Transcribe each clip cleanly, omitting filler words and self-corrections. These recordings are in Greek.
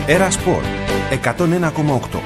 Έρα Σπορ 101,8.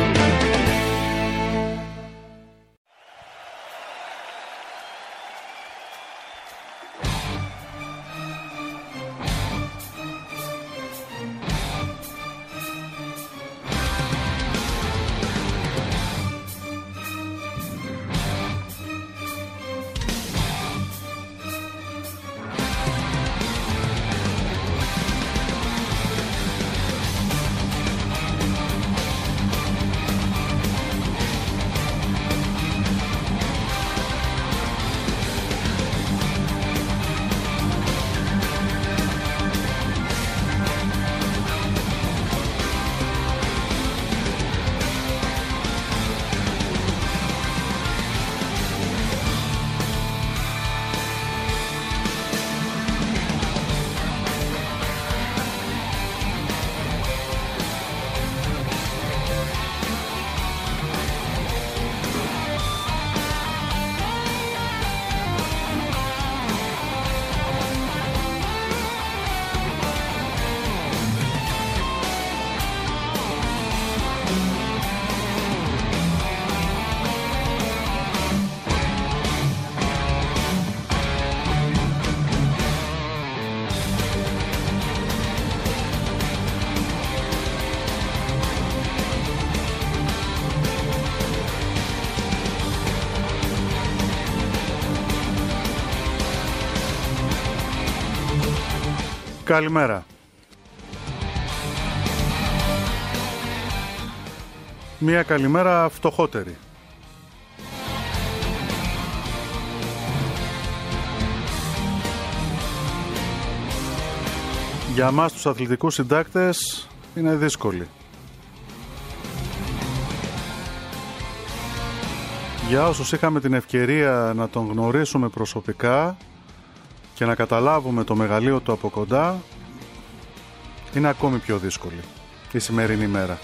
Καλημέρα. Μία καλημέρα φτωχότερη. Για μας τους αθλητικούς συντάκτες είναι δύσκολη. Για όσους είχαμε την ευκαιρία να τον γνωρίσουμε προσωπικά και να καταλάβουμε το μεγαλείο του από κοντά, είναι ακόμη πιο δύσκολη η σημερινή μέρα.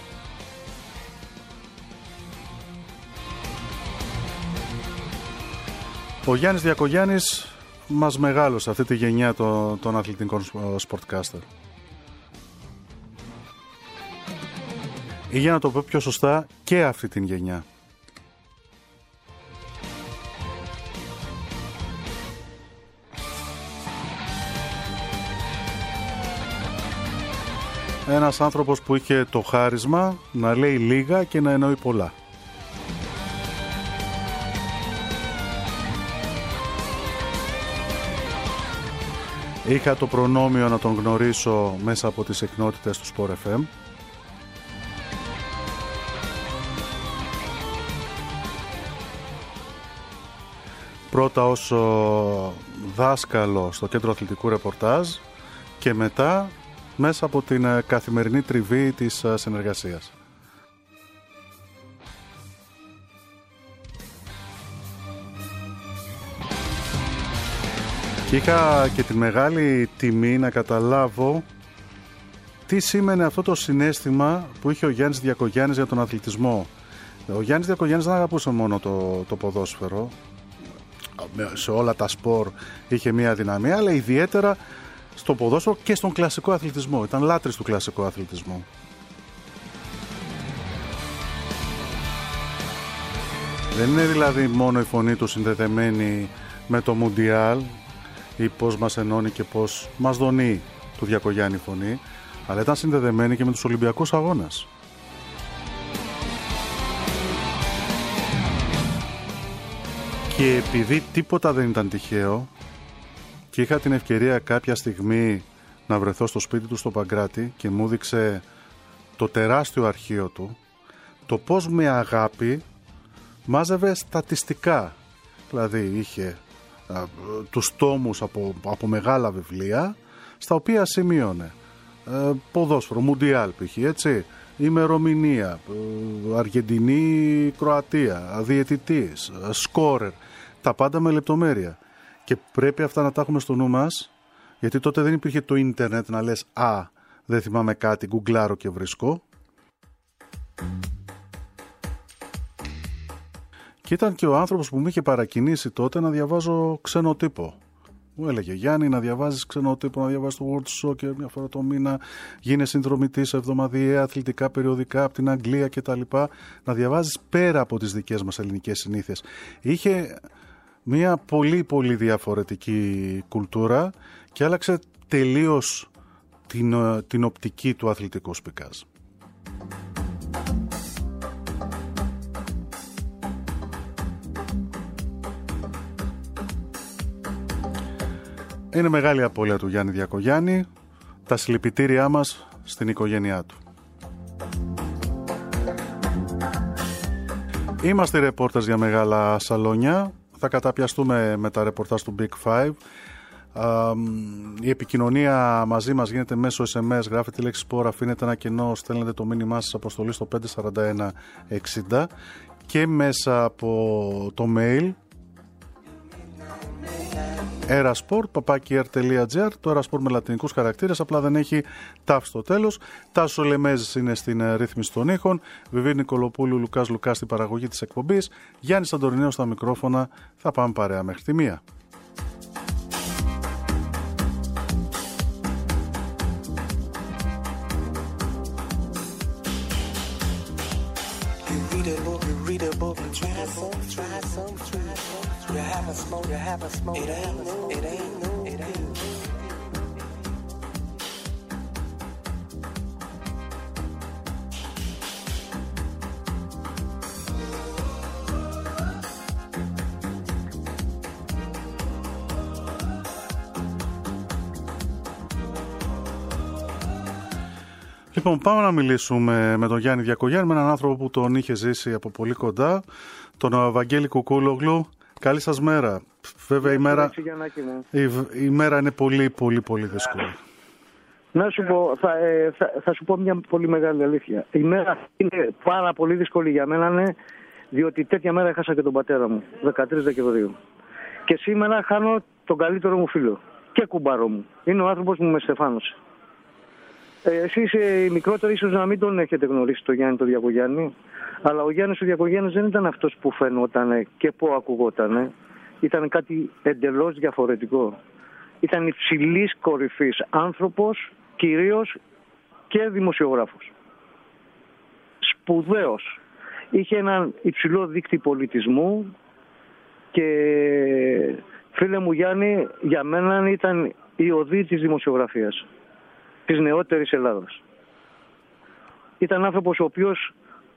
Ο Γιάννης Διακογιάννης μας μεγάλωσε αυτή τη γενιά των αθλητικών σπορτκάστερ. Ή για να το πω πιο σωστά, και αυτή την γενιά. Ένας άνθρωπος που είχε το χάρισμα να λέει λίγα και να εννοεί πολλά. Είχα το προνόμιο να τον γνωρίσω μέσα από τις εκνότητες του Sport FM. Πρώτα ως δάσκαλο στο Κέντρο Αθλητικού Ρεπορτάζ και μετά μέσα από την καθημερινή τριβή της συνεργασίας. Και είχα και τη μεγάλη τιμή να καταλάβω τι σήμαινε αυτό το συναίσθημα που είχε ο Γιάννης Διακογιάννης για τον αθλητισμό. Ο Γιάννης Διακογιάννης δεν αγαπούσε μόνο το ποδόσφαιρο. Σε όλα τα σπορ είχε μία δυναμία, αλλά ιδιαίτερα στο ποδόσφαιρο και στον κλασικό αθλητισμό. Ήταν λάτρης του κλασικού αθλητισμού. Δεν είναι δηλαδή μόνο η φωνή του συνδεδεμένη με το Μουντιάλ ή πώς μας ενώνει και πώς μας δονεί του Διακογιάννη φωνή, αλλά ήταν συνδεδεμένη και με τους Ολυμπιακούς Αγώνες. Και επειδή τίποτα δεν ήταν τυχαίο και είχα την ευκαιρία κάποια στιγμή να βρεθώ στο σπίτι του στο Παγκράτη και μου έδειξε το τεράστιο αρχείο του, το πώς με αγάπη μάζευε στατιστικά. Δηλαδή είχε τους τόμους από μεγάλα βιβλία στα οποία σημείωνε ποδόσφαιρο, Μουντιάλ π.χ., έτσι, ημερομηνία, Αργεντινή, Κροατία, διαιτητής, σκόρερ, τα πάντα με λεπτομέρεια. Και πρέπει αυτά να τα έχουμε στο νου μας, γιατί τότε δεν υπήρχε το ίντερνετ να λες «Α, δεν θυμάμαι κάτι, γκουγκλάρω και βρίσκω». Και ήταν και ο άνθρωπος που μου είχε παρακινήσει τότε να διαβάζω ξένο τύπο. Μου έλεγε Γιάννη, να διαβάζεις ξένο τύπο, να διαβάζεις το World Soccer μια φορά το μήνα, γίνε συνδρομητής εβδομαδιαία αθλητικά περιοδικά από την Αγγλία κτλ. Να διαβάζεις πέρα από τις δικές μας ελληνικές συνήθειες. Είχε μια πολύ πολύ διαφορετική κουλτούρα και άλλαξε τελείως την οπτική του αθλητικού σπικάζ. Είναι μεγάλη απώλεια του Γιάννη Διακογιάννη. Τα συλληπιτήριά μας στην οικογένειά του. Είμαστε ρεπόρτες για μεγάλα σαλόνια. Θα καταπιαστούμε με τα ρεπορτάζ του Big Five. Η επικοινωνία μαζί μας γίνεται μέσω SMS. Γράφετε τη λέξη σπορ, αφήνετε ένα κενό, στέλνετε το μήνυμά σας αποστολή στο 54160 και μέσα από το mail erasport@air.gr. Το erasport με λατινικούς χαρακτήρες, απλά δεν έχει τάφ στο τέλος. Τάσος Λεμέζης είναι στην ρύθμιση των ήχων, Βιβίρ Νικολοπούλου, Λουκάς Λουκάς στην παραγωγή της εκπομπής, Γιάννης Σαντορινέος στα μικρόφωνα. Θα πάμε παρέα μέχρι τη 1. Λοιπόν, πάμε να μιλήσουμε με τον Γιάννη Διακογιάννη, με έναν άνθρωπο που τον είχε ζήσει από πολύ κοντά, τον Βαγγέλη Κουκούλογλου. Καλή σας μέρα. Βέβαια η μέρα είναι πολύ πολύ πολύ δύσκολη. Να σου πω, θα σου πω μια πολύ μεγάλη αλήθεια. Η μέρα είναι πάρα πολύ δύσκολη για μένα, διότι τέτοια μέρα έχασα και τον πατέρα μου, 13 Δεκεμβρίου. Και σήμερα χάνω τον καλύτερο μου φίλο και κουμπάρο μου. Είναι ο άνθρωπος που με στεφάνωσε. Εσείς οι μικρότεροι ίσως να μην τον έχετε γνωρίσει τον Γιάννη τον Διακογιάννη, αλλά ο Γιάννης ο Διακογιάννης δεν ήταν αυτός που φαινόταν και που ακουγόταν. Ήταν κάτι εντελώς διαφορετικό. Ήταν υψηλής κορυφής άνθρωπος, κυρίως και δημοσιογράφος. Σπουδαίος. Είχε έναν υψηλό δείκτη πολιτισμού και φίλε μου Γιάννη, για μένα ήταν η οδή της δημοσιογραφίας της νεότερης Ελλάδας. Ήταν άνθρωπος ο οποίος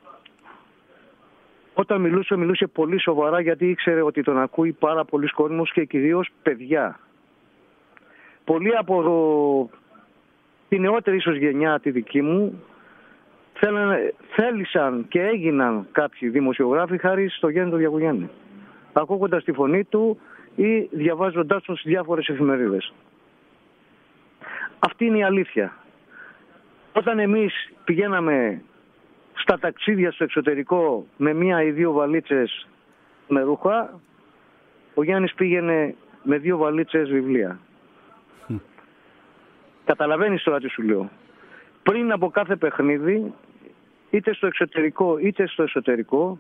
όταν μιλούσε πολύ σοβαρά, γιατί ήξερε ότι τον ακούει πάρα πολλοί κόσμος και κυρίως παιδιά. Πολλοί από τη νεότερη ίσως γενιά τη δική μου θέλησαν και έγιναν κάποιοι δημοσιογράφοι χάρη στο Γιάννη τον Διακογιάννη, ακούγοντας τη φωνή του ή διαβάζοντάς τον στις διάφορες εφημερίδες. Αυτή είναι η αλήθεια. Όταν εμείς πηγαίναμε στα ταξίδια στο εξωτερικό με μία ή δύο βαλίτσες με ρούχα, ο Γιάννης πήγαινε με 2 βαλίτσες βιβλία. Καταλαβαίνεις τώρα τι σου λέω. Πριν από κάθε παιχνίδι, είτε στο εξωτερικό είτε στο εσωτερικό,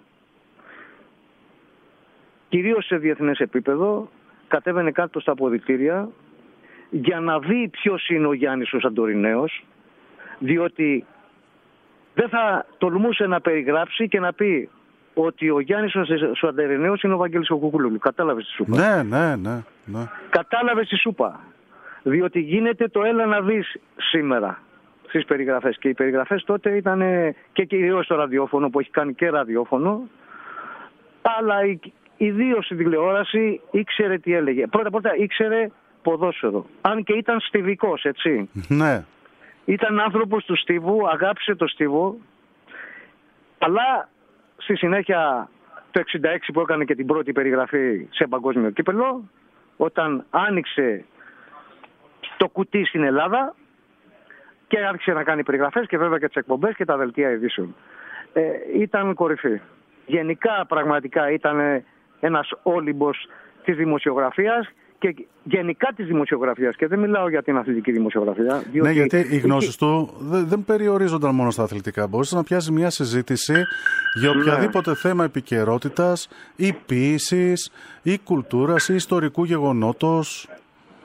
κυρίως σε διεθνές επίπεδο, κατέβαινε κάτω στα αποδυτήρια για να δει ποιος είναι ο Γιάννης ο Σαντορινέος, διότι δεν θα τολμούσε να περιγράψει και να πει ότι ο Γιάννης ο Σαντορινέος είναι ο Βαγγέλης ο Κουκούλογλου. Κατάλαβες τη σούπα. Ναι. Κατάλαβες τη σούπα. Διότι γίνεται το έλα να δεις σήμερα στις περιγραφές. Και οι περιγραφές τότε ήταν και κυρίως στο ραδιόφωνο, που έχει κάνει και ραδιόφωνο, αλλά ιδίως στην τηλεόραση ήξερε τι έλεγε. Πρώτα ήξερε ποδόσφαιρο. Αν και ήταν στιβικός, έτσι. Ναι. Ήταν άνθρωπος του στίβου, αγάπησε το στίβο, αλλά στη συνέχεια το 1966 που έκανε και την πρώτη περιγραφή σε παγκόσμιο κύπελλο, όταν άνοιξε το κουτί στην Ελλάδα και άρχισε να κάνει περιγραφές και βέβαια και τις εκπομπές και τα δελτία ειδήσεων. Ήταν κορυφή. Γενικά πραγματικά ήταν ένας όλυμπος της δημοσιογραφίας και γενικά της δημοσιογραφίας, και δεν μιλάω για την αθλητική δημοσιογραφία. Διότι ναι, γιατί οι γνώσεις του δεν περιορίζονταν μόνο στα αθλητικά. Μπορούσε να πιάσει μια συζήτηση για οποιαδήποτε θέμα επικαιρότητας ή ποίησης ή κουλτούρας ή ιστορικού γεγονότος.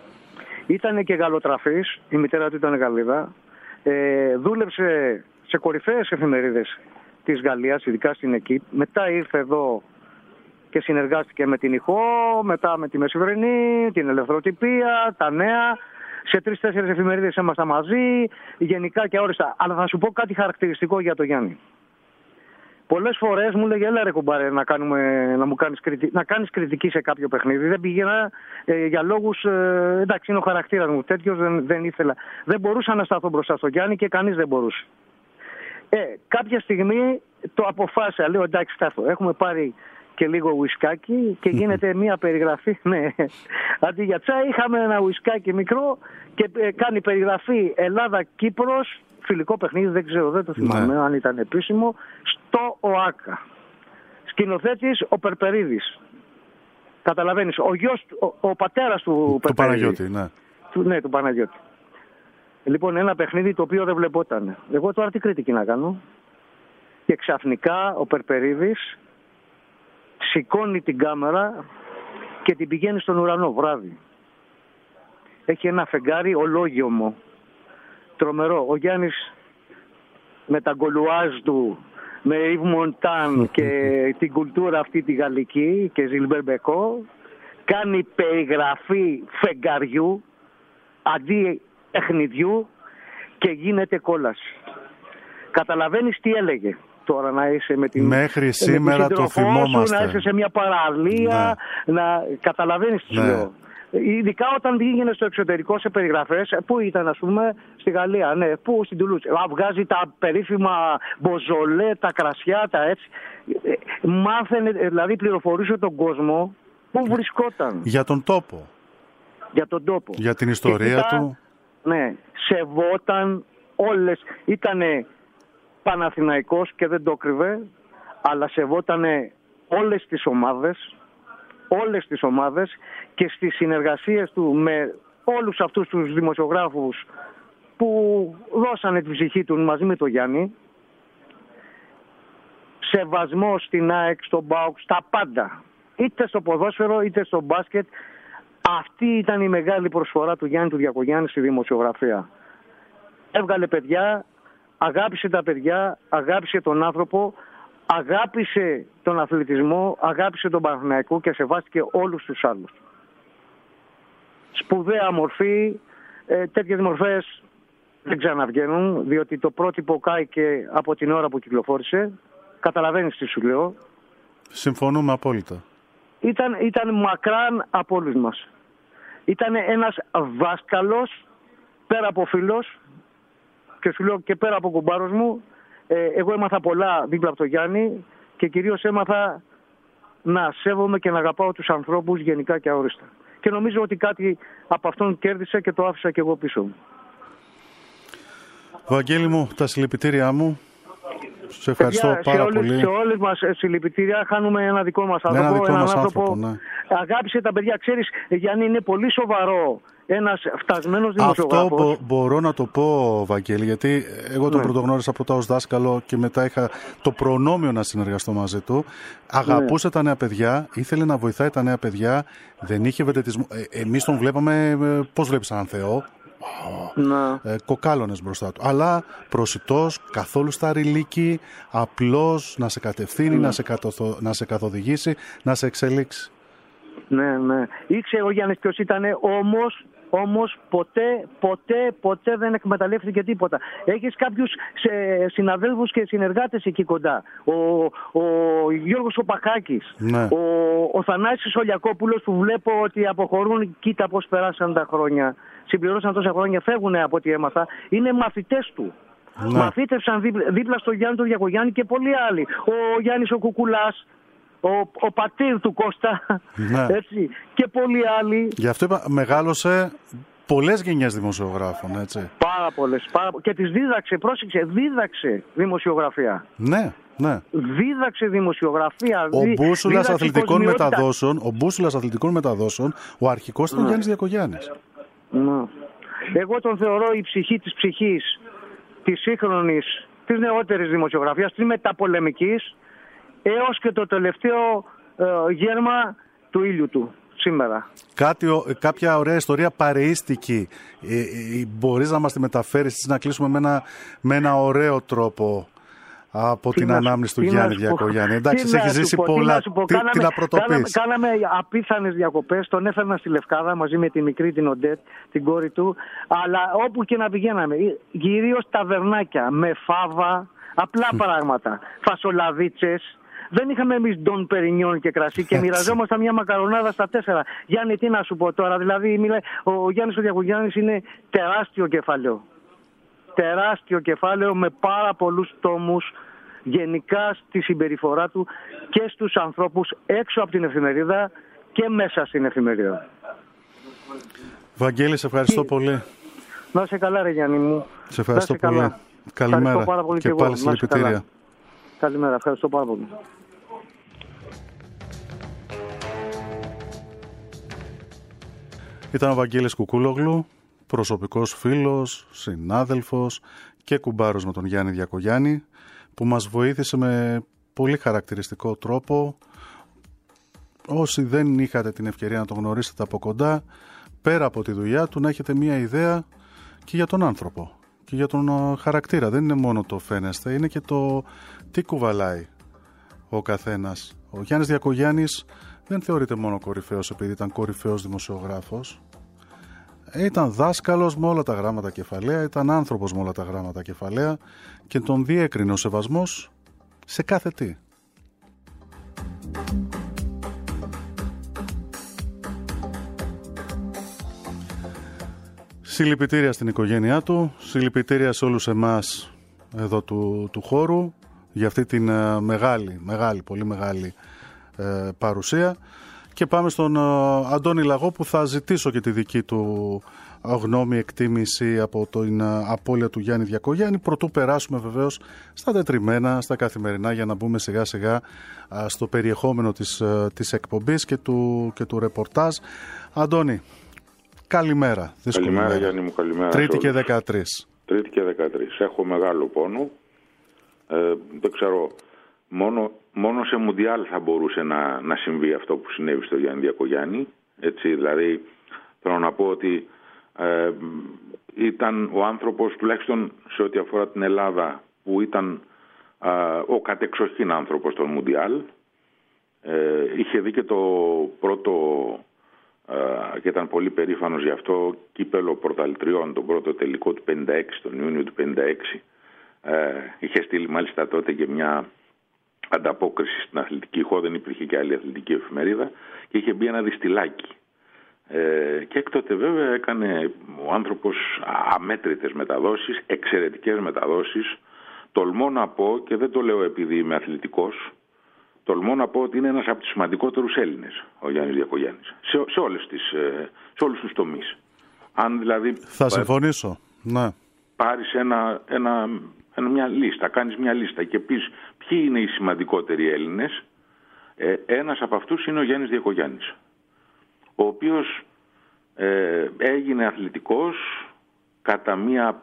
Ήταν και Γαλλοτραφής, η μητέρα του ήταν Γαλλίδα. Δούλεψε σε κορυφαίες εφημερίδες της Γαλλίας, ειδικά στην ΕΚΙΠ. Μετά ήρθε εδώ και συνεργάστηκε με την ηχό, μετά με τη Μεσημβρινή, την Ελευθεροτυπία, τα Νέα. Σε 3-4 εφημερίδες ήμασταν μαζί, γενικά και όριστα. Αλλά θα σου πω κάτι χαρακτηριστικό για τον Γιάννη. Πολλές φορές μου λέγε, έλα ρε κουμπάρε να κάνεις κριτική σε κάποιο παιχνίδι. Δεν πήγαινα για λόγους, εντάξει είναι ο χαρακτήρας μου τέτοιος, δεν ήθελα. Δεν μπορούσα να σταθώ μπροστά στο Γιάννη και κανείς δεν μπορούσε. Κάποια στιγμή το αποφάσισα, λέω εντάξει στάθω. Έχουμε πάρει και λίγο ουισκάκι και γίνεται μια περιγραφή. Ναι. Αντί για τσάι είχαμε ένα ουισκάκι μικρό και κάνει περιγραφή Ελλάδα-Κύπρος, φιλικό παιχνίδι, δεν ξέρω, δεν το θυμάμαι αν ήταν επίσημο, στο ΟΑΚΑ. Σκηνοθέτης ο Περπερίδης. Καταλαβαίνεις, ο πατέρας του Παναγιώτη, ναι. Ναι, του Παναγιώτη. Λοιπόν, ένα παιχνίδι το οποίο δεν βλεπόταν. Εγώ τώρα τι κριτική να κάνω. Και ξαφνικά ο Περπερίδης σηκώνει την κάμερα και την πηγαίνει στον ουρανό βράδυ. Έχει ένα φεγγάρι ολόγιομο, τρομερό. Ο Γιάννης με τα γκολουάζ του, με Ιβ Μοντάν και την κουλτούρα αυτή τη γαλλική και Ζιλμπέρ Μπεκό, κάνει περιγραφή φεγγαριού αντί παιχνιδιού και γίνεται κόλαση. Καταλαβαίνεις τι έλεγε τώρα να είσαι με την... Μέχρι σήμερα το θυμόμαστε. Να είσαι σε μια παραλία, να καταλαβαίνεις τι λέω. Ειδικά όταν πήγαινε στο εξωτερικό σε περιγραφές, πού ήταν ας πούμε στη Γαλλία, ναι, πού στην Τουλούτ, βγάζει τα περίφημα μποζολέ, τα κρασιά, τα έτσι. Μάθαινε, δηλαδή πληροφορούσε τον κόσμο πού βρισκόταν. Για τον τόπο. Για τον τόπο. Για την ιστορία του. Ναι, σεβόταν όλες, ήτανε Παναθηναϊκός και δεν το κρύβε, αλλά σεβότανε όλες τις ομάδες και στις συνεργασίες του με όλους αυτούς τους δημοσιογράφους που δώσανε την ψυχή του μαζί με τον Γιάννη. Σεβασμό στην ΑΕΚ, στον ΠΑΟΚ, στα πάντα. Είτε στο ποδόσφαιρο είτε στο μπάσκετ. Αυτή ήταν η μεγάλη προσφορά του Γιάννη του Διακογιάννη στη δημοσιογραφία. Έβγαλε παιδιά, αγάπησε τα παιδιά, αγάπησε τον άνθρωπο, αγάπησε τον αθλητισμό, αγάπησε τον Παναθηναϊκό και σεβάστηκε όλους τους άλλους. Σπουδαία μορφή, τέτοιες μορφές δεν ξαναβγαίνουν, διότι το πρότυπο κάηκε από την ώρα που κυκλοφόρησε. Καταλαβαίνεις τι σου λέω. Συμφωνούμε απόλυτα. Ήταν μακράν από όλους μας. Ήταν ένας δάσκαλος, πέρα από φίλος, και σου λέω και πέρα από κουμπάρος μου. Εγώ έμαθα πολλά δίπλα από τον Γιάννη και κυρίως έμαθα να σέβομαι και να αγαπάω τους ανθρώπους γενικά και αόριστα. Και νομίζω ότι κάτι από αυτόν κέρδισα και το άφησα και εγώ πίσω μου. Βαγγέλη μου, τα συλληπιτήριά μου. Σε ευχαριστώ πάρα πολύ. Σε όλες μας συλληπιτήρια, χάνουμε ένα δικό μας άνθρωπο. Έναν άνθρωπο, ναι. Αγάπησε τα παιδιά. Ξέρεις, Γιάννη, είναι πολύ σοβαρό ένας φτασμένος δημοσιογράφος. Αυτό μπορώ να το πω, Βαγγέλη, γιατί εγώ τον πρωτογνώρισα πρώτα ως δάσκαλο και μετά είχα το προνόμιο να συνεργαστώ μαζί του. Αγαπούσε τα νέα παιδιά, ήθελε να βοηθάει τα νέα παιδιά, δεν είχε βεντετισμό. Εμείς τον βλέπαμε, πώς βλέπεις έναν Θεό. Κοκάλωνες μπροστά του, αλλά προσιτός, καθόλου σταριλίκη, απλώς να σε κατευθύνει, να σε καθοδηγήσει, να σε εξελίξει. Ναι. Ήξερε ο Γιάννης ποιος ήταν, όμως ποτέ δεν εκμεταλλεύτηκε τίποτα. Έχεις κάποιους συναδέλφους και συνεργάτες εκεί κοντά. Ο Γιώργος ο Παχάκης, ο Θανάσης ο Λιακόπουλος, που βλέπω ότι αποχωρούν, κοίτα πώς περάσαν τα χρόνια. Συμπληρώσαν τόσα χρόνια, φεύγουν από ό,τι έμαθα. Είναι μαθητές του. Μαθήτευσαν δίπλα στο Γιάννη του Διακογιάννη και πολλοί άλλοι. Ο Γιάννης ο Κουκουλάς, ο πατήρ του Κώστα, έτσι, και πολλοί άλλοι. Γι' αυτό είπα, μεγάλωσε πολλές γενιές δημοσιογράφων, έτσι. Πάρα πολλές. Και τις δίδαξε, πρόσεξε, δίδαξε δημοσιογραφία. Ναι. Δίδαξε δημοσιογραφία. Ο μπούσουλας αθλητικών μεταδόσεων, ο αρχικός ήταν Γιάννης Διακογιάννης. Εγώ τον θεωρώ η ψυχή της ψυχής της σύγχρονης, της νεότερης δημοσιογραφίας, της μεταπολεμικής, έως και το τελευταίο γέρμα του ήλιου του. σήμερα. Κάποια ωραία ιστορία παρεΐστικη μπορείς να μας τη μεταφέρεις, να κλείσουμε με ένα ωραίο τρόπο από την ανάμνηση του Γιάννη Διακογιάννη? Εντάξει, έχει ζήσει πολλά. Τι να πρωτοπείς? Κάναμε απίθανες διακοπές. Τον έφερνα στη Λευκάδα μαζί με τη μικρή την Οντέτ, την κόρη του. Αλλά όπου και να πηγαίναμε, κυρίως ταβερνάκια με φάβα, απλά πράγματα. Φασολαδίτσες. Δεν είχαμε εμείς Ντον Περινιόν και κρασί και μοιραζόμασταν μια μακαρονάδα στα 4. Γιάννη, τι να σου πω τώρα? Δηλαδή, ο Γιάννης ο Διακογιάννης είναι τεράστιο κεφάλαιο. Τεράστιο κεφάλαιο με πάρα πολλούς τόμους γενικά στη συμπεριφορά του και στους ανθρώπους έξω από την εφημερίδα και μέσα στην εφημερίδα. Βαγγέλη, σε ευχαριστώ πολύ. Να είσαι καλά, ρε Γιάννη μου. Σε ευχαριστώ πολύ. Καλημέρα και πάλι συλληπιτήρια. Καλημέρα, ευχαριστώ πάρα πολύ. Ήταν ο Βαγγέλης Κουκούλογλου, προσωπικός φίλος, συνάδελφος και κουμπάρος με τον Γιάννη Διακογιάννη, που μας βοήθησε με πολύ χαρακτηριστικό τρόπο. Όσοι δεν είχατε την ευκαιρία να τον γνωρίσετε από κοντά, πέρα από τη δουλειά του, να έχετε μία ιδέα και για τον άνθρωπο και για τον χαρακτήρα. Δεν είναι μόνο το φαίνεστε, είναι και το τι κουβαλάει ο καθένας. Ο Γιάννης Διακογιάννης δεν θεωρείται μόνο κορυφαίος επειδή ήταν κορυφαίος δημοσιογράφος. Ήταν δάσκαλος με όλα τα γράμματα κεφαλαία, ήταν άνθρωπος με όλα τα γράμματα κεφαλαία και τον διέκρινε ο σεβασμός σε κάθε τι. Συλληπιτήρια στην οικογένειά του, συλληπιτήρια σε όλους εμάς εδώ του χώρου για αυτή την πολύ μεγάλη παρουσία. Και πάμε στον Αντώνη Λαγό, που θα ζητήσω και τη δική του γνώμη, εκτίμηση από την απώλεια του Γιάννη Διακογιάννη. Προτού περάσουμε βεβαίως στα τετριμένα, στα καθημερινά, για να μπούμε σιγά σιγά στο περιεχόμενο της εκπομπής και του ρεπορτάζ. Αντώνη, καλημέρα. Καλημέρα Γιάννη μου, καλημέρα. Τρίτη και 13. Τρίτη και 13. Έχω μεγάλο πόνο. Δεν ξέρω, μόνο σε Μουντιάλ θα μπορούσε να συμβεί αυτό που συνέβη στο Γιάννη Διακογιάννη. Έτσι, δηλαδή, θέλω να πω ότι ήταν ο άνθρωπος, τουλάχιστον σε ό,τι αφορά την Ελλάδα, που ήταν ο κατεξοχήν άνθρωπος των Μουντιάλ. Είχε δει και το πρώτο, και ήταν πολύ περήφανος γι' αυτό, κύπελο πρωταθλητριών, τον πρώτο τελικό του 56, τον Ιούνιο του 56. Είχε στείλει μάλιστα τότε και μια ανταπόκριση στην αθλητική ηχό, δεν υπήρχε και άλλη αθλητική εφημερίδα, και είχε μπει ένα διστυλάκι. Και έκτοτε βέβαια έκανε ο άνθρωπος αμέτρητες μεταδόσεις, εξαιρετικές μεταδόσεις. Τολμώ να πω, και δεν το λέω επειδή είμαι αθλητικός, τολμώ να πω ότι είναι ένας από τους σημαντικότερους Έλληνες ο Γιάννης Διακογιάννης σε όλους τους τομείς. Αν δηλαδή θα συμφωνήσω, ναι, πάρεις μια λίστα, κάνεις μια λίστα και πεις ποιοι είναι οι σημαντικότεροι Έλληνες, ένας από αυτούς είναι ο Γιάννης Διακογιάννης, ο οποίος έγινε αθλητικός κατά μια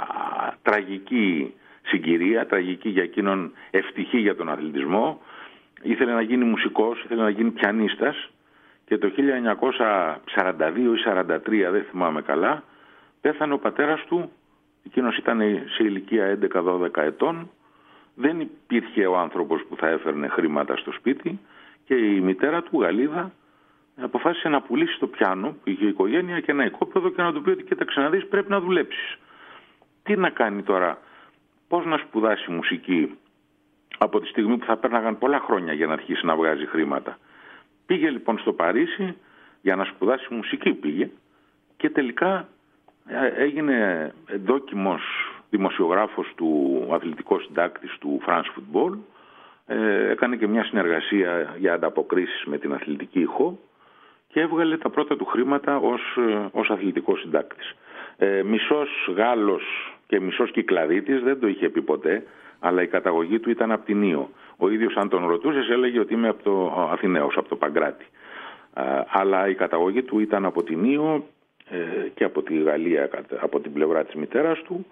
τραγική συγκυρία, τραγική για εκείνον, ευτυχή για τον αθλητισμό. Ήθελε να γίνει μουσικός, ήθελε να γίνει πιανίστας, και το 1942 ή 43, δεν θυμάμαι καλά, πέθανε ο πατέρας του. Εκείνος ήταν σε ηλικία 11-12 ετών. Δεν υπήρχε ο άνθρωπος που θα έφερνε χρήματα στο σπίτι, και η μητέρα του, Γαλλίδα, αποφάσισε να πουλήσει το πιάνο που είχε η οικογένεια και ένα οικόπεδο και να του πει ότι κοίταξε να δεις, πρέπει να δουλέψεις. Τι να κάνει τώρα, πώς να σπουδάσει μουσική από τη στιγμή που θα πέρναγαν πολλά χρόνια για να αρχίσει να βγάζει χρήματα? Πήγε λοιπόν στο Παρίσι για να σπουδάσει μουσική, πήγε, και τελικά έγινε δόκιμος δημοσιογράφος του αθλητικός συντάκτης του France Football. Έκανε και μια συνεργασία για ανταποκρίσεις με την αθλητική ηχό και έβγαλε τα πρώτα του χρήματα ως αθλητικός συντάκτης. Μισός Γάλλος και μισός Κυκλαδίτης, δεν το είχε πει ποτέ, αλλά η καταγωγή του ήταν από την Ήο. Ο ίδιος, αν τον ρωτούσες, έλεγε ότι είμαι από το Αθηναίος, από το Παγκράτη. Αλλά η καταγωγή του ήταν από την Ήο και από τη Γαλλία, από την πλευρά της μητέρας του.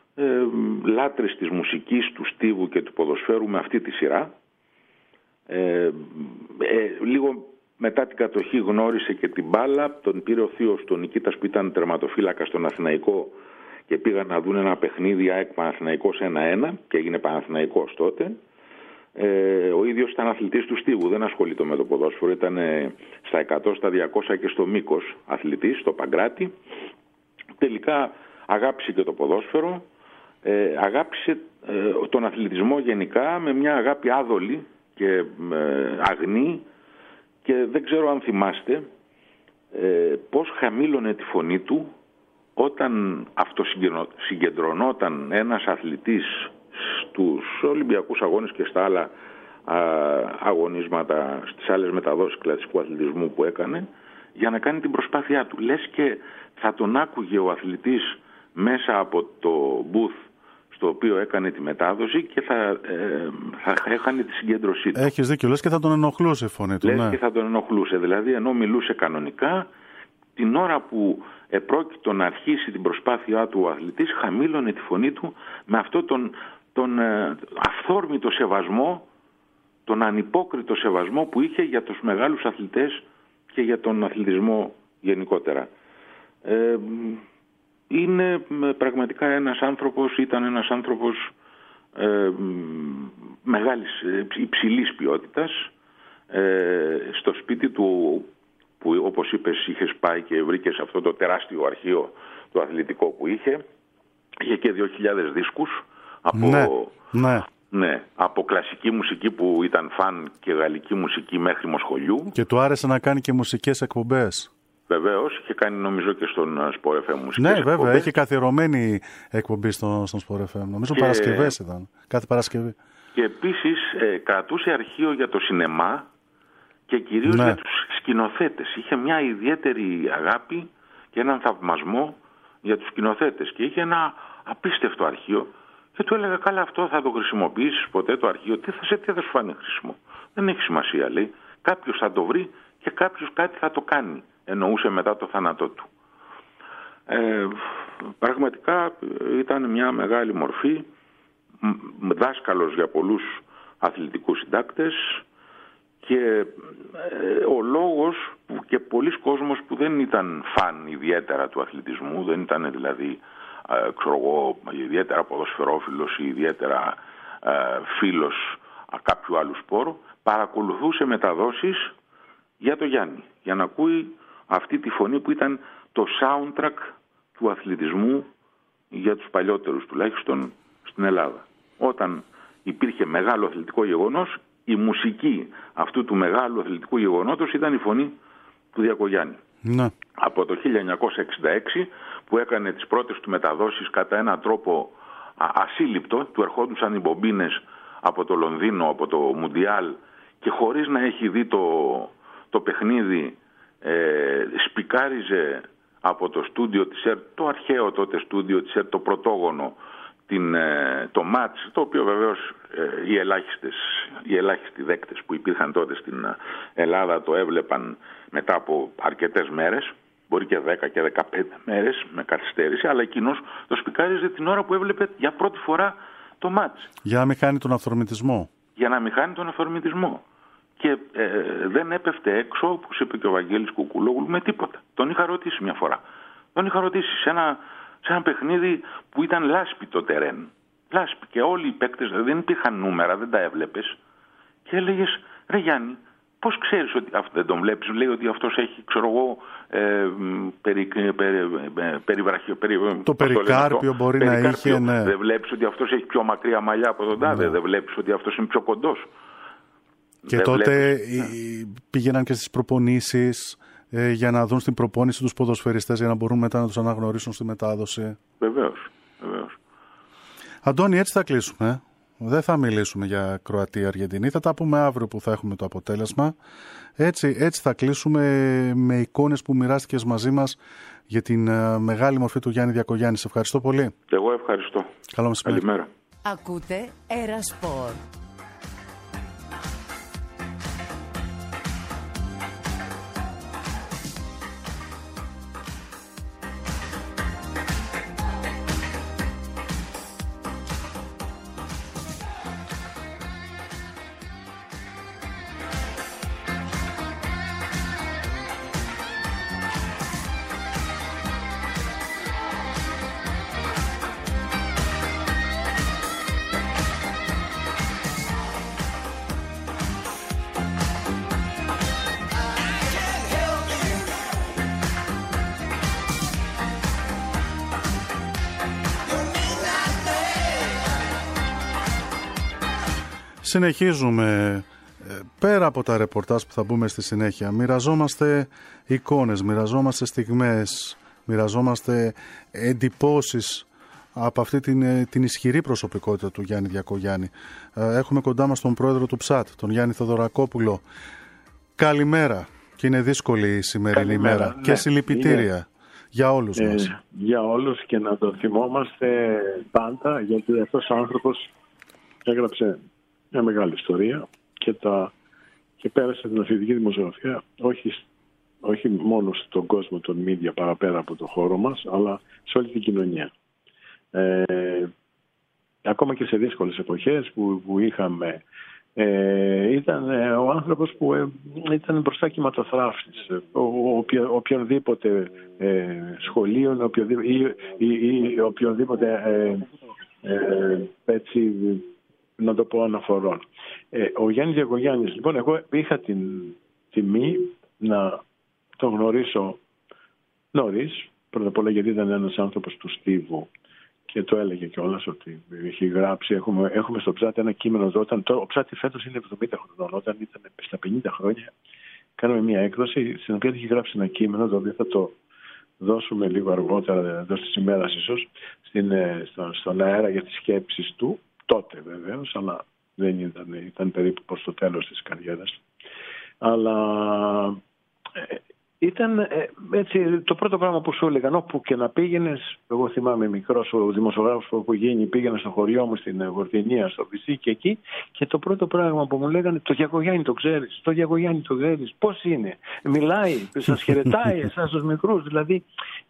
Λάτρης της μουσικής, του στίβου και του ποδοσφαίρου με αυτή τη σειρά. Λίγο μετά την κατοχή γνώρισε και την μπάλα, τον πήρε ο θείος του Νικήτας που ήταν τερματοφύλακα στον Αθηναϊκό και πήγαν να δουν ένα παιχνίδι ΑΕΚ Παναθηναϊκός 1-1 και έγινε Παναθηναϊκός τότε. Ο ίδιος ήταν αθλητής του στίβου, δεν ασχολείται με το ποδόσφαιρο, ήταν στα 100, στα 200 και στο μήκος αθλητής, στο Παγκράτη. Τελικά αγάπησε και το ποδόσφαιρο, αγάπησε τον αθλητισμό γενικά με μια αγάπη άδολη και αγνή, και δεν ξέρω αν θυμάστε πώς χαμήλωνε τη φωνή του όταν αυτοσυγκεντρωνόταν ένας αθλητής στους Ολυμπιακούς Αγώνες και στα άλλα αγωνίσματα, στις άλλες μεταδόσεις κλασικού αθλητισμού που έκανε, για να κάνει την προσπάθειά του. Λες και θα τον άκουγε ο αθλητής μέσα από το booth στο οποίο έκανε τη μετάδοση και θα έχανε τη συγκέντρωσή του. Έχεις δίκιο, λες και θα τον ενοχλούσε η φωνή του. Λες και θα τον ενοχλούσε, δηλαδή ενώ μιλούσε κανονικά, την ώρα που επρόκειτο να αρχίσει την προσπάθειά του ο αθλητής, χαμήλωνε τη φωνή του με αυτό τον αυθόρμητο σεβασμό, τον ανυπόκριτο σεβασμό που είχε για τους μεγάλους αθλητές και για τον αθλητισμό γενικότερα. Είναι πραγματικά ήταν ένας άνθρωπος μεγάλης, υψηλής ποιότητας. Στο σπίτι του, που όπως είπες είχες πάει και βρήκες αυτό το τεράστιο αρχείο το αθλητικό που είχε και 2.000 δίσκους από κλασική μουσική που ήταν φαν και γαλλική μουσική μέχρι μοσχολιού. Και του άρεσε να κάνει και μουσικές εκπομπές. Βεβαίως, είχε κάνει νομίζω και στον Sport FM μουσικές εκπομπές. Βέβαια, έχει καθιερωμένη εκπομπή στον Sport FM. Νομίζω Παρασκευές ήταν, κάθε Παρασκευή. Και επίσης κρατούσε αρχείο για το σινεμά και κυρίως για τους σκηνοθέτες. Είχε μια ιδιαίτερη αγάπη και έναν θαυμασμό για τους σκηνοθέτες και είχε ένα απίστευτο αρχείο. Και του έλεγα, καλά, αυτό θα το χρησιμοποιήσεις ποτέ το αρχείο? Τι θα σου φάνει χρήσιμο? Δεν έχει σημασία, λέει. Κάποιος θα το βρει και κάποιος κάτι θα το κάνει. Εννοούσε μετά το θάνατό του. Πραγματικά ήταν μια μεγάλη μορφή, δάσκαλος για πολλούς αθλητικούς συντάκτες και ο λόγος που και πολλοί κόσμος που δεν ήταν φαν ιδιαίτερα του αθλητισμού, δεν ήταν δηλαδή ιδιαίτερα ποδοσφαιρόφιλος ή ιδιαίτερα φίλος κάποιου άλλου σπόρου, παρακολουθούσε μεταδόσεις για το Γιάννη, για να ακούει αυτή τη φωνή που ήταν το soundtrack του αθλητισμού για τους παλιότερους, τουλάχιστον στην Ελλάδα. Όταν υπήρχε μεγάλο αθλητικό γεγονός, η μουσική αυτού του μεγάλου αθλητικού γεγονότος ήταν η φωνή του Διακογιάννη. Ναι. Από το 1966 που έκανε τις πρώτες του μεταδόσεις κατά έναν τρόπο ασύλληπτο, του ερχόντουσαν οι μπομπίνες από το Λονδίνο, από το Μουντιάλ, και χωρίς να έχει δει το παιχνίδι σπικάριζε από το στούντιο της ΕΡΤ, το αρχαίο τότε στούντιο της ΕΡΤ, το πρωτόγονο, το μάτς, το οποίο βεβαίως οι ελάχιστοι δέκτες που υπήρχαν τότε στην Ελλάδα το έβλεπαν μετά από αρκετές μέρες, μπορεί και 10 και 15 μέρες με καθυστέρηση, αλλά εκείνος το σπικάριζε την ώρα που έβλεπε για πρώτη φορά το μάτς. Για να μην χάνει τον αυθορμητισμό. Και δεν έπεφτε έξω, όπως είπε και ο Βαγγέλης Κουκουλόγλου, με τίποτα. Τον είχα ρωτήσει μια φορά. Σε ένα παιχνίδι που ήταν λάσπη το τερέν. Λάσπη, και όλοι οι παίκτες δεν υπήρχαν νούμερα, δεν τα έβλεπες. Και έλεγες, ρε Γιάννη, πώς ξέρεις ότι αυτό δεν τον βλέπεις? Λέει ότι αυτός έχει, ξέρω εγώ, το περικάρπιο μπορεί να είχε, ναι. Δεν βλέπεις ότι αυτός έχει πιο μακριά μαλλιά από τον τάδε? Δεν βλέπεις ότι αυτός είναι πιο κοντός? Και τότε πήγαιναν και στις προπονήσεις για να δουν στην προπόνηση τους ποδοσφαιριστές, για να μπορούν μετά να τους αναγνωρίσουν στη μετάδοση. Βεβαίως. Αντώνη, έτσι θα κλείσουμε. Δεν θα μιλήσουμε για Κροατία-Αργεντινή. Θα τα πούμε αύριο που θα έχουμε το αποτέλεσμα. Έτσι θα κλείσουμε με εικόνες που μοιράστηκες μαζί μας για την μεγάλη μορφή του Γιάννη Διακογιάννη. Σε ευχαριστώ πολύ. Εγώ ευχαριστώ. Καλό μεσημέρι. Καλημέρα. Ακούτε Ερασπορ. Συνεχίζουμε. Πέρα από τα ρεπορτάζ που θα μπούμε στη συνέχεια, μοιραζόμαστε εικόνες, μοιραζόμαστε στιγμές, μοιραζόμαστε εντυπώσεις από αυτή την ισχυρή προσωπικότητα του Γιάννη Διακογιάννη. Έχουμε κοντά μας τον πρόεδρο του ΨΑΤ, τον Γιάννη Θοδωρακόπουλο. Καλημέρα, και είναι δύσκολη η σημερινή ημέρα, ναι, και συλληπιτήρια για όλους μας. Για όλους, και να το θυμόμαστε πάντα, γιατί αυτός ο άνθρωπος έγραψε μια μεγάλη ιστορία και πέρασε την αθλητική δημοσιογραφία όχι μόνο στον κόσμο των media παραπέρα από το χώρο μας, αλλά σε όλη την κοινωνία. Ακόμα και σε δύσκολες εποχές που είχαμε, ήταν ο άνθρωπος που ήταν μπροστά κυματοθράφης οποιονδήποτε σχολείων ή οποιονδήποτε έτσι, να το πω, αναφορών. Ο Γιάννης Διακογιάννης, λοιπόν, εγώ είχα την τιμή να τον γνωρίσω νωρίς, πρώτα απ' όλα γιατί ήταν ένας άνθρωπος του στίβου και το έλεγε κιόλας ότι έχει γράψει. Έχουμε στο ΨΑΤ ένα κείμενο εδώ. Ο ΨΑΤ φέτος είναι 70 χρονών. Όταν ήταν στα 50 χρόνια, κάναμε μια έκδοση στην οποία έχει γράψει ένα κείμενο, το οποίο θα το δώσουμε λίγο αργότερα, εντός της ημέρας ίσως, στον αέρα για τις σκέψεις του. Τότε βεβαίως, αλλά δεν ήταν περίπου προς το τέλος της καριέρας. Αλλά ήταν έτσι το πρώτο πράγμα που σου έλεγαν, όπου και να πήγαινες. Εγώ θυμάμαι μικρός, ο δημοσιογράφος που πήγαινε στο χωριό μου στην Βορδινία, στο Βυσί και εκεί, και το πρώτο πράγμα που μου λέγανε, το Διακογιάννη το ξέρεις, το Διακογιάννη το ξέρεις, πώς είναι, μιλάει, σας χαιρετάει εσάς τους μικρούς. Δηλαδή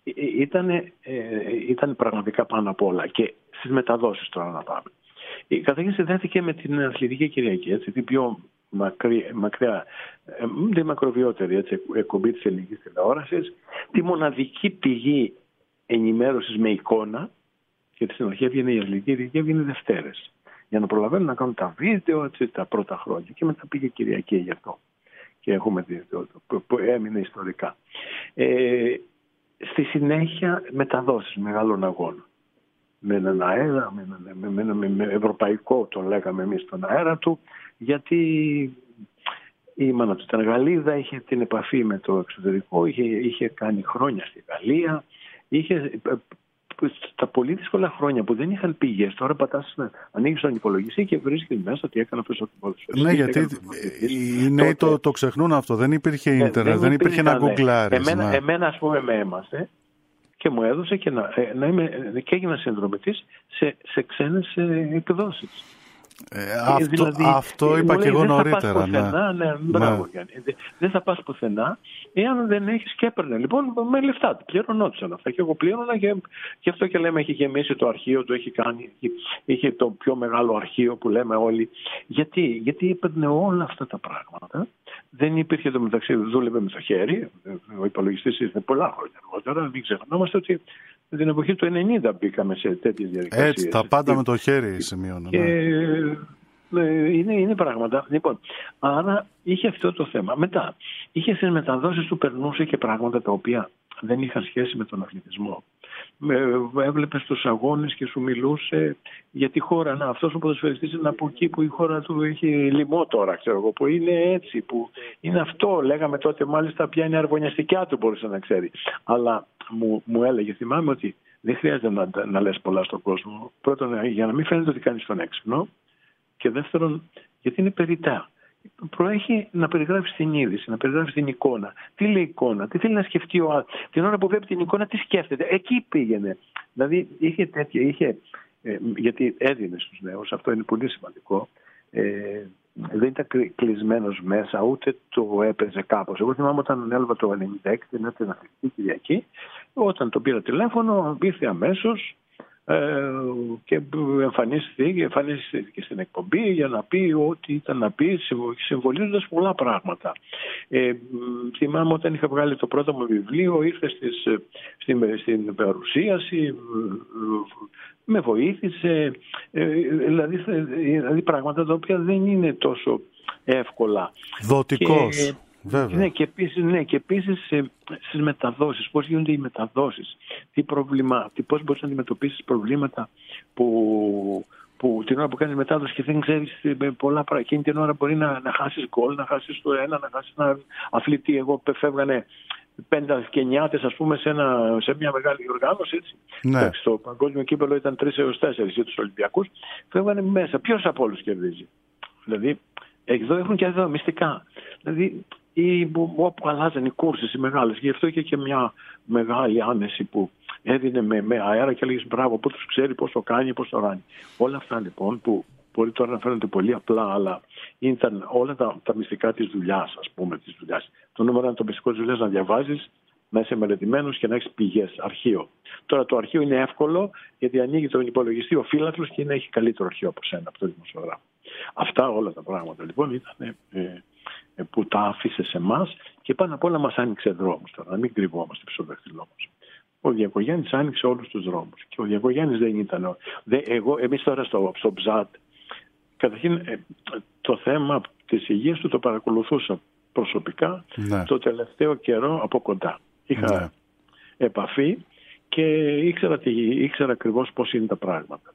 ήταν πραγματικά πάνω απ' όλα. Και στις μεταδόσεις τώρα να πάμε. Καταρχήν συνδέθηκε με την Αθλητική Κυριακή, έτσι, την πιο μακριά, τη μακροβιότερη, έτσι, εκπομπή της ελληνικής τηλεόρασης, τη μοναδική πηγή ενημέρωσης με εικόνα, γιατί στην αρχή έβγαινε η Αθλητική Κυριακή, έβγαινε Δευτέρες, για να προλαβαίνουν να κάνουν τα βίντεο, έτσι, τα πρώτα χρόνια, και μετά πήγε Κυριακή γι' αυτό. Και έχουμε που έμεινε ιστορικά. Στη συνέχεια μεταδόσεις μεγάλων αγώνων. Με έναν αέρα, με ευρωπαϊκό το λέγαμε εμείς τον αέρα του, γιατί η μάνα του ήταν Γαλλίδα, είχε την επαφή με το εξωτερικό, είχε κάνει χρόνια στη Γαλλία, είχε τα πολύ δύσκολα χρόνια που δεν είχαν πηγές. Τώρα ανοίγεις τον υπολογιστή και βρίσκεις μέσα ότι έκανε αυτό το ποδοσφαίρι. Ναι, γιατί οι νέοι το ξεχνούν αυτό. Δεν υπήρχε ίντερνετ, δεν υπήρχε να γκουγκλάρεις. Εμένα, ας πούμε, με έμαθε και μου έδωσε και και έγινα συνδρομητής σε ξένες εκδόσεις. Αυτό είπα και εγώ νωρίτερα. Δεν θα πας πουθενά εάν δεν έχεις, και έπαιρνε. Λοιπόν, με λεφτά του πληρωνόντουσαν αυτά. Και εγώ πλήρωνα, και γι' αυτό και λέμε έχει γεμίσει το αρχείο του, είχε το πιο μεγάλο αρχείο που λέμε όλοι. Γιατί έπαιρνε όλα αυτά τα πράγματα. Δεν υπήρχε, το μεταξύ, δούλευε με το χέρι. Ο υπολογιστής ήρθε πολλά χρόνια αργότερα. Μην ξεχνόμαστε ότι την εποχή του 90 μπήκαμε σε τέτοιες διαδικασίες. Έτσι, τα πάντα με το χέρι σημειώνω. Είναι πράγματα. Λοιπόν, άρα είχε αυτό το θέμα. Μετά, είχε στις μεταδόσεις του περνούσε και πράγματα τα οποία δεν είχαν σχέση με τον αθλητισμό. Έβλεπες τους αγώνες και σου μιλούσε για τη χώρα. Να, αυτός ο ποδοσφαιριστής είναι από εκεί που η χώρα του έχει λοιμό τώρα, ξέρω εγώ, που είναι έτσι, που είναι αυτό. Λέγαμε τότε μάλιστα ποια είναι η αρβωνιαστικιά του, μπορούσε να ξέρει. Αλλά μου έλεγε, θυμάμαι, ότι δεν χρειάζεται να λες πολλά στον κόσμο. Πρώτον, για να μην φαίνεται ότι κάνεις τον έξυπνο. Και δεύτερον, γιατί είναι περιττά. Προέχει να περιγράψει την είδηση, να περιγράψει την εικόνα. Τι λέει η εικόνα, τι θέλει να σκεφτεί ο άλλος. Την ώρα που βλέπει την εικόνα, τι σκέφτεται. Εκεί πήγαινε. Δηλαδή είχε τέτοια, γιατί έδινε στους νέους, αυτό είναι πολύ σημαντικό. Δεν ήταν κλεισμένος μέσα, ούτε το έπαιζε κάπως. Εγώ θυμάμαι όταν ανέλαβα το 1996, την Αθλητική Κυριακή, όταν τον πήρα τηλέφωνο, ήρθε αμέσως και εμφανίστηκε στην εκπομπή για να πει ό,τι ήταν να πει, συμβολίζοντας πολλά πράγματα. Θυμάμαι όταν είχα βγάλει το πρώτο μου βιβλίο, ήρθε στην παρουσίαση, με βοήθησε, δηλαδή πράγματα τα οποία δεν είναι τόσο εύκολα. Δοτικός. Βέβαια. Ναι, και επίσης στις μεταδόσεις, πώς γίνονται οι μεταδόσεις, πώς μπορείς να αντιμετωπίσεις προβλήματα που που την ώρα που κάνεις μετάδοση και δεν ξέρεις πολλά πράγματα, εκείνη την ώρα μπορεί να χάσεις γκολ, να χάσεις το ένα, να χάσεις ένα αθλητή. Εγώ φεύγανε 5 κενιάτες, ας πούμε, σε μια μεγάλη οργάνωση. Έτσι. Ναι. Στο παγκόσμιο κύπελλο ήταν 3 έως 4 για τους Ολυμπιακούς. Φεύγανε μέσα. Ποιος από όλους κερδίζει? Δηλαδή, εδώ έχουν και εδώ μυστικά. Δηλαδή, όπου αλλάζαν οι κούρσεις οι μεγάλες. Γι' αυτό είχε και μια μεγάλη άνεση που έδινε με αέρα και έλεγες μπράβο, που τους ξέρει πώς το κάνει, πώς το ράνει. Όλα αυτά λοιπόν που μπορεί τώρα να φαίνονται πολύ απλά, αλλά ήταν όλα τα μυστικά της δουλειάς, ας πούμε, της δουλειάς. Το νούμερο είναι το μυστικό της δουλειάς να διαβάζεις, να είσαι μελετημένος και να έχεις πηγές, αρχείο. Τώρα το αρχείο είναι εύκολο γιατί ανοίγει τον υπολογιστή ο φύλαθλος και έχει καλύτερο αρχείο από σένα, από το δημοσιογράφο. Αυτά όλα τα πράγματα λοιπόν ήταν που τα άφησε σε εμάς και πάνω απ' όλα μας άνοιξε δρόμους τώρα, να μην κρυβόμαστε πίσω στο δάχτυλό μας. Ο Διακογιάννης άνοιξε όλους τους δρόμους. Και ο Διακογιάννης δεν ήταν. Εμείς τώρα στο ΨΑΤ, καταρχήν το θέμα της υγείας του το παρακολουθούσα προσωπικά το τελευταίο καιρό από κοντά. Είχα επαφή και ήξερα ακριβώς πώς είναι τα πράγματα.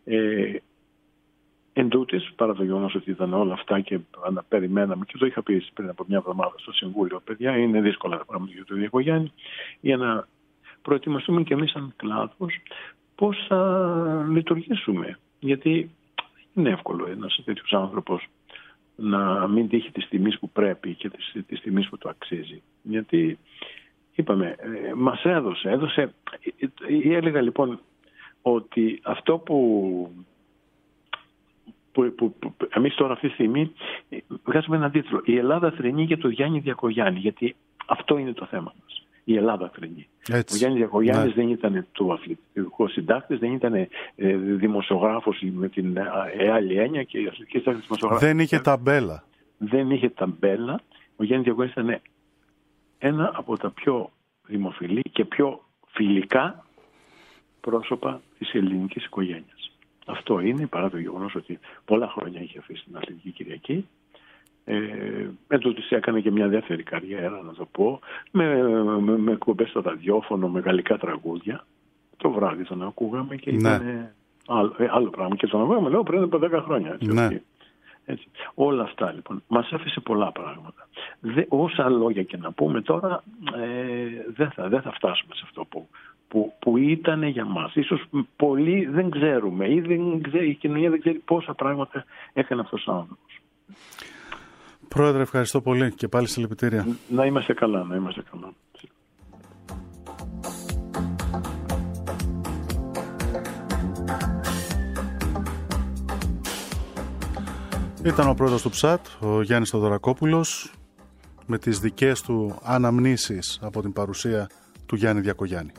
Εν τούτης, παρά το γεγονός ότι ήταν όλα αυτά και περιμέναμε, και το είχα πει πριν από μια εβδομάδα στο Συμβούλιο, παιδιά, είναι δύσκολα τα πράγματα για τον Διακογιάννη, για να προετοιμαστούμε και εμείς σαν κλάδος πώς θα λειτουργήσουμε. Γιατί είναι εύκολο ένας τέτοιος άνθρωπος να μην τύχει τις τιμής που πρέπει και τις τιμής που το αξίζει. Γιατί, είπαμε, μας έδωσε, έλεγα λοιπόν ότι αυτό που εμείς τώρα αυτή τη στιγμή βγάζουμε έναν τίτλο «Η Ελλάδα θρηνεί για τον Γιάννη Διακογιάννη», γιατί αυτό είναι το θέμα μας. Η Ελλάδα θρηνεί. Ο Γιάννης Διακογιάννης δεν ήταν του αθλητικού συντάκτης, δεν ήταν δημοσιογράφος με την άλλη έννοια και αθλητική συντάκτης δημοσιογράφος. Δεν είχε ταμπέλα. Δεν είχε ταμπέλα. Ο Γιάννης Διακογιάννης ήταν ένα από τα πιο δημοφιλή και πιο φιλικά πρόσωπα της ελληνικής οικογένειας. Αυτό είναι, παρά το γεγονός ότι πολλά χρόνια είχε αφήσει την Αθλητική Κυριακή. Εν τούτης έκανε και μια δεύτερη καριέρα, να το πω, με εκπομπές στο ραδιόφωνο, με γαλλικά τραγούδια. Το βράδυ τον ακούγαμε και ήταν άλλο πράγμα. Και τον ακούγαμε, λέω, πριν από 10 χρόνια. Έτσι. Όλα αυτά λοιπόν. Μας άφησε πολλά πράγματα. Όσα λόγια και να πούμε τώρα, δεν θα φτάσουμε σε αυτό που ήταν για μας. Ίσως πολλοί δεν ξέρουμε ή η κοινωνία δεν ξέρει πόσα πράγματα έκανε αυτός ο άνθρωπος. Πρόεδρε, ευχαριστώ πολύ και πάλι συλληπιτήρια. Να είμαστε καλά, να είμαστε καλά. Ήταν ο πρόεδρος του ΨΑΤ, ο Γιάννης Θοδωρακόπουλος, με τις δικές του αναμνήσεις από την παρουσία του Γιάννη Διακογιάννη.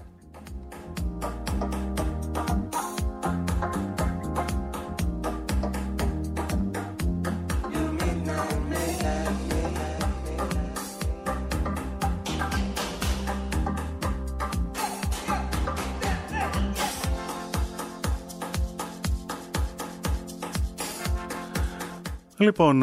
Λοιπόν,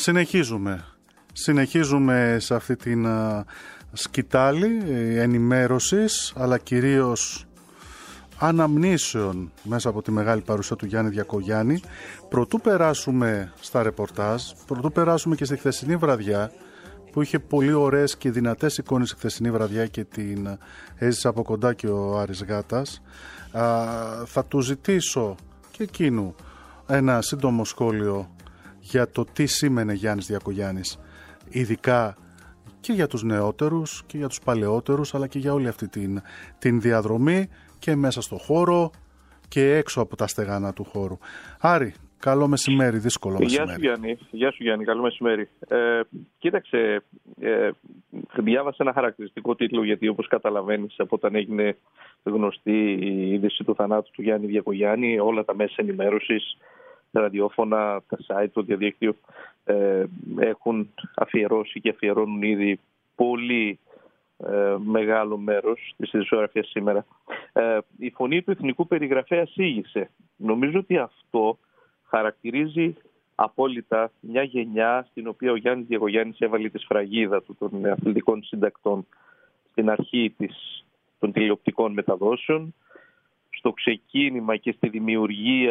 συνεχίζουμε σε αυτή την σκητάλη ενημέρωσης, αλλά κυρίως αναμνήσεων μέσα από τη μεγάλη παρουσία του Γιάννη Διακογιάννη. Προτού περάσουμε στα ρεπορτάζ, προτού περάσουμε και στη χθεσινή βραδιά, που είχε πολύ ωραίες και δυνατές εικόνες η χθεσινή βραδιά και την έζησε από κοντά και ο Άρης Γάτας, θα του ζητήσω και εκείνου ένα σύντομο σχόλιο για το τι σήμαινε Γιάννης Διακογιάννης, ειδικά και για τους νεότερους και για τους παλαιότερους, αλλά και για όλη αυτή την διαδρομή και μέσα στο χώρο και έξω από τα στεγανά του χώρου. Άρη, καλό μεσημέρι, δύσκολο μεσημέρι. Γεια σου Γιάννη, καλό μεσημέρι. Κοίταξε, διάβασα ένα χαρακτηριστικό τίτλο, γιατί όπως καταλαβαίνεις από όταν έγινε γνωστή η είδηση του θανάτου του Γιάννη Διακογιάννη, όλα τα μέσα ενημέρωσης, τα ραδιόφωνα, τα site, το διαδίκτυο έχουν αφιερώσει και αφιερώνουν ήδη πολύ μεγάλο μέρος της ειδησιογραφίας σήμερα. Η φωνή του εθνικού περιγραφέα σήγησε. Νομίζω ότι αυτό χαρακτηρίζει απόλυτα μια γενιά στην οποία ο Γιάννης Διακογιάννης έβαλε τη σφραγίδα του των αθλητικών συντακτών στην αρχή των τηλεοπτικών μεταδόσεων, στο ξεκίνημα και στη δημιουργία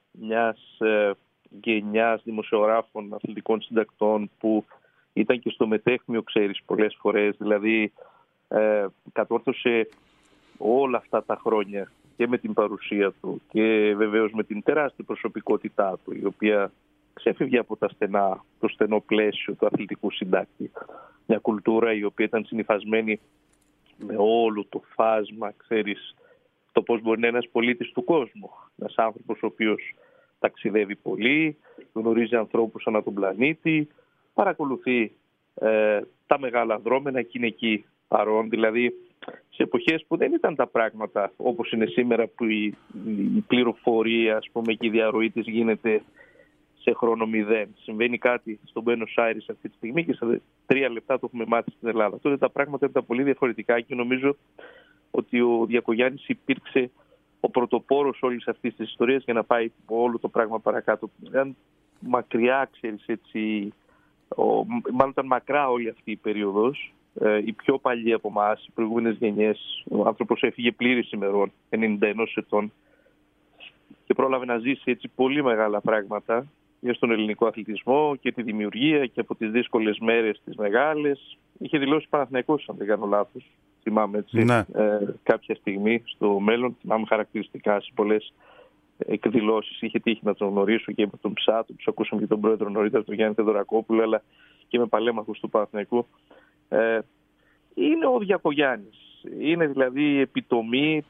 μιας γενιάς δημοσιογράφων, αθλητικών συντακτών που ήταν και στο μετέχμιο, ξέρεις, πολλές φορές. Δηλαδή κατόρθωσε όλα αυτά τα χρόνια και με την παρουσία του και βεβαίως με την τεράστια προσωπικότητά του, η οποία ξέφευγε από το στενό πλαίσιο του αθλητικού συντάκτη. Μια κουλτούρα η οποία ήταν συνυφασμένη με όλο το φάσμα, ξέρεις, το πώς μπορεί να είναι ένας πολίτης του κόσμου. Ένας άνθρωπος ο οποίος ταξιδεύει πολύ, γνωρίζει ανθρώπους ανά τον πλανήτη, παρακολουθεί τα μεγάλα δρόμενα και είναι εκεί παρόν. Δηλαδή, σε εποχές που δεν ήταν τα πράγματα όπως είναι σήμερα, που η πληροφορία, ας πούμε, και η διαρροή της γίνεται σε χρόνο 0. Συμβαίνει κάτι στον Μπένος Άιρες αυτή τη στιγμή και σε 3 λεπτά το έχουμε μάθει στην Ελλάδα. Τότε τα πράγματα ήταν πολύ διαφορετικά και νομίζω ότι ο Διακογιάννης υπήρξε ο πρωτοπόρος όλης αυτής της ιστορίας για να πάει όλο το πράγμα παρακάτω. Ήταν μακριά, ξέρεις, έτσι, μάλλον ήταν μακρά όλη αυτή η περίοδος. Οι πιο παλιοί από εμάς, οι προηγούμενες γενιές, ο άνθρωπος έφυγε πλήρης ημερών, 91 ετών, και πρόλαβε να ζήσει έτσι πολύ μεγάλα πράγματα και στον ελληνικό αθλητισμό και τη δημιουργία και από τις δύσκολες μέρες τις μεγάλες. Είχε δηλώσει Παναθηναϊκός, αν δεν κάνω λάθος. Θυμάμαι έτσι, ναι. Κάποια στιγμή στο μέλλον, θυμάμαι χαρακτηριστικά σε πολλές εκδηλώσεις. Είχε τύχει να τον γνωρίσω και με τον Ψάτο, που ακούσαμε και τον πρόεδρο νωρίτερα, τον Γιάννη Θεοδωρακόπουλο, αλλά και με παλέμαχους του Παναθηναϊκού. Είναι ο Διακογιάννης. Είναι δηλαδή η επιτομή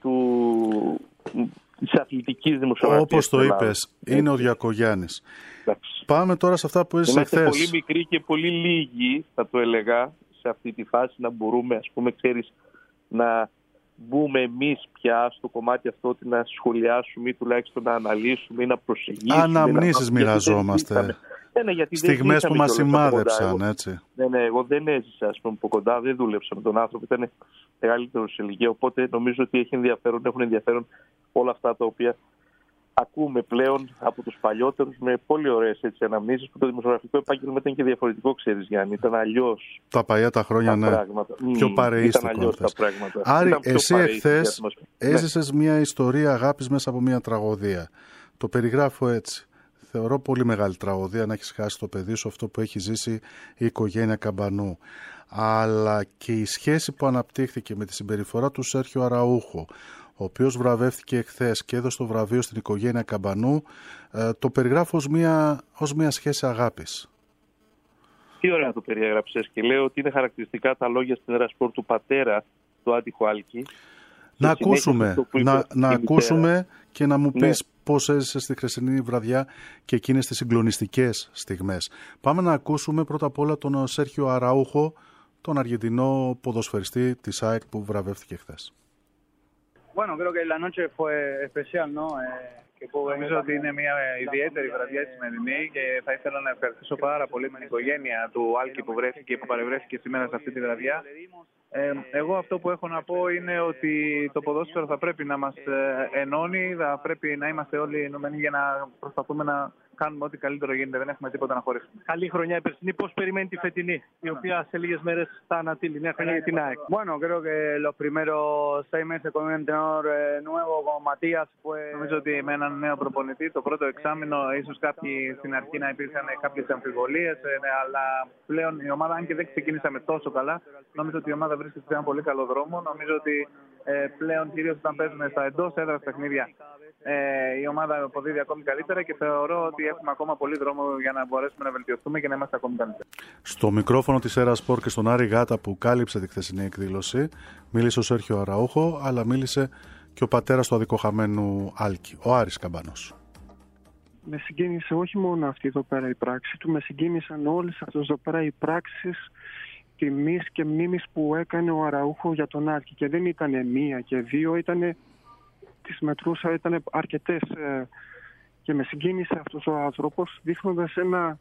της αθλητικής δημοσιογραφίας. Όπως το είπες, είναι ο Διακογιάννης. Πάμε τώρα σε αυτά που είσαι χθες. Είμαστε πολύ μικροί και πολύ λίγοι, θα το έλεγα, σε αυτή τη φάση να μπορούμε, ας πούμε, ξέρεις, να μπούμε εμείς πια στο κομμάτι αυτό, ότι να σχολιάσουμε ή τουλάχιστον να αναλύσουμε ή να προσεγγίσουμε. Αναμνήσεις μοιραζόμαστε. Στιγμές που μας σημάδεψαν, έτσι. Ναι, εγώ δεν έζησα, ας πούμε, από κοντά, δεν δούλεψα με τον άνθρωπο, ήταν μεγαλύτερος σε ηλικία, οπότε νομίζω ότι έχουν ενδιαφέρον όλα αυτά τα οποία ακούμε πλέον από τους παλιότερους, με πολύ ωραίες αναμνήσεις, που το δημοσιογραφικό επάγγελμα ήταν και διαφορετικό, ξέρεις, Γιάννη. Ήταν αλλιώς. Τα παλιά τα χρόνια, ναι. Πράγματα. Πιο παρεΐστικο. Ήταν αλλιώς τα πράγματα. Άρη, εσύ εχθές έζησες μια ιστορία αγάπης μέσα από μια τραγωδία. Το περιγράφω έτσι. Θεωρώ πολύ μεγάλη τραγωδία να έχεις χάσει το παιδί σου, αυτό που έχει ζήσει η οικογένεια Καμπανού. Αλλά και η σχέση που αναπτύχθηκε με τη συμπεριφορά του Σέρχιο Αραούχο, ο οποίος βραβεύτηκε εχθές και έδωσε το βραβείο στην οικογένεια Καμπανού, το περιγράφω ως μια σχέση αγάπης. Τι ωραία το περιέγραψες, και λέω ότι είναι χαρακτηριστικά τα λόγια στην Ερασπορ του πατέρα του Άτυχου Άλκη. Να ακούσουμε και να μου πεις πώς έζησες στη χθεσινή βραδιά και εκείνες τις συγκλονιστικές στιγμές. Πάμε να ακούσουμε πρώτα απ' όλα τον Σέρχιο Αραούχο, τον Αργεντινό ποδοσφαιριστή της ΑΕΚ που βραβεύτηκε χθες. Bueno, creo que la noche fue especial, ¿no? Νομίζω ότι είναι μια ιδιαίτερη βραδιά τη σημερινή και θα ήθελα να ευχαριστήσω πάρα πολύ την οικογένεια του Άλκη που βρέθηκε, που παρευρέθηκε σήμερα σε αυτή τη βραδιά. Εγώ αυτό που έχω να πω είναι ότι το ποδόσφαιρο θα πρέπει να μας ενώνει, θα πρέπει να είμαστε όλοι ενωμένοι για να προσπαθούμε να κάνουμε ό,τι καλύτερο γίνεται. Δεν έχουμε τίποτα να χωρίσουμε. Καλή χρονιά η περσινή. Πώς περιμένει τη φετινή, η οποία σε λίγες μέρες θα ανατείλει νέα χρονιά για την ΑΕΚ? Bueno, creo que los primeros 6 meses con un entrenador nuevo, con Matías, νομίζω ότι με έναν νέο προπονητή, το πρώτο εξάμηνο, ίσως κάποιοι στην αρχή να υπήρχαν κάποιες αμφιβολίες, αλλά πλέον η ομάδα, αν και δεν ξεκινήσαμε τόσο καλά, νομίζω ότι η ομάδα βρίσκεται σε έναν πολύ καλό δρόμο. Νομίζω ότι πλέον, κυρίως όταν παίζουμε στα εντός έδρας παιχνίδια, η ομάδα αποδίδει ακόμη καλύτερα και θεωρώ ότι έχουμε ακόμα πολύ δρόμο για να μπορέσουμε να βελτιωθούμε και να είμαστε ακόμη καλύτεροι. Στο μικρόφωνο της Ερασπορ και στον Άρη Γάτα που κάλυψε τη χθεσινή εκδήλωση, μίλησε ο Σέρχιο Αραούχο, αλλά μίλησε και ο πατέρας του αδικοχαμένου Άλκη, ο Άρης Καμπανός. Με συγκίνησε όχι μόνο αυτή εδώ πέρα η πράξη του, με συγκίνησαν όλες αυτές εδώ πέρα οι πράξεις τιμής και μνήμης που έκανε ο Αραούχο για τον Άλκη. Και δεν ήταν μία και δύο, τις μετρούσα, ήταν αρκετές. Και με συγκίνησε αυτός ο άνθρωπος, δείχνοντας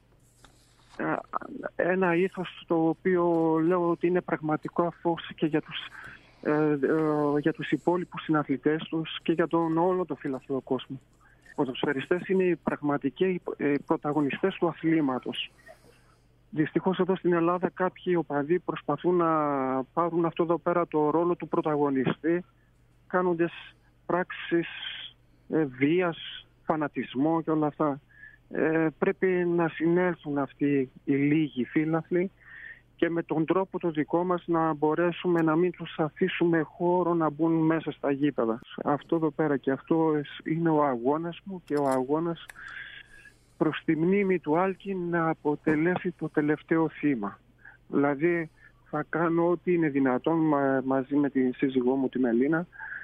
ένα ήθος το οποίο λέω ότι είναι πραγματικό φως και για τους υπόλοιπους συναθλητές τους και για τον όλο το φιλαθλό κόσμο. Οι ποδοσφαιριστές είναι οι πραγματικοί πρωταγωνιστές του αθλήματος. Δυστυχώς εδώ στην Ελλάδα κάποιοι οπαδοί προσπαθούν να πάρουν αυτό εδώ πέρα το ρόλο του πρωταγωνιστή, κάνοντας πράξεις βίας, φανατισμό και όλα αυτά. Πρέπει να συνέλθουν αυτοί οι λίγοι φίλαθλοι και με τον τρόπο το δικό μας να μπορέσουμε να μην τους αφήσουμε χώρο να μπουν μέσα στα γήπεδα. Αυτό εδώ πέρα και αυτό είναι ο αγώνας μου και ο αγώνας προς τη μνήμη του Άλκη να αποτελέσει το τελευταίο θύμα. Δηλαδή θα κάνω ό,τι είναι δυνατόν μαζί με τη σύζυγό μου την Ελίνα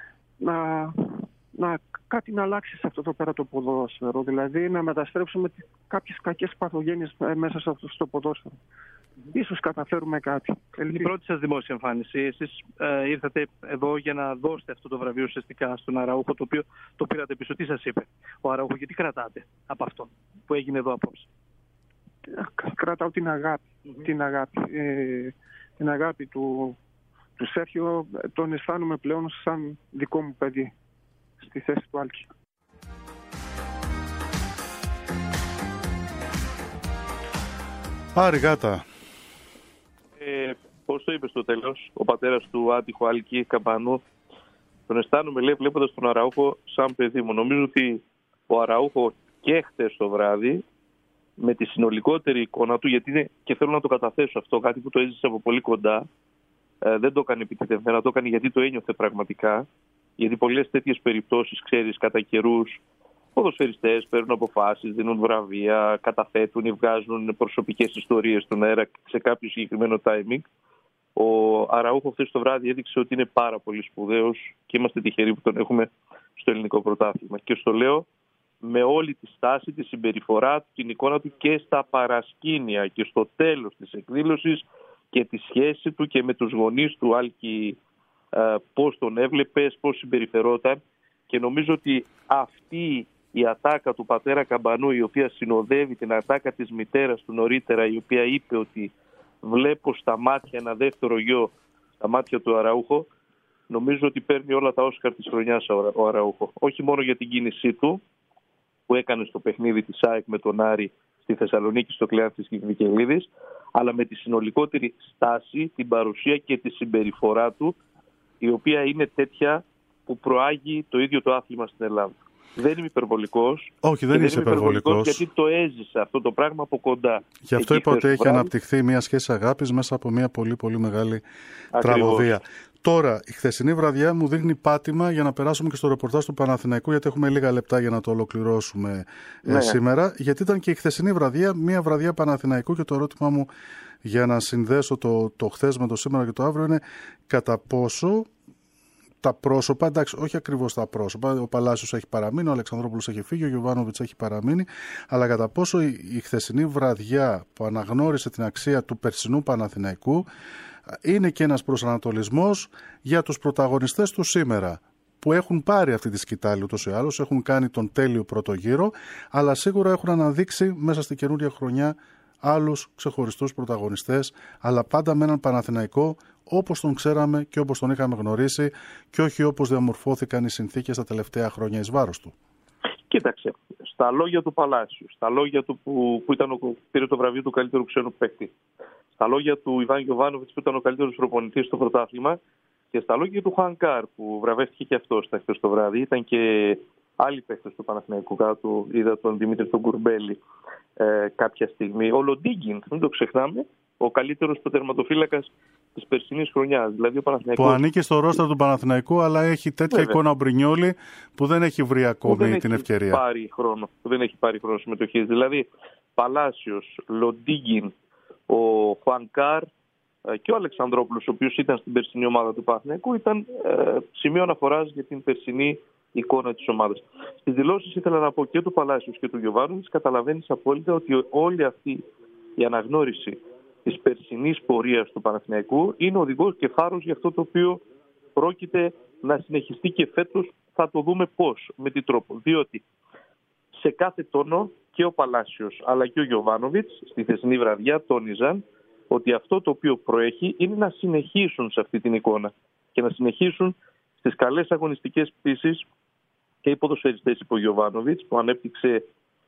να κάτι να αλλάξει σε αυτό το πέρα το ποδόσφαιρο. Δηλαδή να μεταστρέψουμε κάποιες κακές παθογένειες μέσα σε αυτό το ποδόσφαιρο. Ίσως καταφέρουμε κάτι. Η πρώτη σας δημόσια εμφάνιση. Εσείς ήρθατε εδώ για να δώσετε αυτό το βραβείο ουσιαστικά στον Αραούχο, το οποίο το πήρατε πίσω. Τι σας είπε ο Αραούχο και τι κρατάτε από αυτό που έγινε εδώ απόψε? Κρατάω την αγάπη. Την αγάπη του Σέρχιο. Τον αισθάνομαι πλέον σαν δικό μου παιδί στη θέση του Άλκη. Άρη Γάτα. Πώς το είπε στο τέλος, ο πατέρας του άτυχου Άλκη Καμπανού, τον αισθάνομαι, λέει, βλέποντας τον Αραούχο σαν παιδί μου. Νομίζω ότι ο Αραούχο και χτες το βράδυ, με τη συνολικότερη εικόνα του, γιατί είναι, και θέλω να το καταθέσω αυτό, κάτι που το έζησε από πολύ κοντά, δεν το έκανε επιτυχημένα, το έκανε γιατί το ένιωθε πραγματικά, γιατί πολλές τέτοιες περιπτώσεις, ξέρεις, κατά καιρούς, ποδοσφαιριστές παίρνουν αποφάσεις, δίνουν βραβεία, καταθέτουν ή βγάζουν προσωπικές ιστορίες στον αέρα σε κάποιο συγκεκριμένο timing. Ο Αραούχο χθες το βράδυ έδειξε ότι είναι πάρα πολύ σπουδαίος και είμαστε τυχεροί που τον έχουμε στο ελληνικό πρωτάθλημα. Και στο λέω με όλη τη στάση, τη συμπεριφορά του, την εικόνα του και στα παρασκήνια και στο τέλος της εκδήλωσης και τη σχέση του και με τους γονείς του Άλκη, πώς τον έβλεπες, πώς συμπεριφερόταν. Και νομίζω ότι αυτή η ατάκα του πατέρα Καμπανού, η οποία συνοδεύει την ατάκα της μητέρας του νωρίτερα, η οποία είπε ότι βλέπω στα μάτια ένα δεύτερο γιο, στα μάτια του Αραούχο, νομίζω ότι παίρνει όλα τα Όσκαρ της χρονιάς ο Αραούχο. Όχι μόνο για την κίνησή του που έκανε στο παιχνίδι της ΑΕΚ με τον Άρη στη Θεσσαλονίκη στο Κλεάνθης Βικελίδης, αλλά με τη συνολικότερη στάση, την παρουσία και τη συμπεριφορά του, η οποία είναι τέτοια που προάγει το ίδιο το άθλημα στην Ελλάδα. Δεν είμαι υπερβολικός. Όχι, δεν είσαι υπερβολικός. Γιατί το έζησα αυτό το πράγμα από κοντά. Γι' αυτό είπα ότι έχει αναπτυχθεί μια σχέση αγάπης μέσα από μια πολύ πολύ μεγάλη τραγωδία. Τώρα, η χθεσινή βραδιά μου δείχνει πάτημα για να περάσουμε και στο ρεπορτάζ του Παναθηναϊκού, γιατί έχουμε λίγα λεπτά για να το ολοκληρώσουμε σήμερα. Γιατί ήταν και η χθεσινή βραδιά μια βραδιά Παναθηναϊκού και το ερώτημα μου για να συνδέσω το χθες με το σήμερα και το αύριο είναι κατά πόσο τα πρόσωπα, εντάξει, όχι ακριβώς τα πρόσωπα, ο Παλάσιος έχει παραμείνει, ο Αλεξανδρόπουλος έχει φύγει, ο Γιοβάνοβιτς έχει παραμείνει, αλλά κατά πόσο η χθεσινή βραδιά που αναγνώρισε την αξία του περσινού Παναθηναϊκού είναι και ένας προσανατολισμός για τους πρωταγωνιστές του σήμερα, που έχουν πάρει αυτή τη σκητάλη ούτως ή άλλως, έχουν κάνει τον τέλειο πρώτο γύρο, αλλά σίγουρα έχουν αναδείξει μέσα στη καινούργια χρονιά άλλους ξεχωριστούς πρωταγωνιστές, αλλά πάντα με έναν Παναθηναϊκό όπως τον ξέραμε και όπως τον είχαμε γνωρίσει και όχι όπως διαμορφώθηκαν οι συνθήκες τα τελευταία χρόνια εις βάρος του. Κοίταξε, στα λόγια του Παλάσιου, στα λόγια του που πήρε το βραβείο του καλύτερου ξένου παίκτη, στα λόγια του Ιβάν Γιοβάνοβιτς που ήταν ο καλύτερος προπονητής στο πρωτάθλημα και στα λόγια του Χουανκάρ που βραβεύτηκε και αυτός χθες το βράδυ, ήταν και άλλοι παίκτες του Παναθηναϊκού κάτω, είδα τον Δημήτρη τον Κουρμπέλη κάποια στιγμή. Ο Λοντίγκιν, μην το ξεχνάμε, ο καλύτερος τερματοφύλακας της περσινής χρονιάς. Δηλαδή ο Παναθηναϊκός, που ανήκει στο ρόστερ του Παναθηναϊκού, αλλά έχει τέτοια εικόνα ο Μπρινιόλι που δεν έχει βρει ακόμη την ευκαιρία. Δεν έχει πάρει χρόνο συμμετοχής. Δηλαδή Παλάσιος, Λοντίγκιν, ο Χουανκάρ και ο Αλεξανδρόπουλος, ο οποίος ήταν στην περσινή ομάδα του Παναθηναϊκού, ήταν σημείο αναφοράς για την περσινή εικόνα της ομάδας. Στις δηλώσεις ήθελα να πω και του Παλάσιους και του Γιοβάνοβιτς, καταλαβαίνεις απόλυτα ότι όλη αυτή η αναγνώριση της περσινής πορείας του Παναθηναϊκού είναι οδηγός και φάρος για αυτό το οποίο πρόκειται να συνεχιστεί και φέτος. Θα το δούμε πώς, με τι τρόπο. Διότι σε κάθε τόνο και ο Παλάσιος αλλά και ο Γιοβάνοβιτς στη χθεσινή βραδιά τόνιζαν ότι αυτό το οποίο προέχει είναι να συνεχίσουν σε αυτή την εικόνα και να συνεχίσουν στις καλές αγωνιστικές πτήσεις και οι ποδοσφαιριστές υπό Γιοβάνοβιτς που ανέπτυξε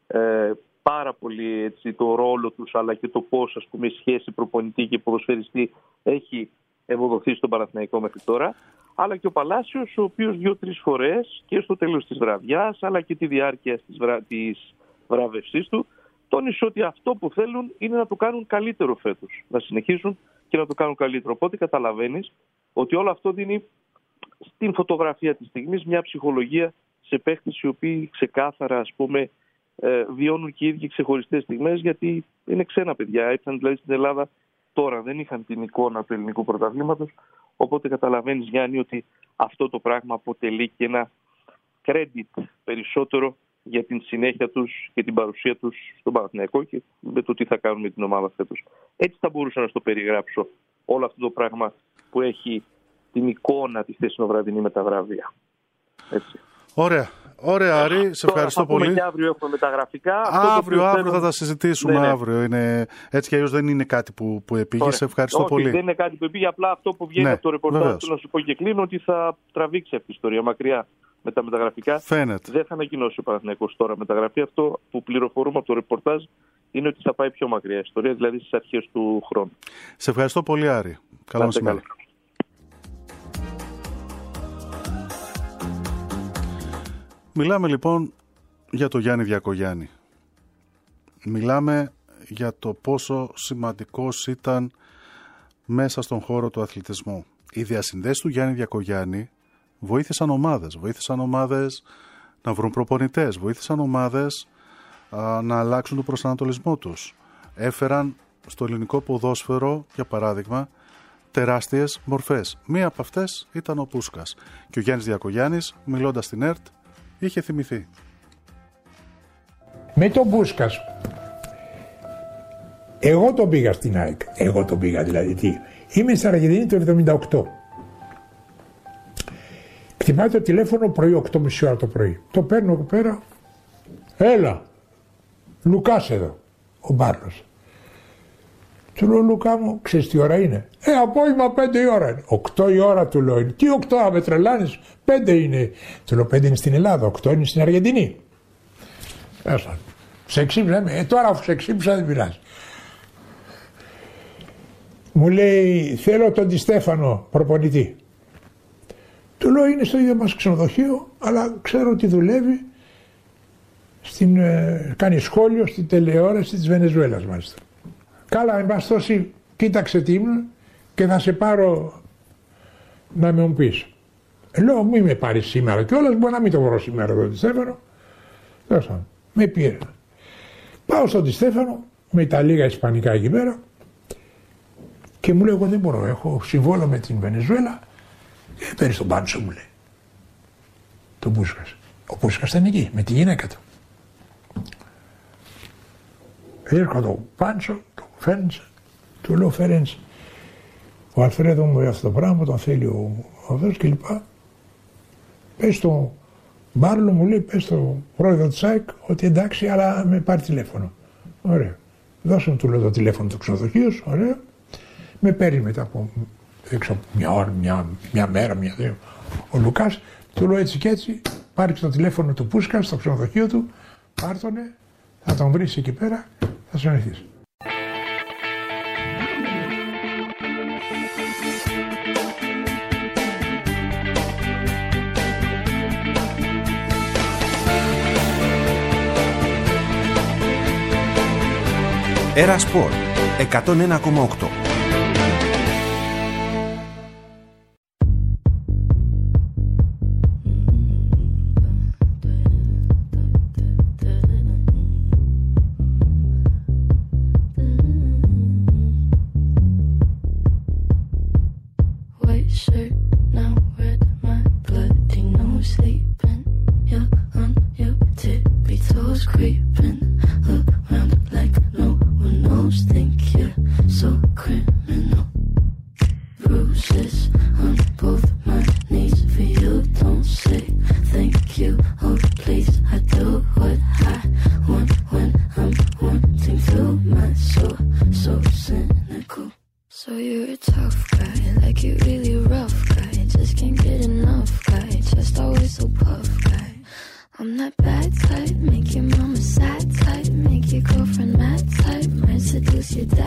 πάρα πολύ έτσι, το ρόλο τους αλλά και το πώς ας πούμε, η σχέση προπονητή και ποδοσφαιριστή έχει ευοδοθεί στον Παναθηναϊκό μέχρι τώρα, αλλά και ο Παλάσιος, ο οποίος 2-3 φορές και στο τέλος της βραδιάς, αλλά και τη διάρκεια της βράβευσής του, τόνισε ότι αυτό που θέλουν είναι να το κάνουν καλύτερο φέτος. Να συνεχίσουν και να το κάνουν καλύτερο. Οπότε καταλαβαίνεις ότι όλο αυτό δίνει στην φωτογραφία της στιγμής μια ψυχολογία σε παίχτες οι οποίοι ξεκάθαρα, ας πούμε, βιώνουν και οι ίδιοι ξεχωριστές στιγμές, γιατί είναι ξένα παιδιά. Ήρθαν δηλαδή στην Ελλάδα τώρα, δεν είχαν την εικόνα του ελληνικού πρωταθλήματος. Οπότε καταλαβαίνεις, Γιάννη, ότι αυτό το πράγμα αποτελεί και ένα credit περισσότερο για την συνέχεια τους και την παρουσία τους στον Παναθηναϊκό και με το τι θα κάνουν με την ομάδα φέτος. Έτσι θα μπορούσα να στο περιγράψω όλο αυτό το πράγμα που έχει την εικόνα τη χθεσινοβραδινή με τα βραβεία. Έτσι. Ωραία. Ωραία, Άρη, σε ευχαριστώ πολύ. Και αύριο έχουμε μεταγραφικά. Αύριο θα τα συζητήσουμε. Ναι. Αύριο. Είναι... Έτσι κι αλλιώς δεν είναι κάτι που επήγε. Σε ευχαριστώ πολύ. Δεν είναι κάτι που επήγε. Απλά αυτό που βγαίνει από το ρεπορτάζ του, να σου πω και κλείνω, ότι θα τραβήξει αυτή η ιστορία μακριά με τα μεταγραφικά. Φαίνεται. Δεν θα ανακοινώσει ο Παναθηναϊκός τώρα μεταγραφή. Αυτό που πληροφορούμε από το ρεπορτάζ είναι ότι θα πάει πιο μακριά η ιστορία, δηλαδή στις αρχές του χρόνου. Σε ευχαριστώ πολύ, Άρη. Καλό μεσημέρι. Μιλάμε λοιπόν για το Γιάννη Διακογιάννη. Μιλάμε για το πόσο σημαντικός ήταν μέσα στον χώρο του αθλητισμού. Οι διασυνδέσεις του Γιάννη Διακογιάννη βοήθησαν ομάδες να βρουν προπονητές, βοήθησαν ομάδες να αλλάξουν τον προσανατολισμό τους. Έφεραν στο ελληνικό ποδόσφαιρο, για παράδειγμα, τεράστιες μορφές. Μία από αυτές ήταν ο Πούσκας. Και ο Γιάννης Διακογιάννης, μιλώντας στην ΕΡΤ, είχε θυμηθεί. Με τον Πούσκας, εγώ τον πήγα στην ΑΕΚ. Εγώ τον πήγα δηλαδή. Τι. Είμαι στην Αργεντινή το 1978. Χτυπάει το τηλέφωνο πρωί, 8.30 ώρα το πρωί. Το παίρνω εδώ πέρα. Έλα, Λουκάς εδώ, ο Μπάρλος. Του λέω, Λουκά μου, ξέρεις τι ώρα είναι? Απόγευμα 5 η ώρα είναι. 8 η ώρα του λέω. Τι 8, με τρελάνεις? 5 είναι. Του λέω, 5 είναι στην Ελλάδα, 8 είναι στην Αργεντινή. Έσαν. Σε ξύψα, τώρα αφού σε ξύψα δεν πειράζει. Μου λέει, θέλω τον Ντι Στέφανο προπονητή. Του λέω, είναι στο ίδιο μας ξενοδοχείο, αλλά ξέρω ότι δουλεύει, κάνει σχόλιο στην τηλεόραση της Βενεζουέλας μάλιστα. Καλά, εν πάση τόση, κοίταξε τι ήμουν και θα σε πάρω να με μου πεις. Λέω, μην με πάρεις σήμερα κιόλας, μπορεί να μην το βρω σήμερα τον Ντι Στέφανο. Με πήρε. Πάω στον Ντι Στέφανο, με τα λίγα ισπανικά εκεί πέρα, και μου λέει, εγώ δεν μπορώ, έχω συμβόλαιο με την Βενεζουέλα. Παίρνεις τον Πάντσο, μου λέει. Τον Πούσκας. Ο Πούσκας ήταν εκεί, με τη γυναίκα του. Έρχομαι τον Πάντσο, τον Φέρντς, του λέω, Φέρντς, ο Αλφρέδο μου αυτό το πράγμα, τον θέλει ο αυτός κλπ. Πες το Μπάρλο, μου λέει, πες το πρόεδρο της ΑΕΚ ότι εντάξει, αλλά με πάρει τηλέφωνο. Ωραία. Δώσε μου, του λέω, το τηλέφωνο του ξενοδοχείου, ωραία. Με παίρνει μετά από έξω μια ώρα, μια μέρα, μια δύο. Ο Λουκάς, του λέω έτσι και έτσι, πάρει το τηλέφωνο του Πούσκα στο ξενοδοχείο του, πάρτονε, θα τον βρεις εκεί πέρα, θα συνοηθείς. Era Sport 101,8.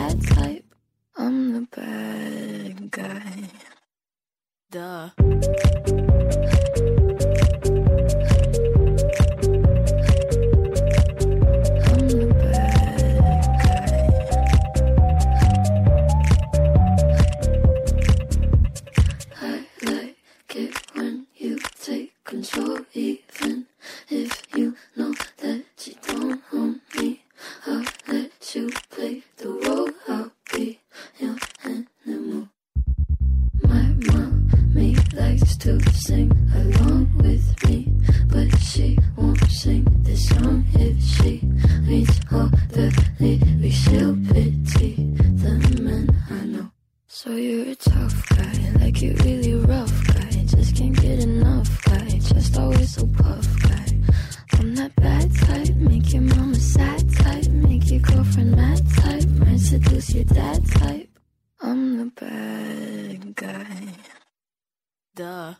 I'm the bad guy. Duh. still pity the men I know. So you're a tough guy, like you're really rough guy. Just can't get enough guy, just always so puff guy. I'm that bad type, make your mama sad type, make your girlfriend mad type, might seduce your dad type. I'm the bad guy. Duh.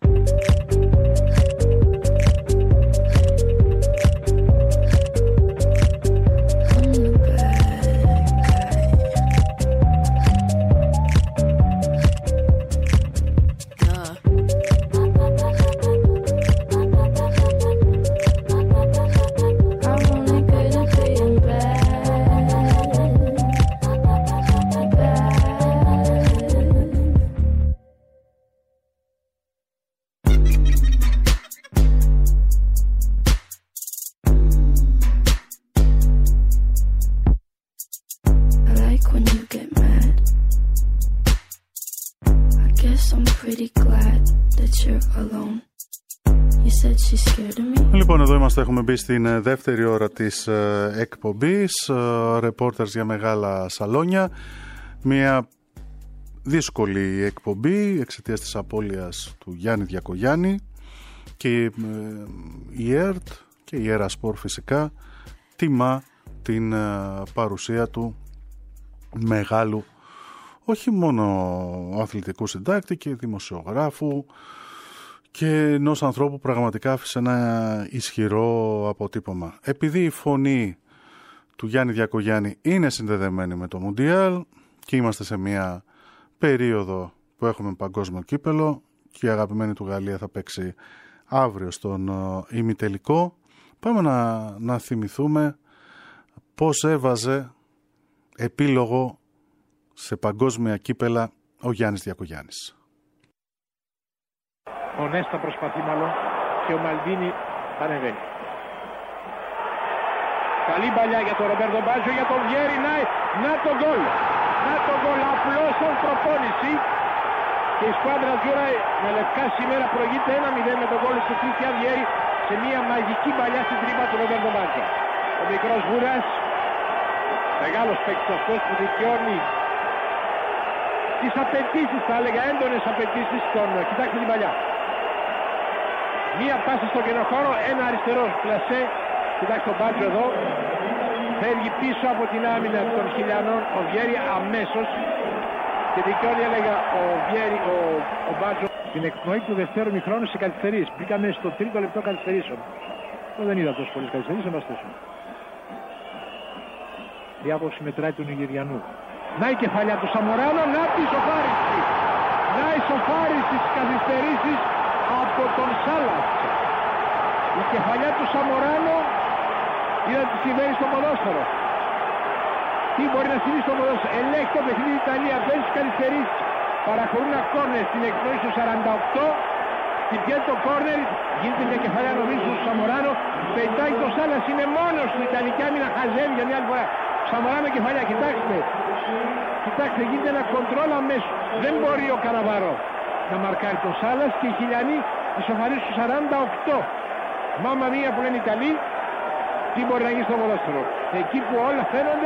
Λοιπόν, εδώ είμαστε, έχουμε μπει στην δεύτερη ώρα της εκπομπής, ρεπόρτερς για μεγάλα σαλόνια. Μια δύσκολη εκπομπή εξαιτίας της απώλειας του Γιάννη Διακογιάννη, και η ΕΡΤ και η Ερασπορ φυσικά τιμά την παρουσία του μεγάλου, όχι μόνο αθλητικού συντάκτη και δημοσιογράφου, και ενός ανθρώπου που πραγματικά άφησε ένα ισχυρό αποτύπωμα. Επειδή η φωνή του Γιάννη Διακογιάννη είναι συνδεδεμένη με το Μουντιάλ και είμαστε σε μια περίοδο που έχουμε παγκόσμιο κύπελο και η αγαπημένη του Γαλλία θα παίξει αύριο στον ημιτελικό, πάμε να θυμηθούμε πώς έβαζε επίλογο σε παγκόσμια κύπελα ο Γιάννης Διακογιάννης. Ο Νέστα προσπαθεί μάλλον και ο Μαλντίνι πανεβαίνει. Καλή παλιά για τον Ρομπέρτο Μπάτζο, για τον Βιέρι. Να το γκολ. Να το γκολ. Απλώς σαν προπόνηση. Και η σκουάντρα Τζούρα με λευκά σήμερα προηγείται 1-0 με τον γκολ του Κρίστιαν Βιέρι σε μια μαγική παλιά στην τρύπα του Ρομπέρτο Μπάτζο. Ο μικρός Βούρας, μεγάλος παίκτης αυτός που δικαιώνει τις απαιτήσεις, θα έλεγα έντονες απαιτήσεις των. Κοιτάξτε την παλιά. Μία πάση στο κενοχώρο, ένα αριστερό πλασέ. Κοιτάξτε τον Μπάτζο εδώ. Φεύγει πίσω από την άμυνα των χιλιανών ο Βιέρι αμέσως. Και δικαιώνει, έλεγα, ο Μπάτζο την εκπνοή του δευτέρου μηχρόνου σε καθυστερήσεις. Μπήκαμε στο τρίτο λεπτό καθυστερήσεων. Εγώ δεν είδα τόσο πολλές καθυστερήσεις, να μας θέσουν. Η άποψη μετράει του Νιγηριανού. Να η κεφαλιά του Σαμοράνο, να τη σοφάριση. Να η σοφάριση στις καθυστερήσεις από τον Σάλας. Η κεφαλιά του Σαμοράνο είδα τι συμβαίνει στο ποδόσφαιρο. Τι μπορεί να συμβεί στο ποδόσφαιρο. Ελέγχει το παιχνίδι η Ιταλία, παίζει τις καθυστερήσεις. Παραχωρούν ένα κόρνερ στην εκπνοή του 48. Την πιέζει το κόρνερ, γίνεται μια κεφαλιά νομίζω του Σαμοράνο. Πετάει το Σάλας, είναι μόνος του. Η Ιταλική άμυνα χαζεύει για μια άλλη φορά. Σαμοράνο κεφαλιά, κοιτάξτε. Κοιτάξτε, γίνεται ένα κοντρόλ αμέσως. Δεν μπορεί ο Καναβάρο να μαρκάρει τον Σάλας και οι χιλιανοί ισοφαρίζουν στους 48. Μάμα μία που λένε οι Ιταλοί, τι μπορεί να γίνει στο ποδόσφαιρο. Εκεί που όλα φαίνονται.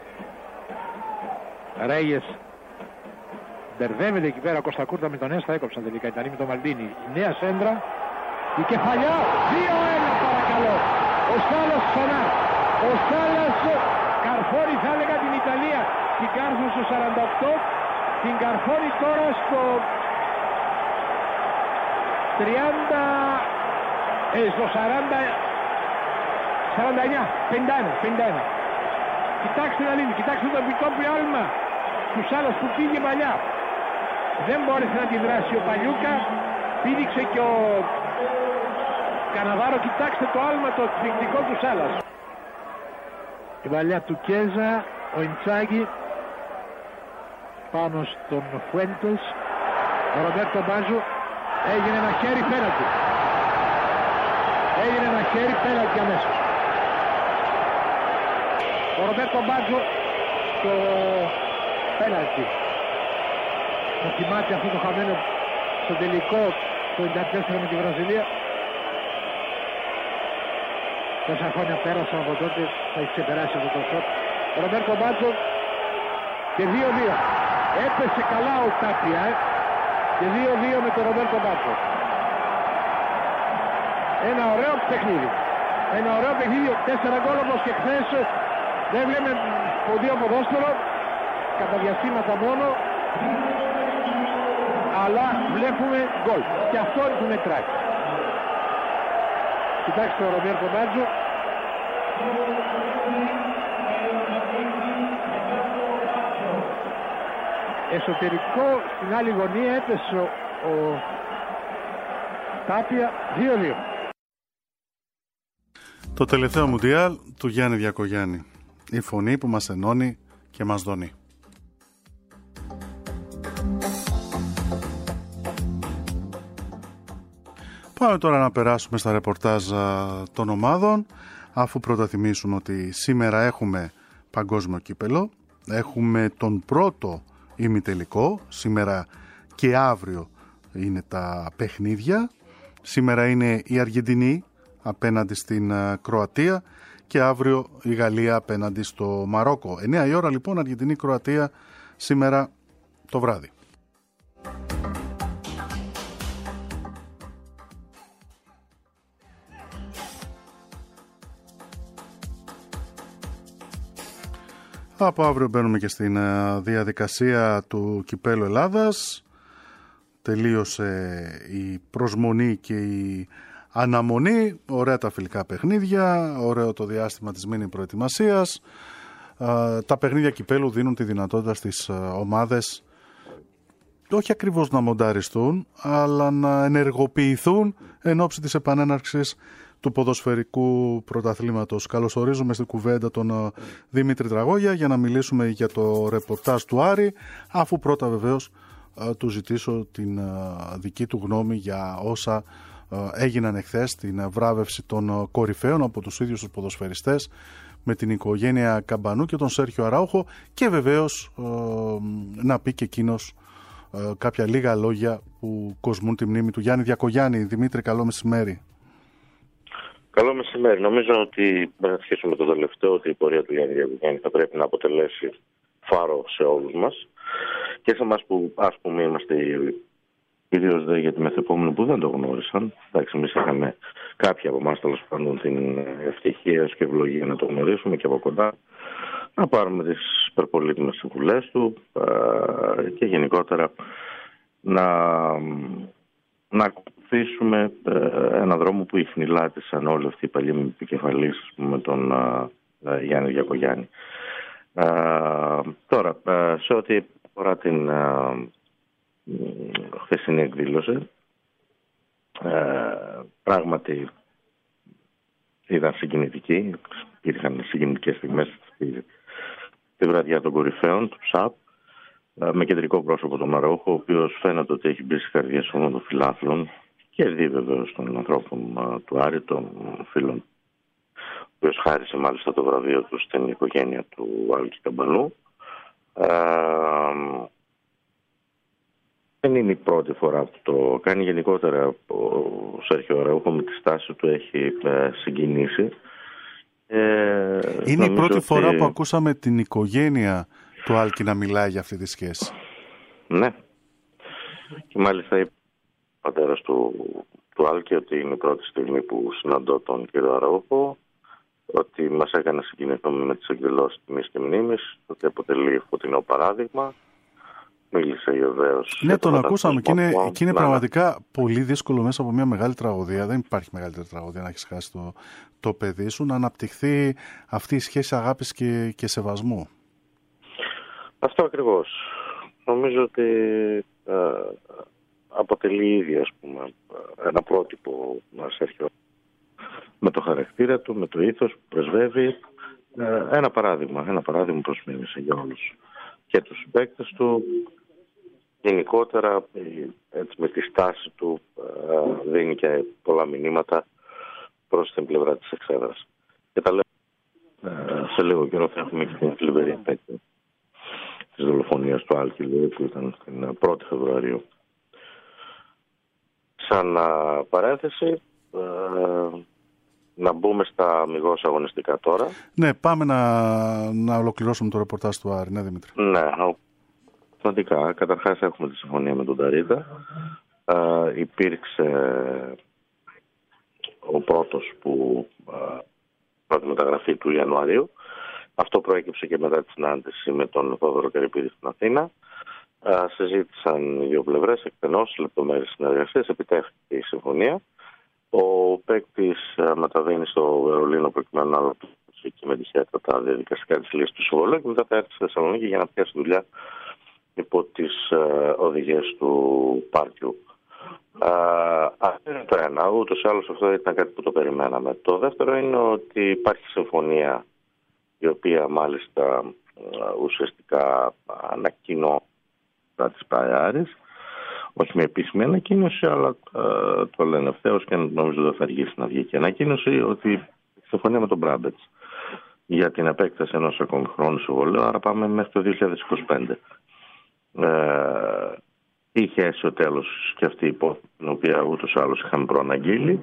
Ρέιες μπερδεύεται εκεί πέρα, Κωστακούρτα με τον Έστα, έκοψαν τελικά οι Ιταλοί με τον Μαλντίνι. Η νέα σέντρα, η κεφαλιά, 2-1 παρακαλώ. Ο Σάλας ξανά. Ο Σάλας καρφώνει, θα έλεγα, την Ιταλία. Την κάρφωσε στο 48, την καρφώνει τώρα στο 30, στο 49, 51. Κοιτάξτε να λύνει, κοιτάξτε το πικό άλμα του Σάλας που πήγε παλιά. Δεν μπόρεσε να αντιδράσει ο Παλιούκα, πήδηξε και ο Καναβάρο. Κοιτάξτε το άλμα το εκπληκτικό του Σάλας. Η παλιά του Κέζα, ο Ιντσάγκη πάνω στον Φουέντες. Ο Ρομπέρτο Μπάτζο, έγινε ένα χέρι πέναλτι. Έγινε ένα χέρι πέναλτι αμέσως. Ο Ρομπέρτο Μπάτζο το πέναλτι. Θα θυμάται αυτό το χαμένο στο τελικό το 94 με τη Βραζιλία. Τόσα χρόνια πέρασαν από τότε, θα έχει ξεπεράσει αυτό το σωτ. Ρομπέρτο Μπάτσο και 2-2. Έπεσε καλά ο Τάπια και 2-2 με τον Ρομπέρτο Μπάτσο. Ένα ωραίο παιχνίδι. Ένα ωραίο παιχνίδι, 4 γκολ όπως και χθες. Δεν βλέπουμε ποντίο ποδόσφαιρο, κατά διαστήματα μόνο, αλλά βλέπουμε γκολ. Και αυτό που μετράει. Κοιτάξτε τον Ρομπέρτο Μπάτσο. Εσωτερικό στην άλλη γωνία έπεσε ο Τάπια 2-2. Το τελευταίο Μουντιάλ του Γιάννη Διακογιάννη. Η φωνή που μας ενώνει και μας δονεί. Πάμε τώρα να περάσουμε στα ρεπορτάζ των ομάδων, αφού πρώτα θυμίσουν ότι σήμερα έχουμε παγκόσμιο κύπελο, έχουμε τον πρώτο ημιτελικό, σήμερα και αύριο είναι τα παιχνίδια. Σήμερα είναι η Αργεντινή απέναντι στην Κροατία και αύριο η Γαλλία απέναντι στο Μαρόκο. 9 η ώρα λοιπόν Αργεντινή-Κροατία σήμερα το βράδυ. Από αύριο μπαίνουμε και στην διαδικασία του Κυπέλλου Ελλάδας. Τελείωσε η προσμονή και η αναμονή. Ωραία τα φιλικά παιχνίδια, ωραίο το διάστημα της μίνι προετοιμασίας. Τα παιχνίδια Κυπέλλου δίνουν τη δυνατότητα στις ομάδες όχι ακριβώς να μονταριστούν, αλλά να ενεργοποιηθούν εν ώψη της επανέναρξης του ποδοσφαιρικού πρωταθλήματος. Καλωσορίζουμε στην κουβέντα τον Δημήτρη Τραγόγια για να μιλήσουμε για το ρεπορτάζ του Άρη, αφού πρώτα βεβαίως του ζητήσω την δική του γνώμη για όσα έγιναν εχθές, την βράβευση των κορυφαίων από τους ίδιους τους ποδοσφαιριστές με την οικογένεια Καμπανού και τον Σέρχιο Αράουχο, και βεβαίως να πει και εκείνος κάποια λίγα λόγια που κοσμούν τη μνήμη του Γιάννη Διακογιάννη. Δημήτρη, καλό μεσημέρι. Καλό μεσημέρι. Νομίζω ότι, να αρχίσουμε το τελευταίο, ότι η πορεία του Γιάννη Διακογιάννη θα πρέπει να αποτελέσει φάρο σε όλους μας και σε εμάς που, ας πούμε, είμαστε κυρίως δε για τη μεθεπόμενη που δεν το γνώρισαν. Εντάξει, εμείς είχαμε κάποιοι από εμάς τέλος πάντων την ευτυχία και ευλογία να το γνωρίσουμε και από κοντά, να πάρουμε τις υπερπολίτιμες συμβουλές του και γενικότερα να ακολουθήσουμε έναν δρόμο που ιχνηλάτησαν όλοι αυτοί οι παλιοί επικεφαλείς με τον Γιάννη Διακογιάννη. Τώρα, σε ό,τι αφορά την χθεσινή εκδήλωση, πράγματι ήταν συγκινητική. Υπήρχαν συγκινητικές στιγμές στη βραδιά των κορυφαίων του ΣΑΠ, με κεντρικό πρόσωπο τον Αραούχο, ο οποίος φαίνεται ότι έχει μπει στις καρδιές όλων των φιλάθλων και δει βεβαίως των ανθρώπων του Άρη, των φίλων, ο οποίος χάρισε μάλιστα το βραβείο του στην οικογένεια του Άλκη Καμπανού. Δεν είναι η πρώτη φορά που το κάνει. Γενικότερα ο Σέρχιο Αραούχο με τη στάση του έχει συγκινήσει. Είναι η πρώτη φορά που ακούσαμε την οικογένεια του Άλκη να μιλάει για αυτή τη σχέση. Ναι. Και μάλιστα είπε ο πατέρας του Άλκη ότι είναι η πρώτη στιγμή που συναντώ τον κύριο Αραούχο, ότι μας έκανε συγκινηθούμε με τις εκδηλώσεις τιμής και μνήμης, ότι αποτελεί φωτεινό παράδειγμα. Μίλησε βεβαίως. Ναι, τον ακούσαμε και είναι πραγματικά πολύ δύσκολο μέσα από μια μεγάλη τραγωδία. Δεν υπάρχει μεγαλύτερη τραγωδία να έχεις χάσει το παιδί σου, να αναπτυχθεί αυτή η σχέση αγάπης και σεβασμού. Αυτό ακριβώς. Νομίζω ότι αποτελεί ήδη, ας πούμε, ένα πρότυπο Σέρχιο με το χαρακτήρα του, με το ήθος που πρεσβεύει. Ένα παράδειγμα προς μίμηση για όλους και τους παίκτες του. Γενικότερα, έτσι, με τη στάση του δίνει και πολλά μηνύματα προς την πλευρά της εξέδρας. Και τα λέω, σε λίγο καιρό θα έχουμε και την θλιβερή επέτειο της δολοφονίας του Άλκη, που ήταν την 1η Φεβρουαρίου. Σαν παρένθεση, Να μπούμε στα αμιγώς αγωνιστικά τώρα. Ναι, πάμε να ολοκληρώσουμε το ρεπορτάζ του Άρη, ναι Δημήτρη. Ναι, πραγματικά. Καταρχάς έχουμε τη συμφωνία με τον Ταρίντα. Υπήρξε ο πρώτος πρώτη μεταγραφή του Ιανουαρίου. Αυτό προέκυψε και μετά τη συνάντηση με τον Θόδωρο Καρυπίδη στην Αθήνα. Συζήτησαν οι δύο πλευρές εκτενώς λεπτομέρειες συνεργασίες, επιτεύχθηκε η συμφωνία. Ο παίκτης μεταβαίνει στο Βερολίνο προκειμένου να ολοκληρώσει εκεί με τη ΧΕΤΑ τα διαδικαστικά της λύσης του συμβολέου και μετά θα έρθει στη Θεσσαλονίκη για να πιάσει δουλειά υπό τις οδηγίες του Πάρκιου. Αυτό είναι το ένα. Ούτως ή άλλως αυτό ήταν κάτι που το περιμέναμε. Το δεύτερο είναι ότι υπάρχει συμφωνία η οποία μάλιστα ουσιαστικά ανακοινώ της Παϊάρης, όχι με επίσημη ανακοίνωση, αλλά το λένε ευθέως και νομίζω δεν θα αργήσει να βγει και ανακοίνωση ότι συμφωνία με τον Μπράμπετς για την επέκταση ενός ακόμη χρόνου συμβολέου, άρα πάμε μέχρι το 2025. Είχε έσει ο τέλος και αυτή η υπόθεση, την οποία ούτως ή άλλως είχαμε προαναγγείλει.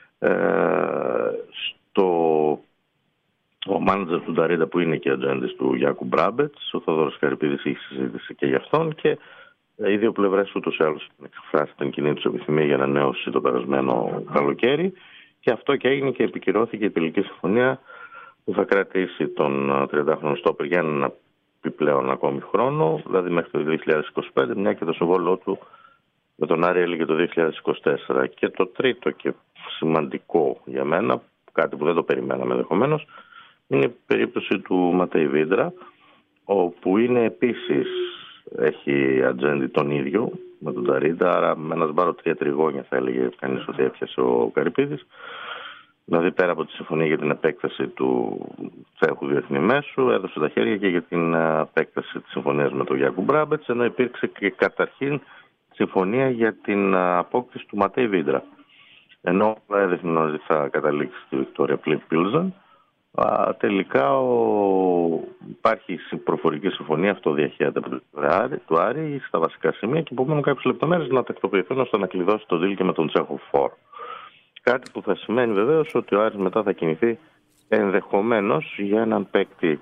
Ο μάνατζερ του Νταρίντα, που είναι και ατζέντης του Γιάκου Μπράμπετς, ο Θόδωρος Καρυπίδης, είχε συζήτηση και γι' αυτόν και οι δύο πλευρές ούτως ή άλλως είχαν εκφράσει την κοινή τους επιθυμία για ανανέωση το περασμένο καλοκαίρι και αυτό και έγινε και επικυρώθηκε η τελική συμφωνία που θα κρατήσει τον 30χρονο στόπερ για ένα επιπλέον ακόμη χρόνο, δηλαδή μέχρι το 2025, μια και το συμβόλαιό του με τον Άρη έλεγε το 2024. Και το τρίτο και σημαντικό για μένα, κάτι που δεν το περιμέναμε ενδεχομένως, είναι η περίπτωση του Ματέι Βίντρα, όπου είναι επίσης, έχει ατζέντη τον ίδιο με τον Ταρίντα, άρα με ένα σμπάρο 3 τριγώνια θα έλεγε κανείς ότι έπιασε ο Καρυπίδης. Δηλαδή πέρα από τη συμφωνία για την επέκταση του Τσέχου Διεθνή Μέσου, έδωσε τα χέρια και για την επέκταση της συμφωνίας με τον Γιάκου Μπράμπετς, ενώ υπήρξε και καταρχήν συμφωνία για την απόκτηση του Ματέι Βίντρα. Ενώ έδειχνε ότι θα καταλήξει στη Βικτόρια Πλίλζεν, τελικά υπάρχει προφορική συμφωνία, αυτό διαχέεται από του Άρη στα βασικά σημεία και επομένως κάποιες λεπτομέρειες να τακτοποιηθούν ώστε να κλειδώσει το deal και με τον Τσέχο Φόρ. Κάτι που θα σημαίνει βεβαίως ότι ο Άρης μετά θα κινηθεί ενδεχομένως για έναν παίκτη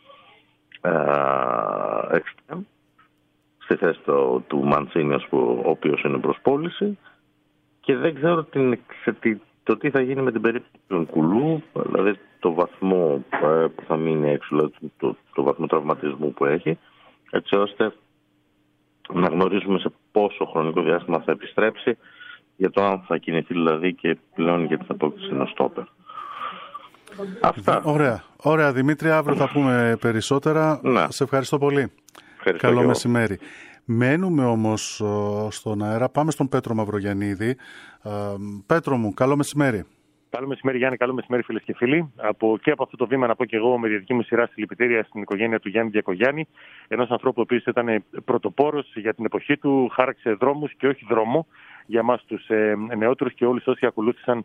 extreme στη θέση του Μαντσίνη, ο οποίος είναι προς πώληση, και δεν ξέρω το τι θα γίνει με την περίπτωση του Κουλού, δηλαδή το βαθμό που θα μείνει έξω, δηλαδή το βαθμό τραυματισμού που έχει, έτσι ώστε να γνωρίζουμε σε πόσο χρονικό διάστημα θα επιστρέψει, για το αν θα κινηθεί δηλαδή και πλέον για την απόκτηση ενός στόπερ. Αυτά. Ωραία Δημήτρη, αύριο θα πούμε περισσότερα. Ναι. Σε ευχαριστώ πολύ. Καλό μεσημέρι. Μένουμε όμως στον αέρα. Πάμε στον Πέτρο Μαυρογιαννίδη. Πέτρο μου, καλό μεσημέρι. Καλό μεσημέρι Γιάννη, καλό μεσημέρι φίλες και φίλοι. Και από αυτό το βήμα να πω και εγώ με τη δική μου σειρά συλληπιτήρια στην οικογένεια του Γιάννη Διακογιάννη, ενός ανθρώπου ο οποίος ήταν πρωτοπόρος για την εποχή του, χάραξε δρόμους και όχι δρόμο για εμάς τους νεότερους και όλους όσοι ακολούθησαν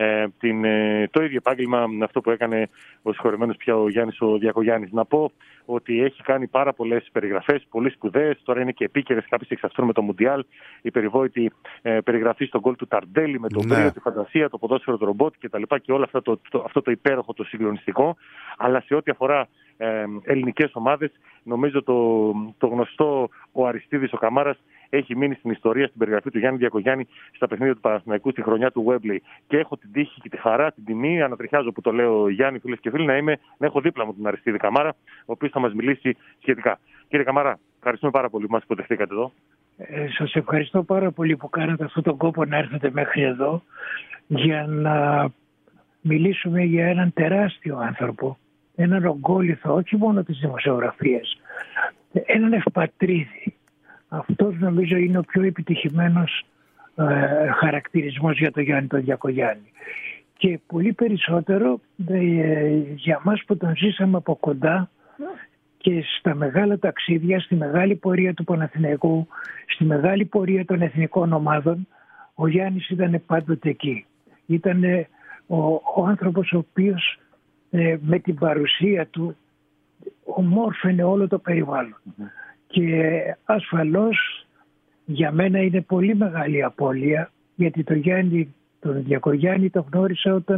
το ίδιο επάγγελμα με αυτό που έκανε ο συγχωρεμένος πια ο Γιάννης ο Διακογιάννης. Να πω ότι έχει κάνει πάρα πολλές περιγραφές, πολύ σπουδαίες, τώρα είναι και επίκαιρες κάποιες εξ αυτών με το Μουντιάλ, η περιβόητη περιγραφή στον γκολ του Ταρντέλη με τον Μπρίο, τη φαντασία, το ποδόσφαιρο του ρομπότ κτλ. Και όλο αυτό το υπέροχο, το συγκλονιστικό. Αλλά σε ό,τι αφορά ελληνικές ομάδες, νομίζω το γνωστό ο Αριστίδης ο Καμάρας έχει μείνει στην ιστορία, στην περιγραφή του Γιάννη Διακογιάννη στα παιχνίδια του Παναθηναϊκού στη χρονιά του Γουέμπλεϊ. Και έχω την τύχη και τη χαρά, την τιμή, ανατριχιάζω που το λέω Γιάννη, φίλες και φίλοι, να έχω δίπλα μου τον Αριστίδη Καμάρα, ο οποίος θα μας μιλήσει σχετικά. Κύριε Καμάρα, ευχαριστούμε πάρα πολύ που μας υποδεχτήκατε εδώ. Σας ευχαριστώ πάρα πολύ που κάνατε αυτόν τον κόπο να έρθετε μέχρι εδώ για να μιλήσουμε για έναν τεράστιο άνθρωπο, έναν ογκόλιθο όχι μόνο της δημοσιογραφίας, έναν ευπατρίδη. Αυτός νομίζω είναι ο πιο επιτυχημένος χαρακτηρισμός για τον Γιάννη τον Διακογιάννη. Και πολύ περισσότερο για μας που τον ζήσαμε από κοντά και στα μεγάλα ταξίδια, στη μεγάλη πορεία του Παναθηναϊκού, στη μεγάλη πορεία των εθνικών ομάδων, ο Γιάννης ήταν πάντοτε εκεί. Ήταν ο άνθρωπος ο οποίος με την παρουσία του ομόρφαινε όλο το περιβάλλον. Και ασφαλώς για μένα είναι πολύ μεγάλη απώλεια, γιατί τον Γιάννη τον Διακογιάννη τον γνώρισα όταν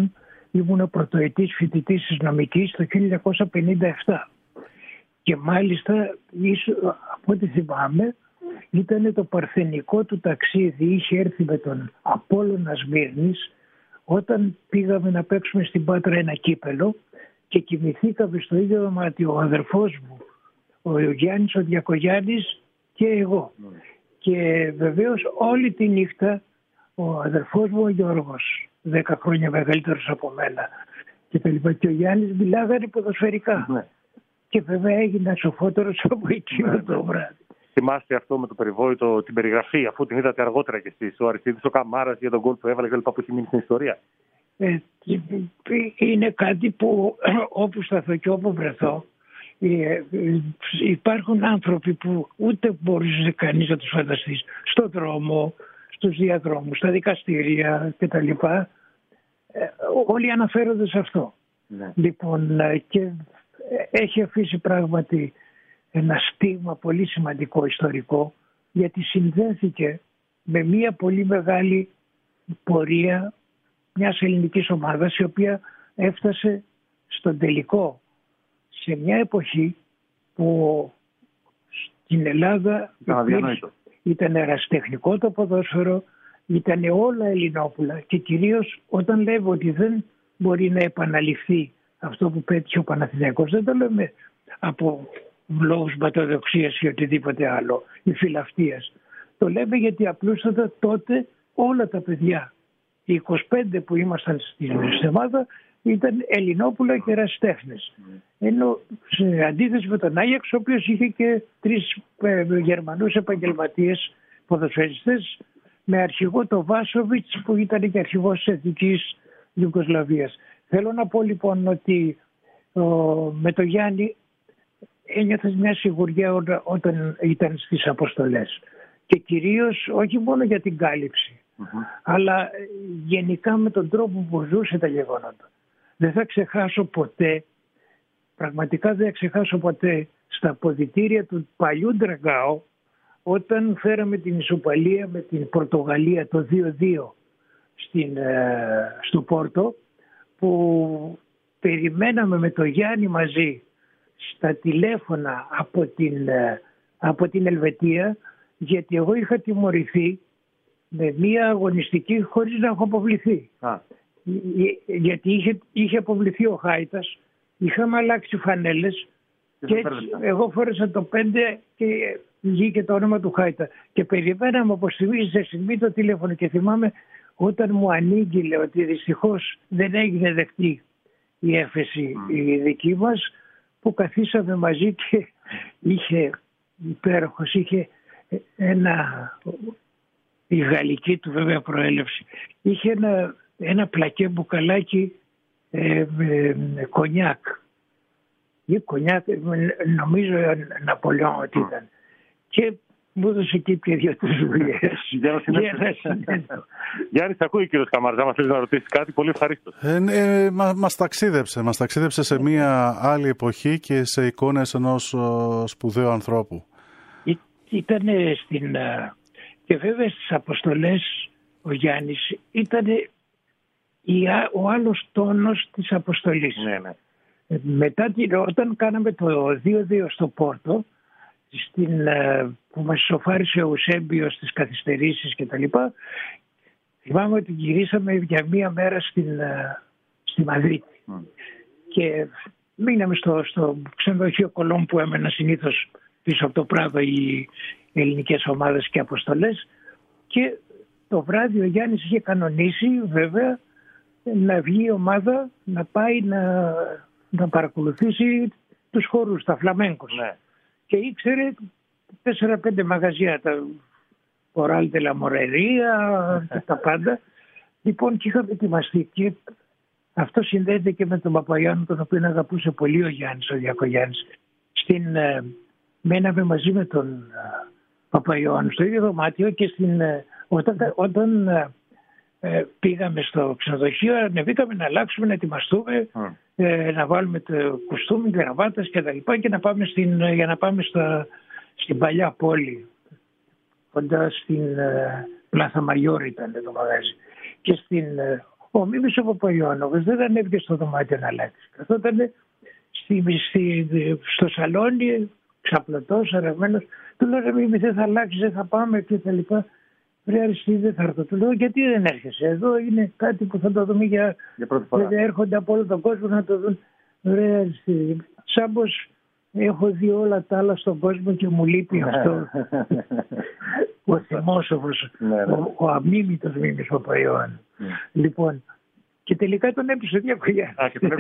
ήμουν πρωτοετής φοιτητής της νομικής το 1957. Και μάλιστα, από ό,τι θυμάμαι, ήταν το παρθενικό του ταξίδι. Είχε έρθει με τον Απόλλωνα Σμύρνης όταν πήγαμε να παίξουμε στην Πάτρα ένα κύπελο και κοιμηθήκαμε στο ίδιο δωμάτιο ο αδερφός μου, ο Γιάννης ο Διακογιάννης και εγώ. Και βεβαίως όλη τη νύχτα ο αδερφός μου ο Γιώργος, 10 χρόνια μεγαλύτερος από μένα και ο Γιάννης μιλάγανε ποδοσφαιρικά. Και βέβαια έγινα σοφότερος από εκείνο το βράδυ. Θυμάστε αυτό με το περιβόητο, την περιγραφή, αφού την είδατε αργότερα κι εσείς, ο Αριστίδης ο Καμάρας για τον γκολ που έβαλε και λοιπά, που έχει μείνει στην ιστορία? Είναι κάτι που όπου σταθώ και όπου βρεθώ, υπάρχουν άνθρωποι που ούτε μπορείς κανείς να τους φανταστείς. Στον δρόμο, στους διαδρόμους, στα δικαστήρια κτλ. Όλοι αναφέρονται σε αυτό. Ναι. Λοιπόν, και έχει αφήσει πράγματι ένα στίγμα πολύ σημαντικό ιστορικό, γιατί συνδέθηκε με μια πολύ μεγάλη πορεία μιας ελληνικής ομάδας, η οποία έφτασε στον τελικό σε μια εποχή που στην Ελλάδα ήταν ερασιτεχνικό το ποδόσφαιρο, ήταν όλα ελληνόπουλα και κυρίως όταν λέμε ότι δεν μπορεί να επαναληφθεί αυτό που πέτυχε ο Παναθηναϊκός, δεν το λέμε από λόγους ματοδοξίας ή οτιδήποτε άλλο ή φιλαυτίας. Το λέμε γιατί απλούστατα τότε όλα τα παιδιά, οι 25 που ήμασταν στην ομάδα, ήταν ελληνόπουλα και ερασιτέχνες. Ενώ σε αντίθεση με τον Άγιαξ, ο οποίος είχε και 3 Γερμανούς επαγγελματίες ποδοσφαιριστές, με αρχηγό το Βάσοβιτς που ήταν και αρχηγός της Εθνικής Ιουγκοσλαβίας. Θέλω να πω λοιπόν ότι με το Γιάννη ένιωθες μια σιγουριά όταν ήταν στις αποστολές. Και κυρίως όχι μόνο για την κάλυψη, αλλά γενικά με τον τρόπο που ζούσε τα γεγονότα. Δεν θα ξεχάσω ποτέ, πραγματικά δεν θα ξεχάσω ποτέ, στα αποδυτήρια του παλιού Ντραγκάου, όταν φέραμε την ισοπαλία με την Πορτογαλία το 2-2 στο Πόρτο, που περιμέναμε με το Γιάννη μαζί στα τηλέφωνα από την Ελβετία, γιατί εγώ είχα τιμωρηθεί με μία αγωνιστική χωρίς να έχω αποβληθεί. Γιατί είχε αποβληθεί ο Χάιτας, είχαμε αλλάξει φανέλες και έτσι, εγώ φόρεσα το 5 και βγήκε το όνομα του Χάιτα. Και περιμέναμε από στιγμή σε στιγμή το τηλέφωνο και θυμάμαι όταν μου ανήγγειλε ότι δυστυχώς δεν έγινε δεκτή η έφεση η δική μας, που καθίσαμε μαζί και είχε υπέροχος, είχε η γαλλική του βέβαια προέλευση, είχε ένα πλακέ μπουκαλάκι κονιάκ ή κονιάκ, νομίζω Ναπολεόν ότι ήταν, και μου έδωσε και και 2-3 δουλειές. Γιάννη, θα ακούει ο κύριος Καμάρας, άμα θέλει να ρωτήσει κάτι, πολύ ευχαρίστως. Μας ταξίδεψε σε μια άλλη εποχή και σε εικόνες ενός σπουδαίου ανθρώπου. Ήταν και βέβαια στις αποστολές ο Γιάννης ήταν ο άλλος τόνος της αποστολής. Ναι. Μετά όταν κάναμε το 2-2 στο Πόρτο, που μας ισοφάρισε ο Σέμπιος στις καθυστερήσεις και τα λοιπά, θυμάμαι ότι γυρίσαμε για μία μέρα στη Μαδρίτη και μείναμε στο ξενοδοχείο Κολόμ που έμενα συνήθως πίσω από το Πράδο οι ελληνικές ομάδες και αποστολές, και το βράδυ ο Γιάννης είχε κανονίσει βέβαια να βγει η ομάδα να πάει να παρακολουθήσει τους χορούς, τα φλαμένκος. Ναι. Και ήξερε 4-5 μαγαζιά, τα Κοράλ de la Morería και τα πάντα. Λοιπόν, και είχαμε ετοιμαστεί και αυτό συνδέεται και με τον Παπαϊάννου, τον οποίο αγαπούσε πολύ ο Γιάννης, ο Διακογιάννης. Μέναμε μαζί με τον Παπαϊάννου στο ίδιο δωμάτιο και όταν πήγαμε στο ξενοδοχείο, ανεβήκαμε να αλλάξουμε, να ετοιμαστούμε, να βάλουμε το κουστούμι, γραβάτας και τα λοιπά, και για να πάμε στην παλιά πόλη, κοντά στην Πλάθα Μαγιόρ ήταν το μαγάζι. Και Ο Μίμης ο Παπαϊόνοβος δεν ανέβηκε στο δωμάτιο να αλλάξει. Καθόταν στο σαλόνι, ξαπλωτός, αραγμένος. Του λέω, ρε Μίμη, δεν θα αλλάξει, δεν θα πάμε και τα λοιπά. Ρε Αριστή, δεν θα έρθω. Του λέω, γιατί δεν έρχεσαι? Εδώ είναι κάτι που θα το δούμε για πρώτη φορά. Έρχονται από όλο τον κόσμο να το δουν. Ρε Αριστή, σαν πως έχω δει όλα τα άλλα στον κόσμο και μου λείπει αυτό. Ο θυμόσοφος, ο αμίμητος Μίμης Παπαϊόνου. Λοιπόν, και τελικά τον έπεισε ο Διακογιάννης.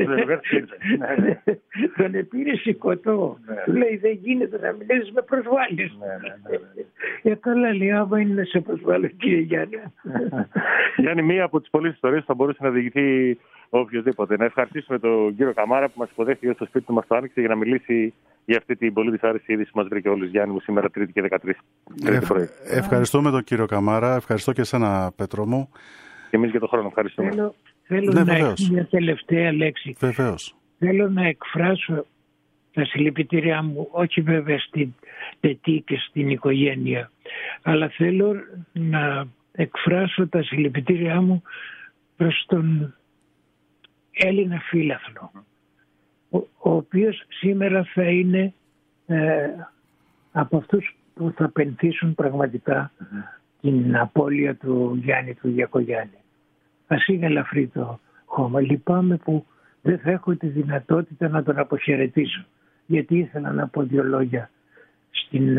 Τον επήρε σηκωτό. Του λέει, δεν γίνεται να μιλήσεις, με προσβάλλεις. Καλά λέει, άμα είναι να σε προσβάλλω, κύριε Γιάννη. Γιάννη, μία από τις πολλές ιστορίες θα μπορούσε να διηγηθεί οποιοδήποτε. Να ευχαριστήσουμε τον κύριο Καμάρα που μας υποδέχθηκε στο σπίτι του, μας το άνοιξε για να μιλήσει για αυτή την πολύ δυσάρεστη είδηση που μας βρήκε όλους, Γιάννη μου, σήμερα Τρίτη και 13. Ευχαριστούμε τον κύριο Καμάρα. Ευχαριστώ και εσένα, Πέτρο μου. Και εμείς για τον χρόνο. Ευχαριστούμε. Θέλω να έχω μια τελευταία λέξη. Βεβαίως. Θέλω να εκφράσω τα συλληπιτήριά μου, όχι βέβαια στην Τετή και στην οικογένεια, αλλά θέλω να εκφράσω τα συλληπιτήριά μου προς τον Έλληνα φύλαθλο, ο οποίος σήμερα θα είναι από αυτούς που θα πενθήσουν πραγματικά την απώλεια του Γιάννη του Διακογιάννη. Ας είναι ελαφρύ το χώμα. Λυπάμαι που δεν θα έχω τη δυνατότητα να τον αποχαιρετήσω, γιατί ήθελα να πω 2 λόγια στην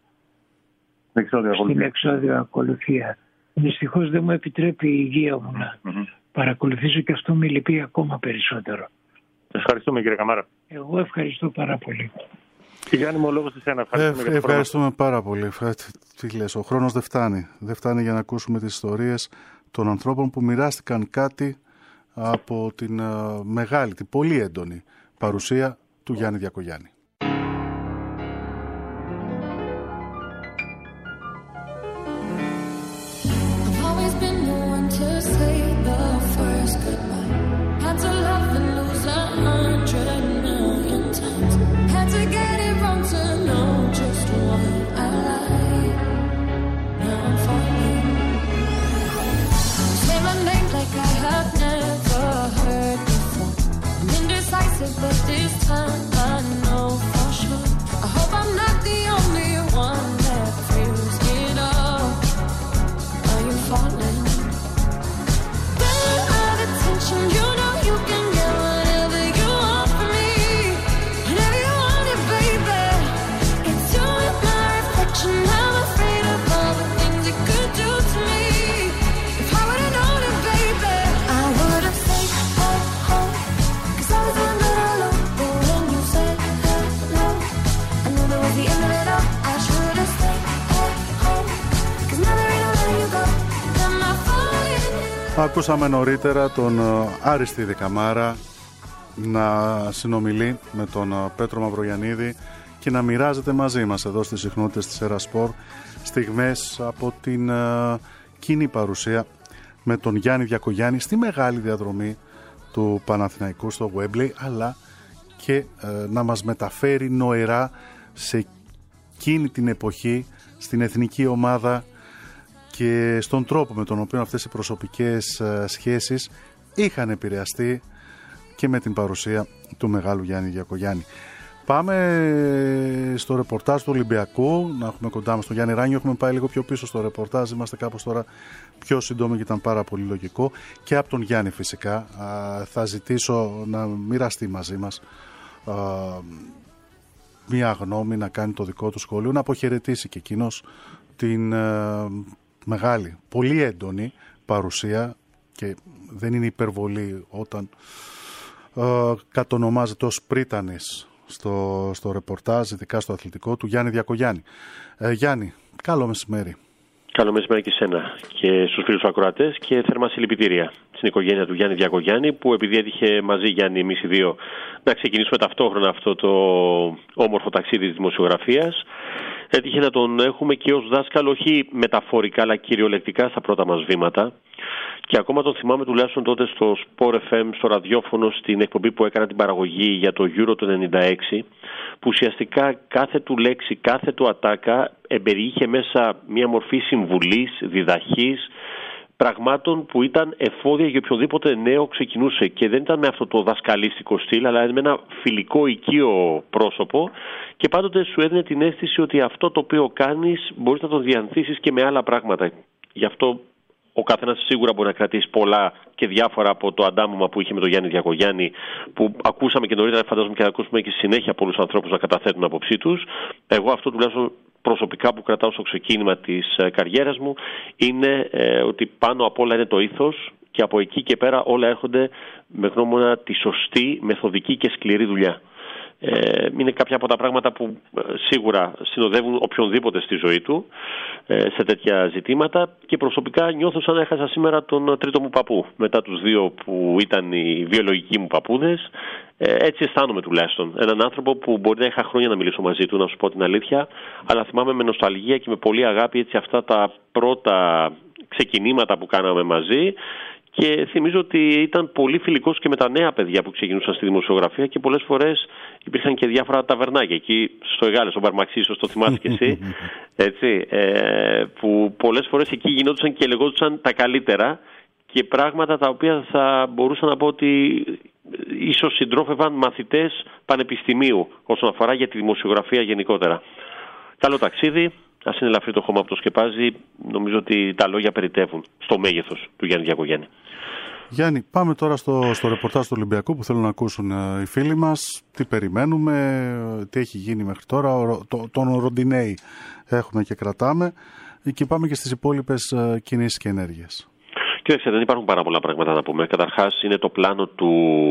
εξώδιο ακολουθία. Δυστυχώς δεν μου επιτρέπει η υγεία μου να παρακολουθήσω και αυτό με λυπεί ακόμα περισσότερο. Ευχαριστούμε, κύριε Καμάρα. Εγώ ευχαριστώ πάρα πολύ. Γιάννη μου, ο λόγος της ένα. Ευχαριστούμε πάρα πολύ. Τι λες, ο χρόνος δεν φτάνει. Δεν φτάνει για να ακούσουμε τις ιστορίες των ανθρώπων που μοιράστηκαν κάτι από την μεγάλη, την πολύ έντονη παρουσία του Γιάννη Διακογιάννη. But this time I know for sure. I hope I'm not the only one that feels it all. Are you falling? Don't have attention, you know you can get whatever you want from me. Whenever you want it, baby. It's you and my reflection. I'm afraid of all the things it could do to me. If I would've known it, baby, I would've said, oh, oh. 'Cause I was in the Ακούσαμε νωρίτερα τον Άριστιδη Καμάρα να συνομιλεί με τον Πέτρο Μαυρογιαννίδη και να μοιράζεται μαζί μας εδώ στις συχνότητες της Ερασπορ στιγμές από την κοινή παρουσία με τον Γιάννη Διακογιάννη στη μεγάλη διαδρομή του Παναθηναϊκού στο Wembley, αλλά και να μας μεταφέρει νοερά σε εκείνη την εποχή στην εθνική ομάδα και στον τρόπο με τον οποίο αυτές οι προσωπικές σχέσεις είχαν επηρεαστεί και με την παρουσία του μεγάλου Γιάννη Διακογιάννη. Πάμε στο ρεπορτάζ του Ολυμπιακού, να έχουμε κοντά μας τον Γιάννη Ράνιο. Έχουμε πάει λίγο πιο πίσω στο ρεπορτάζ, είμαστε κάπως τώρα πιο σύντομοι και ήταν πάρα πολύ λογικό. Και από τον Γιάννη φυσικά θα ζητήσω να μοιραστεί μαζί μας μία γνώμη, να κάνει το δικό του σχόλιο, να αποχαιρετήσει και εκείνος την μεγάλη, πολύ έντονη παρουσία, και δεν είναι υπερβολή όταν κατονομάζεται ως πρίτανης στο ρεπορτάζ, ειδικά στο αθλητικό, του Γιάννη Διακογιάννη. Γιάννη, καλό μεσημέρι. Καλό μεσημέρι και σένα και στους φίλους ακροατές, και θερμά συλληπιτήρια στην οικογένεια του Γιάννη Διακογιάννη, που επειδή έτυχε μαζί, Γιάννη, εμείς οι δύο να ξεκινήσουμε ταυτόχρονα αυτό το όμορφο ταξίδι της δημοσιογραφίας, έτυχε να τον έχουμε και ως δάσκαλο, όχι μεταφορικά αλλά κυριολεκτικά στα πρώτα μας βήματα. Και ακόμα τον θυμάμαι τουλάχιστον τότε στο Sport FM, στο ραδιόφωνο, στην εκπομπή που έκανα την παραγωγή για το Euro το 96, που ουσιαστικά κάθε του λέξη, κάθε του ατάκα εμπεριείχε μέσα μια μορφή συμβουλής, διδαχής, πραγμάτων που ήταν εφόδια για οποιοδήποτε νέο ξεκινούσε, και δεν ήταν με αυτό το δασκαλίστικο στυλ, αλλά με ένα φιλικό οικείο πρόσωπο, και πάντοτε σου έδινε την αίσθηση ότι αυτό το οποίο κάνεις μπορείς να το διανθίσεις και με άλλα πράγματα. Γι' αυτό ο καθένας σίγουρα μπορεί να κρατήσει πολλά και διάφορα από το αντάμωμα που είχε με τον Γιάννη Διακογιάννη, που ακούσαμε και νωρίτερα, φαντάζομαι και θα ακούσουμε και στη συνέχεια πολλούς ανθρώπους να καταθέτουν άποψή τους. Εγώ αυτό τουλάχιστον προσωπικά που κρατάω στο ξεκίνημα της καριέρας μου είναι ότι πάνω απ' όλα είναι το ήθος, και από εκεί και πέρα όλα έρχονται με γνώμονα τη σωστή, μεθοδική και σκληρή δουλειά. Είναι κάποια από τα πράγματα που σίγουρα συνοδεύουν οποιονδήποτε στη ζωή του σε τέτοια ζητήματα, και προσωπικά νιώθω σαν να έχασα σήμερα τον τρίτο μου παππού μετά τους δύο που ήταν οι βιολογικοί μου παππούδες. Έτσι αισθάνομαι τουλάχιστον. Έναν άνθρωπο που μπορεί να είχα χρόνια να μιλήσω μαζί του, να σου πω την αλήθεια, αλλά θυμάμαι με νοσταλγία και με πολύ αγάπη έτσι αυτά τα πρώτα ξεκινήματα που κάναμε μαζί. Και θυμίζω ότι ήταν πολύ φιλικός και με τα νέα παιδιά που ξεκινούσαν στη δημοσιογραφία, και πολλές φορές υπήρχαν και διάφορα ταβερνάκια εκεί στο Εγάλε, στον Παρμαξή, ίσως το θυμάσαι και εσύ, έτσι, που πολλές φορές εκεί γινόντουσαν και λεγόντουσαν τα καλύτερα και πράγματα τα οποία θα μπορούσα να πω ότι ίσως συντρόφευαν μαθητές πανεπιστημίου όσον αφορά για τη δημοσιογραφία γενικότερα. Καλό ταξίδι. Ας είναι ελαφρύ το χώμα που το σκεπάζει. Νομίζω ότι τα λόγια περιτεύουν στο μέγεθος του Γιάννη Διακογιάννη. Γιάννη, πάμε τώρα στο ρεπορτάζ του Ολυμπιακού που θέλουν να ακούσουν οι φίλοι μας. Τι περιμένουμε, τι έχει γίνει μέχρι τώρα. Τον Ροντινέη έχουμε και κρατάμε. Και πάμε και στις υπόλοιπες κινήσεις και ενέργειες. Κοίταξε, δεν υπάρχουν πάρα πολλά πράγματα να πούμε. Καταρχάς είναι το πλάνο του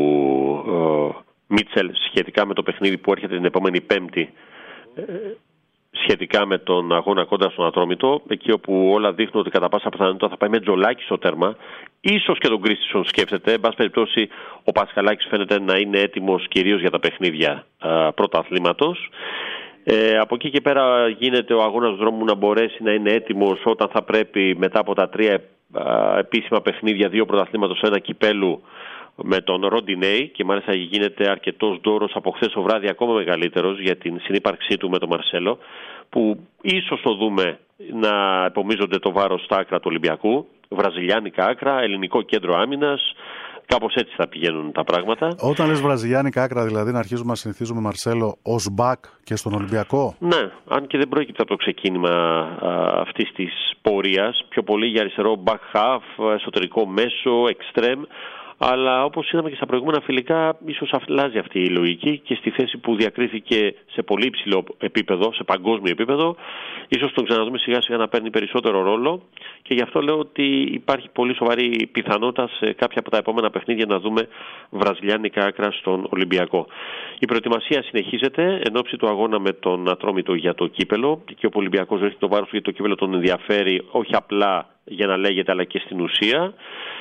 Μίτσελ σχετικά με το παιχνίδι που έρχεται την επόμενη Πέμπτη, σχετικά με τον αγώνα κόντρα στον Ατρόμητο, εκεί όπου όλα δείχνουν ότι κατά πάσα πιθανότητα θα πάει με Τζολάκη στο τέρμα. Ίσως και τον Κρίστινσον σκέφτεται. Εν πάση περιπτώσει, ο Πασχαλάκης φαίνεται να είναι έτοιμος κυρίως για τα παιχνίδια πρωταθλήματος. Από εκεί και πέρα γίνεται ο αγώνας δρόμου να μπορέσει να είναι έτοιμος όταν θα πρέπει μετά από τα 3 επίσημα παιχνίδια, 2 πρωταθλήματος, 1 κυπέλου, με τον Ροντινέη, και μάλιστα γίνεται αρκετός ντόρος από χθες το βράδυ, ακόμα μεγαλύτερος, για την συνύπαρξή του με τον Μαρσέλο, που ίσως το δούμε να επομίζονται το βάρος στα άκρα του Ολυμπιακού, βραζιλιάνικα άκρα, ελληνικό κέντρο άμυνας. Κάπως έτσι θα πηγαίνουν τα πράγματα. Όταν λες βραζιλιάνικα άκρα, δηλαδή να αρχίζουμε να συνηθίζουμε Μαρσέλο ως μπακ και στον Ολυμπιακό. Ναι, αν και δεν πρόκειται από το ξεκίνημα αυτής της πορείας. Πιο πολύ για αριστερό back half, εσωτερικό μέσο, extreme. Αλλά όπως είδαμε και στα προηγούμενα φιλικά, ίσως αλλάζει αυτή η λογική, και στη θέση που διακρίθηκε σε πολύ υψηλό επίπεδο, σε παγκόσμιο επίπεδο, ίσως τον ξαναδούμε σιγά σιγά να παίρνει περισσότερο ρόλο, και γι' αυτό λέω ότι υπάρχει πολύ σοβαρή πιθανότητα σε κάποια από τα επόμενα παιχνίδια να δούμε βραζιλιάνικα άκρα στον Ολυμπιακό. Η προετοιμασία συνεχίζεται εν ώψη του αγώνα με τον Ατρόμητο για το κύπελο, και ο Ολυμπιακός ρίχνει το βάρος γιατί το κύπελο τον ενδιαφέρει, όχι απλά για να λέγεται, αλλά και στην ουσία.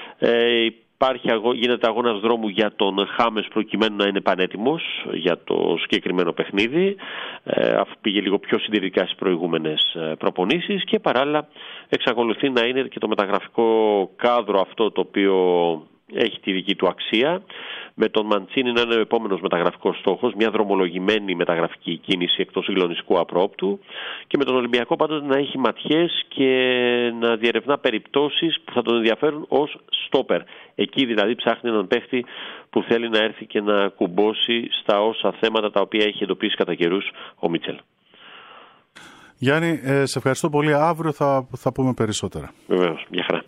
Γίνεται αγώνας δρόμου για τον Χάμες προκειμένου να είναι πανέτοιμος για το συγκεκριμένο παιχνίδι, αφού πήγε λίγο πιο συντηρητικά στις προηγούμενες προπονήσεις, και παράλληλα εξακολουθεί να είναι και το μεταγραφικό κάδρο αυτό το οποίο έχει τη δική του αξία, με τον Μαντσίνη να είναι ο επόμενος μεταγραφικός στόχος, μια δρομολογημένη μεταγραφική κίνηση εκτός συγκλονιστικού απρόπτου, και με τον Ολυμπιακό πάντοτε να έχει ματιές και να διερευνά περιπτώσεις που θα τον ενδιαφέρουν ως στόπερ. Εκεί δηλαδή ψάχνει έναν παίχτη που θέλει να έρθει και να κουμπώσει στα όσα θέματα τα οποία έχει εντοπίσει κατά καιρούς ο Μίτσελ. Γιάννη, σε ευχαριστώ πολύ. Αύριο θα πούμε περισσότερα. Βεβαίως, μια χαρά.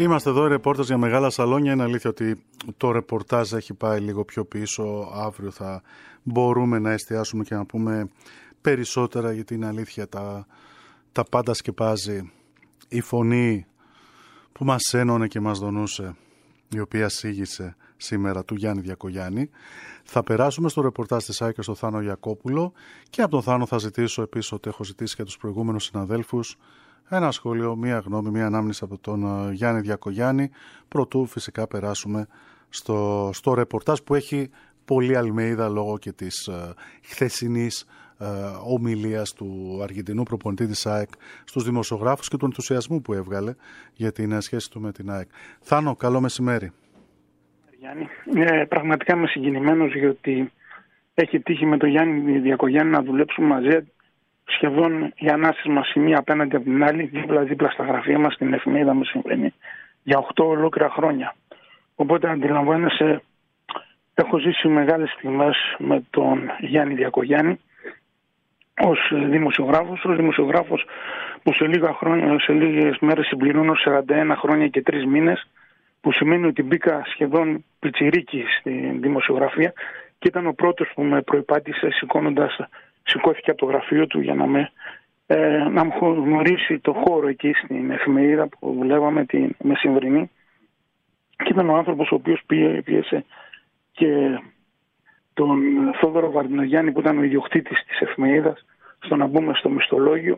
Είμαστε εδώ, ρεπόρταζ για μεγάλα σαλόνια. Είναι αλήθεια ότι το ρεπορτάζ έχει πάει λίγο πιο πίσω. Αύριο θα μπορούμε να εστιάσουμε και να πούμε περισσότερα, γιατί είναι αλήθεια τα πάντα σκεπάζει η φωνή που μας ένωνε και μας δονούσε, η οποία σήγησε σήμερα, του Γιάννη Διακογιάννη. Θα περάσουμε στο ρεπορτάζ της ΑΕΚ στο Θάνο Γιακόπουλο και από τον Θάνο θα ζητήσω επίσης, ότι έχω ζητήσει και τους προηγούμενους συναδέλφους, ένα σχόλιο, μία γνώμη, μία ανάμνηση από τον Γιάννη Διακογιάννη, προτού φυσικά περάσουμε στο ρεπορτάζ που έχει πολύ αλμέιδα λόγω και της χθεσινής ομιλίας του Αργεντινού προπονητή της ΑΕΚ στους δημοσιογράφους και του ενθουσιασμού που έβγαλε για την σχέση του με την ΑΕΚ. Θάνο, καλό μεσημέρι. Γιάννη, πραγματικά είμαι συγκινημένος, γιατί έχει τύχει με τον Γιάννη Διακογιάννη να δουλέψουμε μαζί σχεδόν οι ανάσες μας η μία απέναντι από την άλλη, δίπλα στα γραφεία μας στην εφημερίδα Μεσημβρινή, για 8 ολόκληρα χρόνια. Οπότε αντιλαμβάνεσαι, έχω ζήσει μεγάλες στιγμές με τον Γιάννη Διακογιάννη ως δημοσιογράφος που σε λίγες μέρες συμπληρώνω 41 χρόνια και 3 μήνες, που σημαίνει ότι μπήκα σχεδόν πιτσιρίκι στη δημοσιογραφία και ήταν ο πρώτος που με προϋπάτησε σηκώθηκε από το γραφείο του για να μου γνωρίσει το χώρο εκεί στην εφημερίδα που δουλεύαμε, τη Μεσημβρινή, και ήταν ο άνθρωπος ο οποίος πίεσε και τον Θόδωρο Βαρδινογιάννη, που ήταν ο ιδιοκτήτης της εφημερίδας, στο να μπούμε στο μισθολόγιο,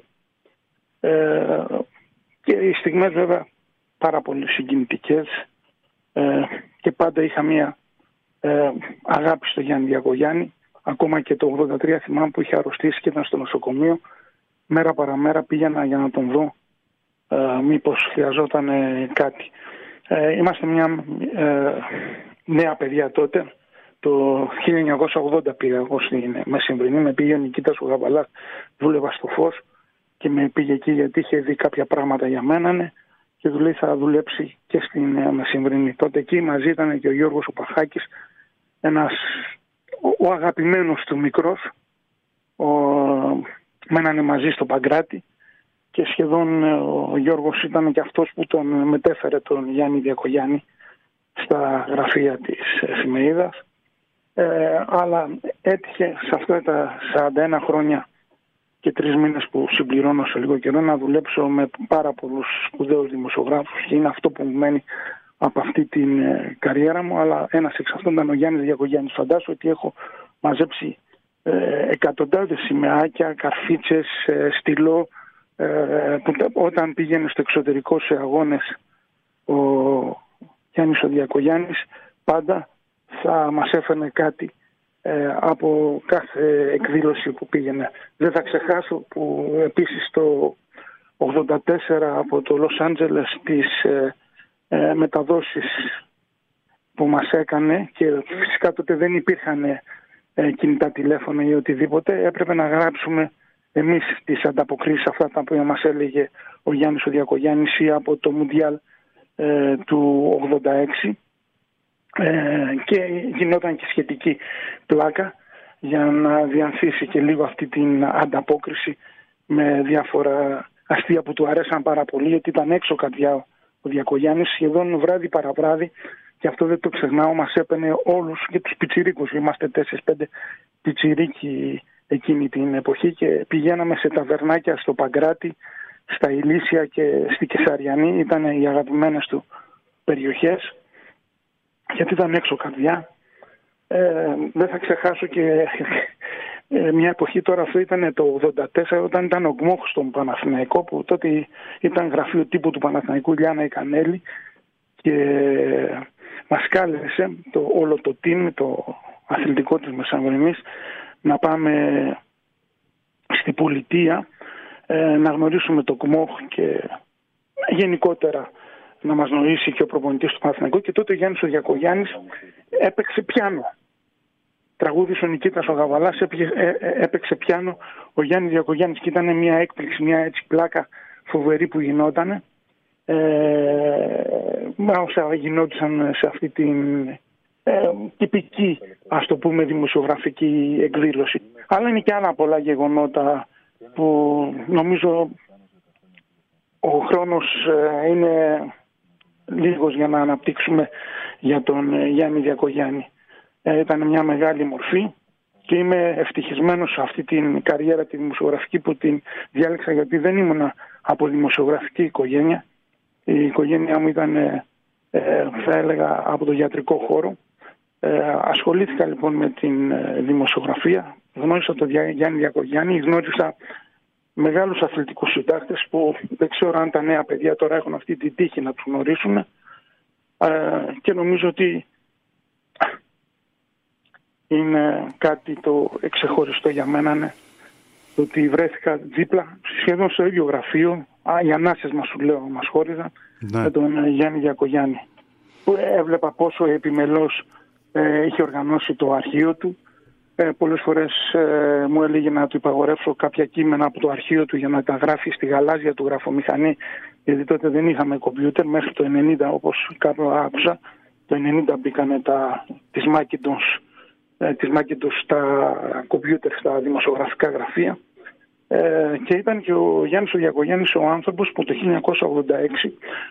και οι στιγμές βέβαια πάρα πολύ συγκινητικές, και πάντα είχα μία αγάπη στο Γιάννη Διακογιάννη. Ακόμα και το 1983 θυμάμαι που είχε αρρωστήσει και ήταν στο νοσοκομείο, μέρα παραμέρα πήγαινα για να τον δω μήπως χρειαζόταν κάτι. Είμαστε μια νέα παιδιά τότε. Το 1980 πήγα εγώ στη Μεσημβρινή, με πήγε ο Νικήτας ο Γαβαλάς, δούλευα στο Φως και με πήγε εκεί γιατί είχε δει κάποια πράγματα για μένα, και του λέει θα δουλέψει και στην Μεσημβρινή. Τότε εκεί μαζί ήταν και ο Γιώργος ο Παχάκης, ο αγαπημένος του μικρός, μένανε μαζί στο Παγκράτη, και σχεδόν ο Γιώργος ήταν και αυτός που τον μετέφερε τον Γιάννη Διακογιάννη στα γραφεία της εφημερίδας. Αλλά έτυχε σε αυτά τα 41 χρόνια και 3 μήνες που συμπληρώνω σε λίγο καιρό να δουλέψω με πάρα πολλούς σπουδαίους δημοσιογράφους, και είναι αυτό που μου μένει από αυτή την καριέρα μου. Αλλά ένας εξ αυτών ήταν ο Γιάννης Διακογιάννης. Φαντάσου ότι έχω μαζέψει εκατοντάδες σημαίακια, καρφίτσες, στυλό, που όταν πήγαινε στο εξωτερικό σε αγώνες ο Γιάννης ο Διακογιάννης πάντα θα μας έφερνε κάτι από κάθε εκδήλωση που πήγαινε. Δεν θα ξεχάσω που επίσης το 1984 από το Λος Άντζελες τις μεταδόσεις που μας έκανε, και φυσικά τότε δεν υπήρχαν κινητά τηλέφωνα ή οτιδήποτε, έπρεπε να γράψουμε εμείς τις ανταποκρίσεις αυτά τα οποία μας έλεγε ο Γιάννης ο Διακογιάννης, ή από το Μουντιάλ του 86, και γινόταν και σχετική πλάκα για να διανθίσει και λίγο αυτή την ανταπόκριση με διάφορα αστεία που του αρέσαν πάρα πολύ, γιατί ήταν έξω καρδιά ο Διακογιάννης σχεδόν βράδυ παραβράδυ, και αυτό δεν το ξεχνάω, μας έπαινε όλους και τους πιτσιρίκους, είμαστε 4-5 πιτσιρίκοι εκείνη την εποχή, και πηγαίναμε σε ταβερνάκια στο Παγκράτη, στα Ηλίσια και στη Κεσαριανή, ήταν οι αγαπημένες του περιοχές, γιατί ήταν έξω καρδιά. Δεν θα ξεχάσω και μια εποχή, τώρα αυτό ήταν το 1984, όταν ήταν ο Γκμόχ στον Παναθηναϊκό, που τότε ήταν γραφείο τύπου του Παναθηναϊκού, Λιάννα Ικανέλη, και μας κάλεσε όλο το team, το αθλητικό της Μεσημβρινής, να πάμε στη πολιτεία να γνωρίσουμε το ΚΜΟΧ και γενικότερα να μας γνωρίσει και ο προπονητής του Παναθηναϊκού. Και τότε ο Γιάννης ο Διακογιάννης έπαιξε πιάνο. Τραγούδισε ο Νικήτας ο Γαβαλάς, έπαιξε πιάνο ο Γιάννης Διακογιάννης, και ήταν μια έκπληξη, μια έτσι πλάκα φοβερή που γινόταν. Όσα γινόντουσαν σε αυτή την τυπική, ας το πούμε, δημοσιογραφική εκδήλωση. Αλλά είναι και άλλα πολλά γεγονότα που νομίζω ο χρόνος είναι λίγος για να αναπτύξουμε για τον Γιάννη Διακογιάννη. Ήταν μια μεγάλη μορφή και είμαι ευτυχισμένος σε αυτή την καριέρα τη δημοσιογραφική που την διάλεξα, γιατί δεν ήμουν από δημοσιογραφική οικογένεια. Η οικογένειά μου ήταν, θα έλεγα, από το ιατρικό χώρο. Ασχολήθηκα λοιπόν με την δημοσιογραφία. Γνώρισα τον Γιάννη Διακογιάννη, γνώρισα μεγάλους αθλητικούς συντάκτες που δεν ξέρω αν τα νέα παιδιά τώρα έχουν αυτή την τύχη να τους γνωρίσουν, και νομίζω ότι είναι κάτι το εξεχωριστό για μένα, ναι, το ότι βρέθηκα δίπλα σχεδόν στο ίδιο γραφείο, οι ανάσες μας, σου λέω, μας χώριζαν, με τον Γιάννη Διακογιάννη, που έβλεπα πόσο επιμελώς είχε οργανώσει το αρχείο του. Πολλές φορές μου έλεγε να του υπαγορεύσω κάποια κείμενα από το αρχείο του για να τα γράφει στη γαλάζια του γραφομηχανή, γιατί τότε δεν είχαμε κομπιούτερ μέχρι το 90, όπως κάπου άκουσα. Το 90 μπήκανε τις Macintosh στα κομπιούτερ στα δημοσιογραφικά γραφεία, και ήταν και ο Γιάννης ο Διακογιάννης ο άνθρωπος που το 1986,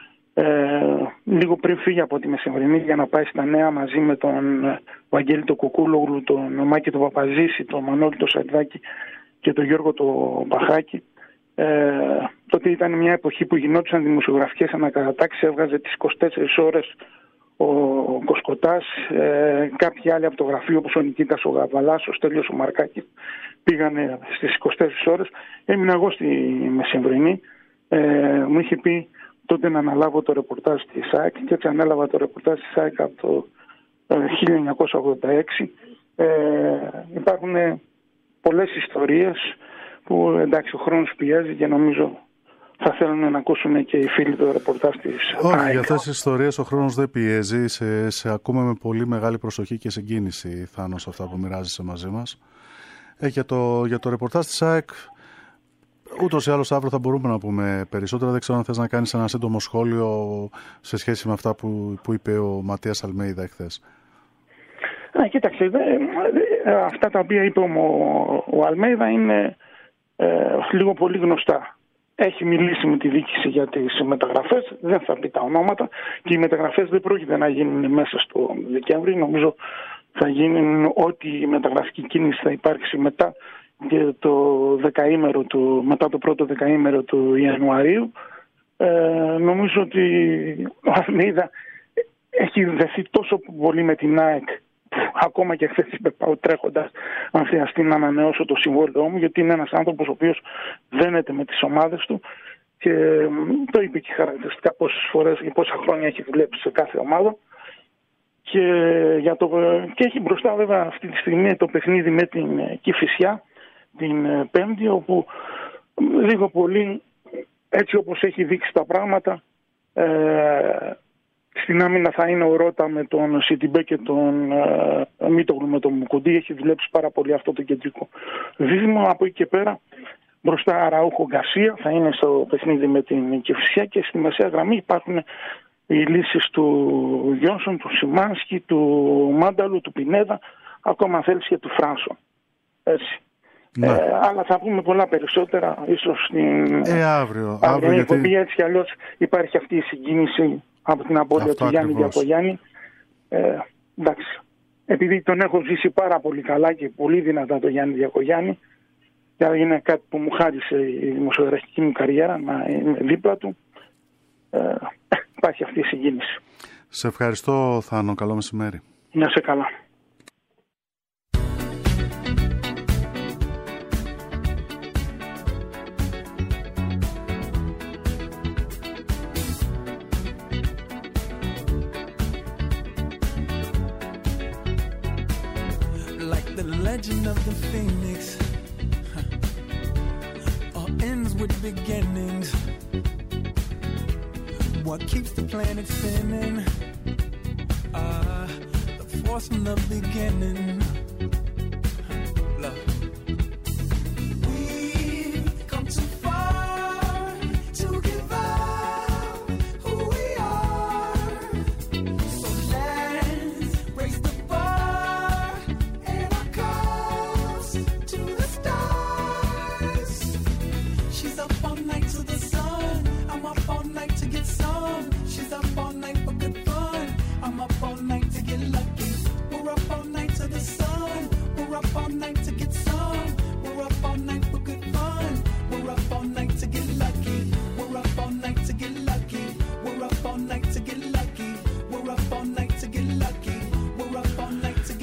λίγο πριν φύγει από τη Μεσημβρινή για να πάει στα Νέα μαζί με τον Βαγγέλη τον Κουκούλογλου, τον Μάκη τον Παπαζήση, τον Μανώλη τον Σαντζάκη και τον Γιώργο τον Μπαχάκη, τότε ήταν μια εποχή που γινόντουσαν δημοσιογραφικές ανακατατάξεις, έβγαζε τις 24 ώρες ο Κοσκοτάς, κάποιοι άλλοι από το γραφείο όπως ο Νικήτας ο Γαβαλάς, ο Στέλιος ο Μαρκάκης πήγανε στις 24 ώρες. Έμεινα εγώ στη Μεσημβρινή, μου είχε πει τότε να αναλάβω το ρεπορτάζ της ΑΕΚ, και έτσι ανέλαβα το ρεπορτάζ της ΑΕΚ από το 1986. Υπάρχουν πολλές ιστορίες που, εντάξει, ο χρόνος πιέζει και νομίζω θα θέλουν να ακούσουν και οι φίλοι του ρεπορτάζ της ΑΕΚ. Όχι, για αυτές τις ιστορίες ο χρόνος δεν πιέζει. Σε ακούμε με πολύ μεγάλη προσοχή και συγκίνηση, Θάνος, αυτά που μοιράζεσαι μαζί μας. Για το ρεπορτάζ της ΑΕΚ, ούτως ή άλλως αύριο θα μπορούμε να πούμε περισσότερα. Δεν ξέρω αν θες να κάνεις ένα σύντομο σχόλιο σε σχέση με αυτά που είπε ο Ματίας Αλμέιδα εχθές. Κοίταξε, αυτά τα οποία είπε ο Αλμέιδα είναι λίγο πολύ γνωστά. Έχει μιλήσει με τη διοίκηση για τις μεταγραφές, δεν θα πει τα ονόματα, και οι μεταγραφές δεν πρόκειται να γίνουν μέσα στο Δεκέμβρη. Νομίζω θα γίνουν ό,τι μεταγραφική κίνηση θα υπάρξει μετά και μετά το πρώτο δεκαήμερο του Ιανουαρίου. Νομίζω ότι ο Αλμέιδα έχει δεθεί τόσο πολύ με την ΑΕΚ, ακόμα και χθες είπε πάω τρέχοντας αν χρειαστεί να ανανεώσω το συμβόλαιό μου, γιατί είναι ένας άνθρωπος ο οποίος δένεται με τις ομάδες του, και το είπε και χαρακτηριστικά πόσες φορές και πόσα χρόνια έχει δουλέψει σε κάθε ομάδα, και έχει μπροστά βέβαια αυτή τη στιγμή το παιχνίδι με την Κηφισιά την Πέμπτη, όπου λίγο πολύ, έτσι όπως έχει δείξει τα πράγματα, στην άμυνα θα είναι ο Ρώτα με τον Σιτιμπέ και τον Μίτογλου με τον Μουκουντή. Έχει δουλέψει πάρα πολύ αυτό το κεντρικό δίδυμο. Από εκεί και πέρα μπροστά Αραούχο Γκαρσία θα είναι στο παιχνίδι με την Κηφισιά, και στη μεσαία γραμμή υπάρχουν οι λύσεις του Γιόνσον, του Σιμάνσκι, του Μάνταλου, του Πινέδα, ακόμα αν θέλεις και του Φράνσον. Έτσι. Αλλά θα πούμε πολλά περισσότερα ίσως στην αύριο γιατί έτσι κι αλλιώς υπάρχει αυτή η συγκίνηση από την απώλεια του Γιάννη Διακογιάννη. Εντάξει, επειδή τον έχω ζήσει πάρα πολύ καλά και πολύ δυνατά το Γιάννη Διακογιάννη, και είναι κάτι που μου χάρισε η δημοσιογραφική μου καριέρα να είμαι δίπλα του, υπάρχει αυτή η συγκίνηση. Σε ευχαριστώ, Θάνο, καλό μεσημέρι. Να σε καλά. Legend of the Phoenix all ends with beginnings. What keeps the planet spinning? The force from the beginning. Love. We've come too far to give up who we are. So let's raise the bar and our cups to the stars. She's up all night to the sun. I'm up all night to get some. She's up all night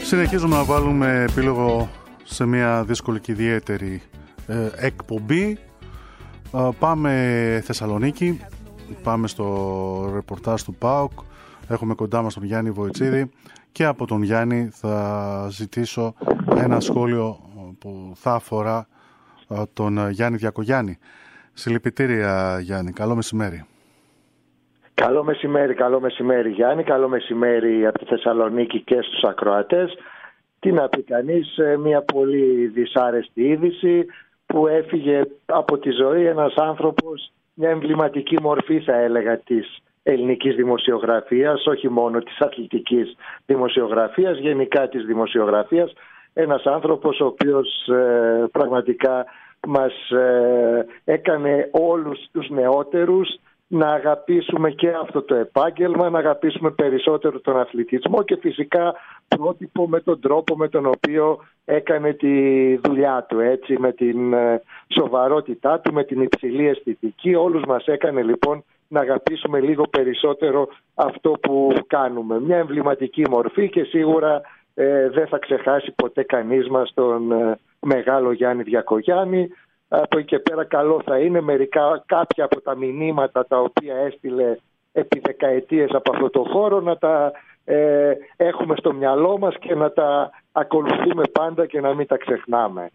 Συνεχίζουμε να βάλουμε επίλογο σε μια δύσκολη και ιδιαίτερη εκπομπή. Πάμε Θεσσαλονίκη, πάμε στο ρεπορτάζ του ΠΑΟΚ. Έχουμε κοντά μας τον Γιάννη Βοητσίδη και από τον Γιάννη θα ζητήσω ένα σχόλιο που θα αφορά τον Γιάννη Διακογιάννη. Συλληπιτήρια Γιάννη, καλό μεσημέρι. Καλό μεσημέρι Γιάννη, καλό μεσημέρι από τη Θεσσαλονίκη και στους ακροατές. Τι να πει κανείς, μια πολύ δυσάρεστη είδηση που έφυγε από τη ζωή ένας άνθρωπος, μια εμβληματική μορφή θα έλεγα της ελληνικής δημοσιογραφίας, όχι μόνο της αθλητικής δημοσιογραφίας, γενικά της δημοσιογραφίας. Ένας άνθρωπος ο οποίος πραγματικά μας έκανε όλους τους νεότερους να αγαπήσουμε και αυτό το επάγγελμα, να αγαπήσουμε περισσότερο τον αθλητισμό και φυσικά πρότυπο με τον τρόπο με τον οποίο έκανε τη δουλειά του, έτσι, με την σοβαρότητά του, με την υψηλή αισθητική. Όλους μας έκανε λοιπόν να αγαπήσουμε λίγο περισσότερο αυτό που κάνουμε. Μια εμβληματική μορφή και σίγουρα δεν θα ξεχάσει ποτέ κανείς μας τον μεγάλο Γιάννη Διακογιάννη. Από εκεί και πέρα καλό θα είναι κάποια από τα μηνύματα τα οποία έστειλε επί δεκαετίες από αυτό το χώρο να τα έχουμε στο μυαλό μας και να τα ακολουθούμε πάντα και να μην τα ξεχνάμε.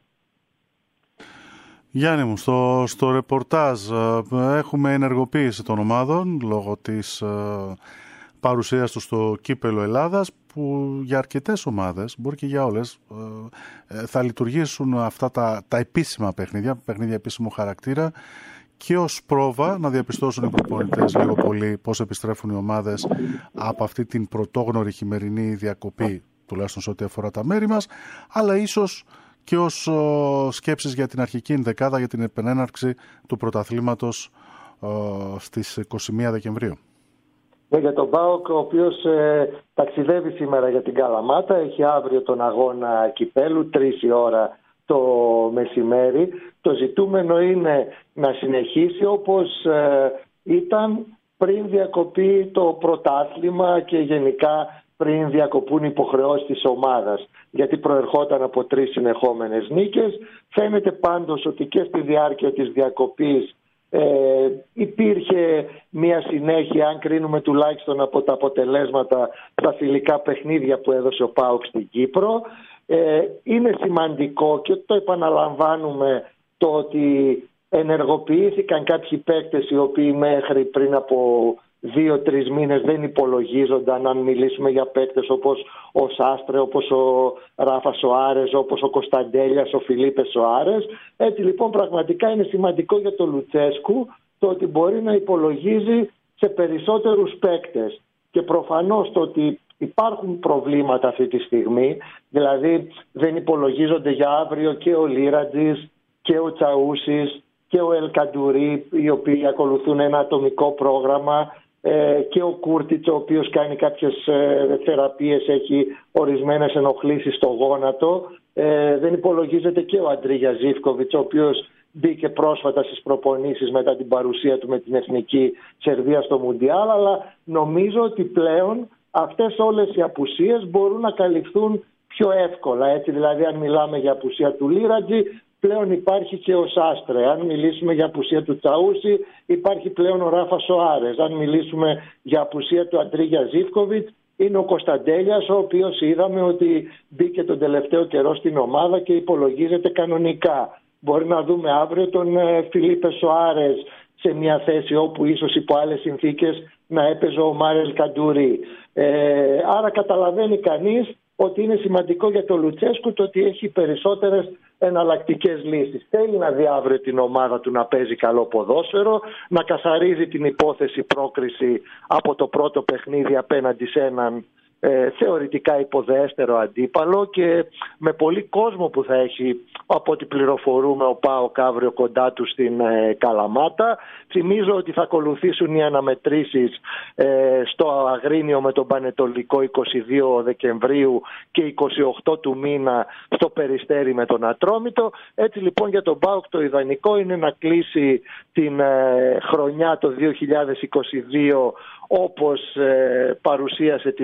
Γιάννη μου, στο ρεπορτάζ έχουμε ενεργοποίηση των ομάδων λόγω της παρουσίας του στο Κύπελλο Ελλάδας, που για αρκετές ομάδες, μπορεί και για όλες, θα λειτουργήσουν αυτά τα επίσημα παιχνίδια επίσημου χαρακτήρα και ως πρόβα να διαπιστώσουν οι προπονητές λίγο πολύ πώς επιστρέφουν οι ομάδες από αυτή την πρωτόγνωρη χειμερινή διακοπή, τουλάχιστον σε ό,τι αφορά τα μέρη μας, αλλά ίσως και ως σκέψεις για την αρχική ενδεκάδα για την επανέναρξη του πρωταθλήματος στις 21 Δεκεμβρίου. Για τον ΠΑΟΚ, ο οποίος ταξιδεύει σήμερα για την Καλαμάτα, έχει αύριο τον αγώνα κυπέλου, 3 η ώρα το μεσημέρι. Το ζητούμενο είναι να συνεχίσει όπως ήταν πριν διακοπεί το πρωτάθλημα και γενικά πριν διακοπούν οι υποχρεώσεις της ομάδας, γιατί προερχόταν από 3 συνεχόμενες νίκες. Φαίνεται πάντως ότι και στη διάρκεια της διακοπής υπήρχε μια συνέχεια, αν κρίνουμε τουλάχιστον από τα αποτελέσματα στα φιλικά παιχνίδια που έδωσε ο ΠΑΟΚ στην Κύπρο. Είναι σημαντικό και το επαναλαμβάνουμε το ότι ενεργοποιήθηκαν κάποιοι παίκτες οι οποίοι μέχρι πριν από 2-3 μήνες δεν υπολογίζονταν, αν μιλήσουμε για παίκτες όπως ο Σάστρε, όπως ο Ράφα Σοάρες, όπως ο Κωνσταντέλιας, ο Φιλίπε Σοάρες. Έτσι λοιπόν πραγματικά είναι σημαντικό για τον Λουτσέσκου το ότι μπορεί να υπολογίζει σε περισσότερους παίκτες και προφανώς το ότι υπάρχουν προβλήματα αυτή τη στιγμή, δηλαδή δεν υπολογίζονται για αύριο και ο Λίρατζης και ο Τσαούσης και ο Ελκαντουρί, οι οποίοι ακολουθούν ένα ατομικό πρόγραμμα, και ο Κούρτιτς, ο οποίος κάνει κάποιες θεραπείες, έχει ορισμένες ενοχλήσεις στο γόνατο. Δεν υπολογίζεται και ο Αντρίγια Ζίβκοβιτς, ο οποίος μπήκε πρόσφατα στις προπονήσεις μετά την παρουσία του με την Εθνική Σερβία στο Μουντιάλ, αλλά νομίζω ότι πλέον αυτές όλες οι απουσίες μπορούν να καλυφθούν πιο εύκολα. Έτσι, δηλαδή αν μιλάμε για απουσία του Λίρατζη, πλέον υπάρχει και ο Σάστρε. Αν μιλήσουμε για απουσία του Τσαούση, υπάρχει πλέον ο Ράφα Σοάρες. Αν μιλήσουμε για απουσία του Αντρίγια Ζίβκοβιτς, είναι ο Κωνσταντέλιας, ο οποίος είδαμε ότι μπήκε τον τελευταίο καιρό στην ομάδα και υπολογίζεται κανονικά. Μπορεί να δούμε αύριο τον Φιλίπε Σοάρες σε μια θέση όπου ίσως υπό άλλες συνθήκες να έπαιζε ο Μάρελ Καντουρί. Άρα καταλαβαίνει κανείς ότι είναι σημαντικό για τον Λουτσέσκου το ότι έχει περισσότερες εναλλακτικές λύσεις. Θέλει να δει αύριο την ομάδα του να παίζει καλό ποδόσφαιρο, να καθαρίζει την υπόθεση πρόκριση από το πρώτο παιχνίδι απέναντι σε έναν θεωρητικά υποδέστερο αντίπαλο και με πολύ κόσμο που θα έχει, από ό,τι πληροφορούμε, ο ΠΑΟΚ αύριο κοντά του στην Καλαμάτα. Θυμίζω ότι θα ακολουθήσουν οι αναμετρήσεις στο Αγρίνιο με τον Πανετολικό 22 Δεκεμβρίου και 28 του μήνα στο Περιστέρι με τον Ατρόμητο. Έτσι λοιπόν για τον ΠΑΟΚ το ιδανικό είναι να κλείσει την χρονιά το 2022 όπως παρουσίασε την εικόνα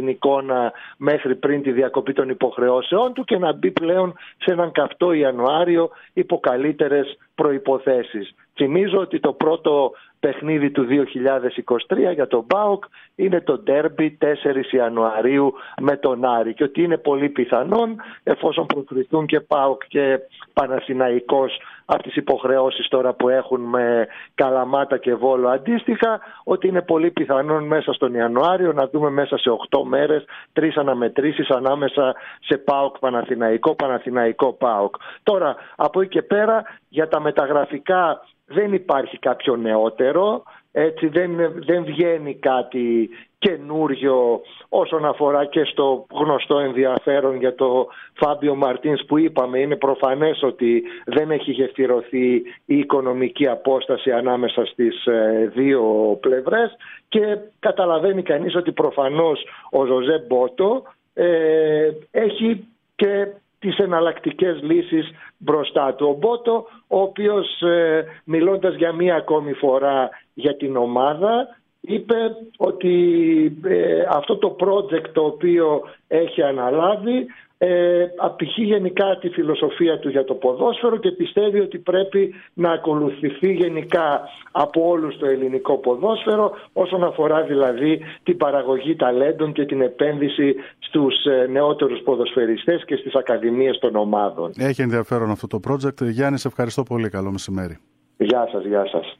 αγώνα μέχρι πριν τη διακοπή των υποχρεώσεών του και να μπει πλέον σε έναν καυτό Ιανουάριο υπό καλύτερες προϋποθέσεις. Θυμίζω ότι το πρώτο παιχνίδι του 2023 για τον ΠΑΟΚ είναι το ντέρμπι 4 Ιανουαρίου με τον Άρη και ότι είναι πολύ πιθανόν, εφόσον προκριθούν και ΠΑΟΚ και Παναθηναϊκός από τις υποχρεώσεις τώρα που έχουν με Καλαμάτα και Βόλο αντίστοιχα, ότι είναι πολύ πιθανόν μέσα στον Ιανουάριο να δούμε μέσα σε 8 μέρες 3 αναμετρήσεις ανάμεσα σε ΠΑΟΚ Παναθηναϊκό, Παναθηναϊκό ΠΑΟΚ. Τώρα από εκεί και πέρα για τα μεταγραφικά δεν υπάρχει κάποιο νεότερο, έτσι δεν βγαίνει κάτι καινούριο όσον αφορά και στο γνωστό ενδιαφέρον για το Φάμπιο Μαρτίνς που είπαμε. Είναι προφανές ότι δεν έχει γεφυρωθεί η οικονομική απόσταση ανάμεσα στις δύο πλευρές και καταλαβαίνει κανείς ότι προφανώς ο Ζωζέ Μπότο έχει και τις εναλλακτικές λύσεις μπροστά του. Ο Μπότο, ο οποίος μιλώντας για μία ακόμη φορά για την ομάδα, είπε ότι αυτό το project το οποίο έχει αναλάβει απηχεί γενικά τη φιλοσοφία του για το ποδόσφαιρο και πιστεύει ότι πρέπει να ακολουθηθεί γενικά από όλους το ελληνικό ποδόσφαιρο όσον αφορά δηλαδή την παραγωγή ταλέντων και την επένδυση στους νεότερους ποδοσφαιριστές και στις ακαδημίες των ομάδων. Έχει ενδιαφέρον αυτό το project. Γιάννη, σε ευχαριστώ πολύ. Καλό μεσημέρι. Γεια σας, γεια σας.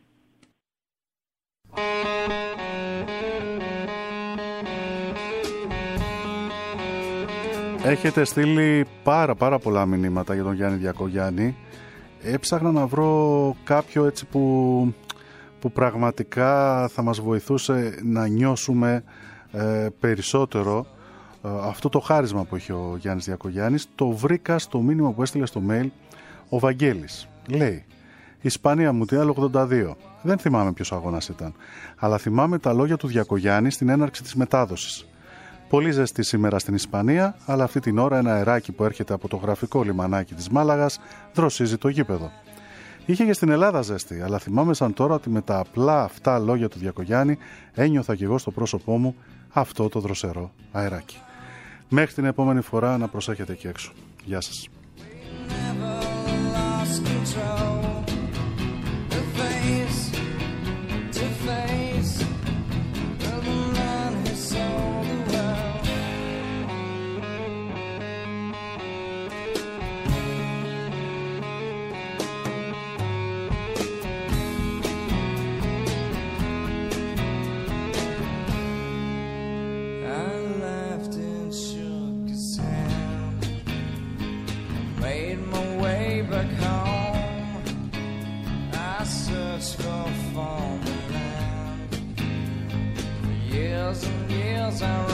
Έχετε στείλει πάρα πολλά μηνύματα για τον Γιάννη Διακογιάννη. Έψαχνα να βρω κάποιο έτσι που πραγματικά θα μας βοηθούσε να νιώσουμε περισσότερο αυτό το χάρισμα που έχει ο Γιάννης Διακογιάννης. Το βρήκα στο μήνυμα που έστειλε στο mail ο Βαγγέλης. Λέει: Ισπανία Μουντιάλ 82. Δεν θυμάμαι ποιος αγώνας ήταν, αλλά θυμάμαι τα λόγια του Διακογιάννη στην έναρξη της μετάδοσης. Πολύ ζεστή σήμερα στην Ισπανία, αλλά αυτή την ώρα ένα αεράκι που έρχεται από το γραφικό λιμανάκι της Μάλαγας δροσίζει το γήπεδο. Είχε και στην Ελλάδα ζέστη, αλλά θυμάμαι σαν τώρα ότι με τα απλά αυτά λόγια του Διακογιάννη ένιωθα κι εγώ στο πρόσωπό μου αυτό το δροσερό αεράκι. Μέχρι την επόμενη φορά να προσέχετε εκεί έξω. Γεια σας. Years and years I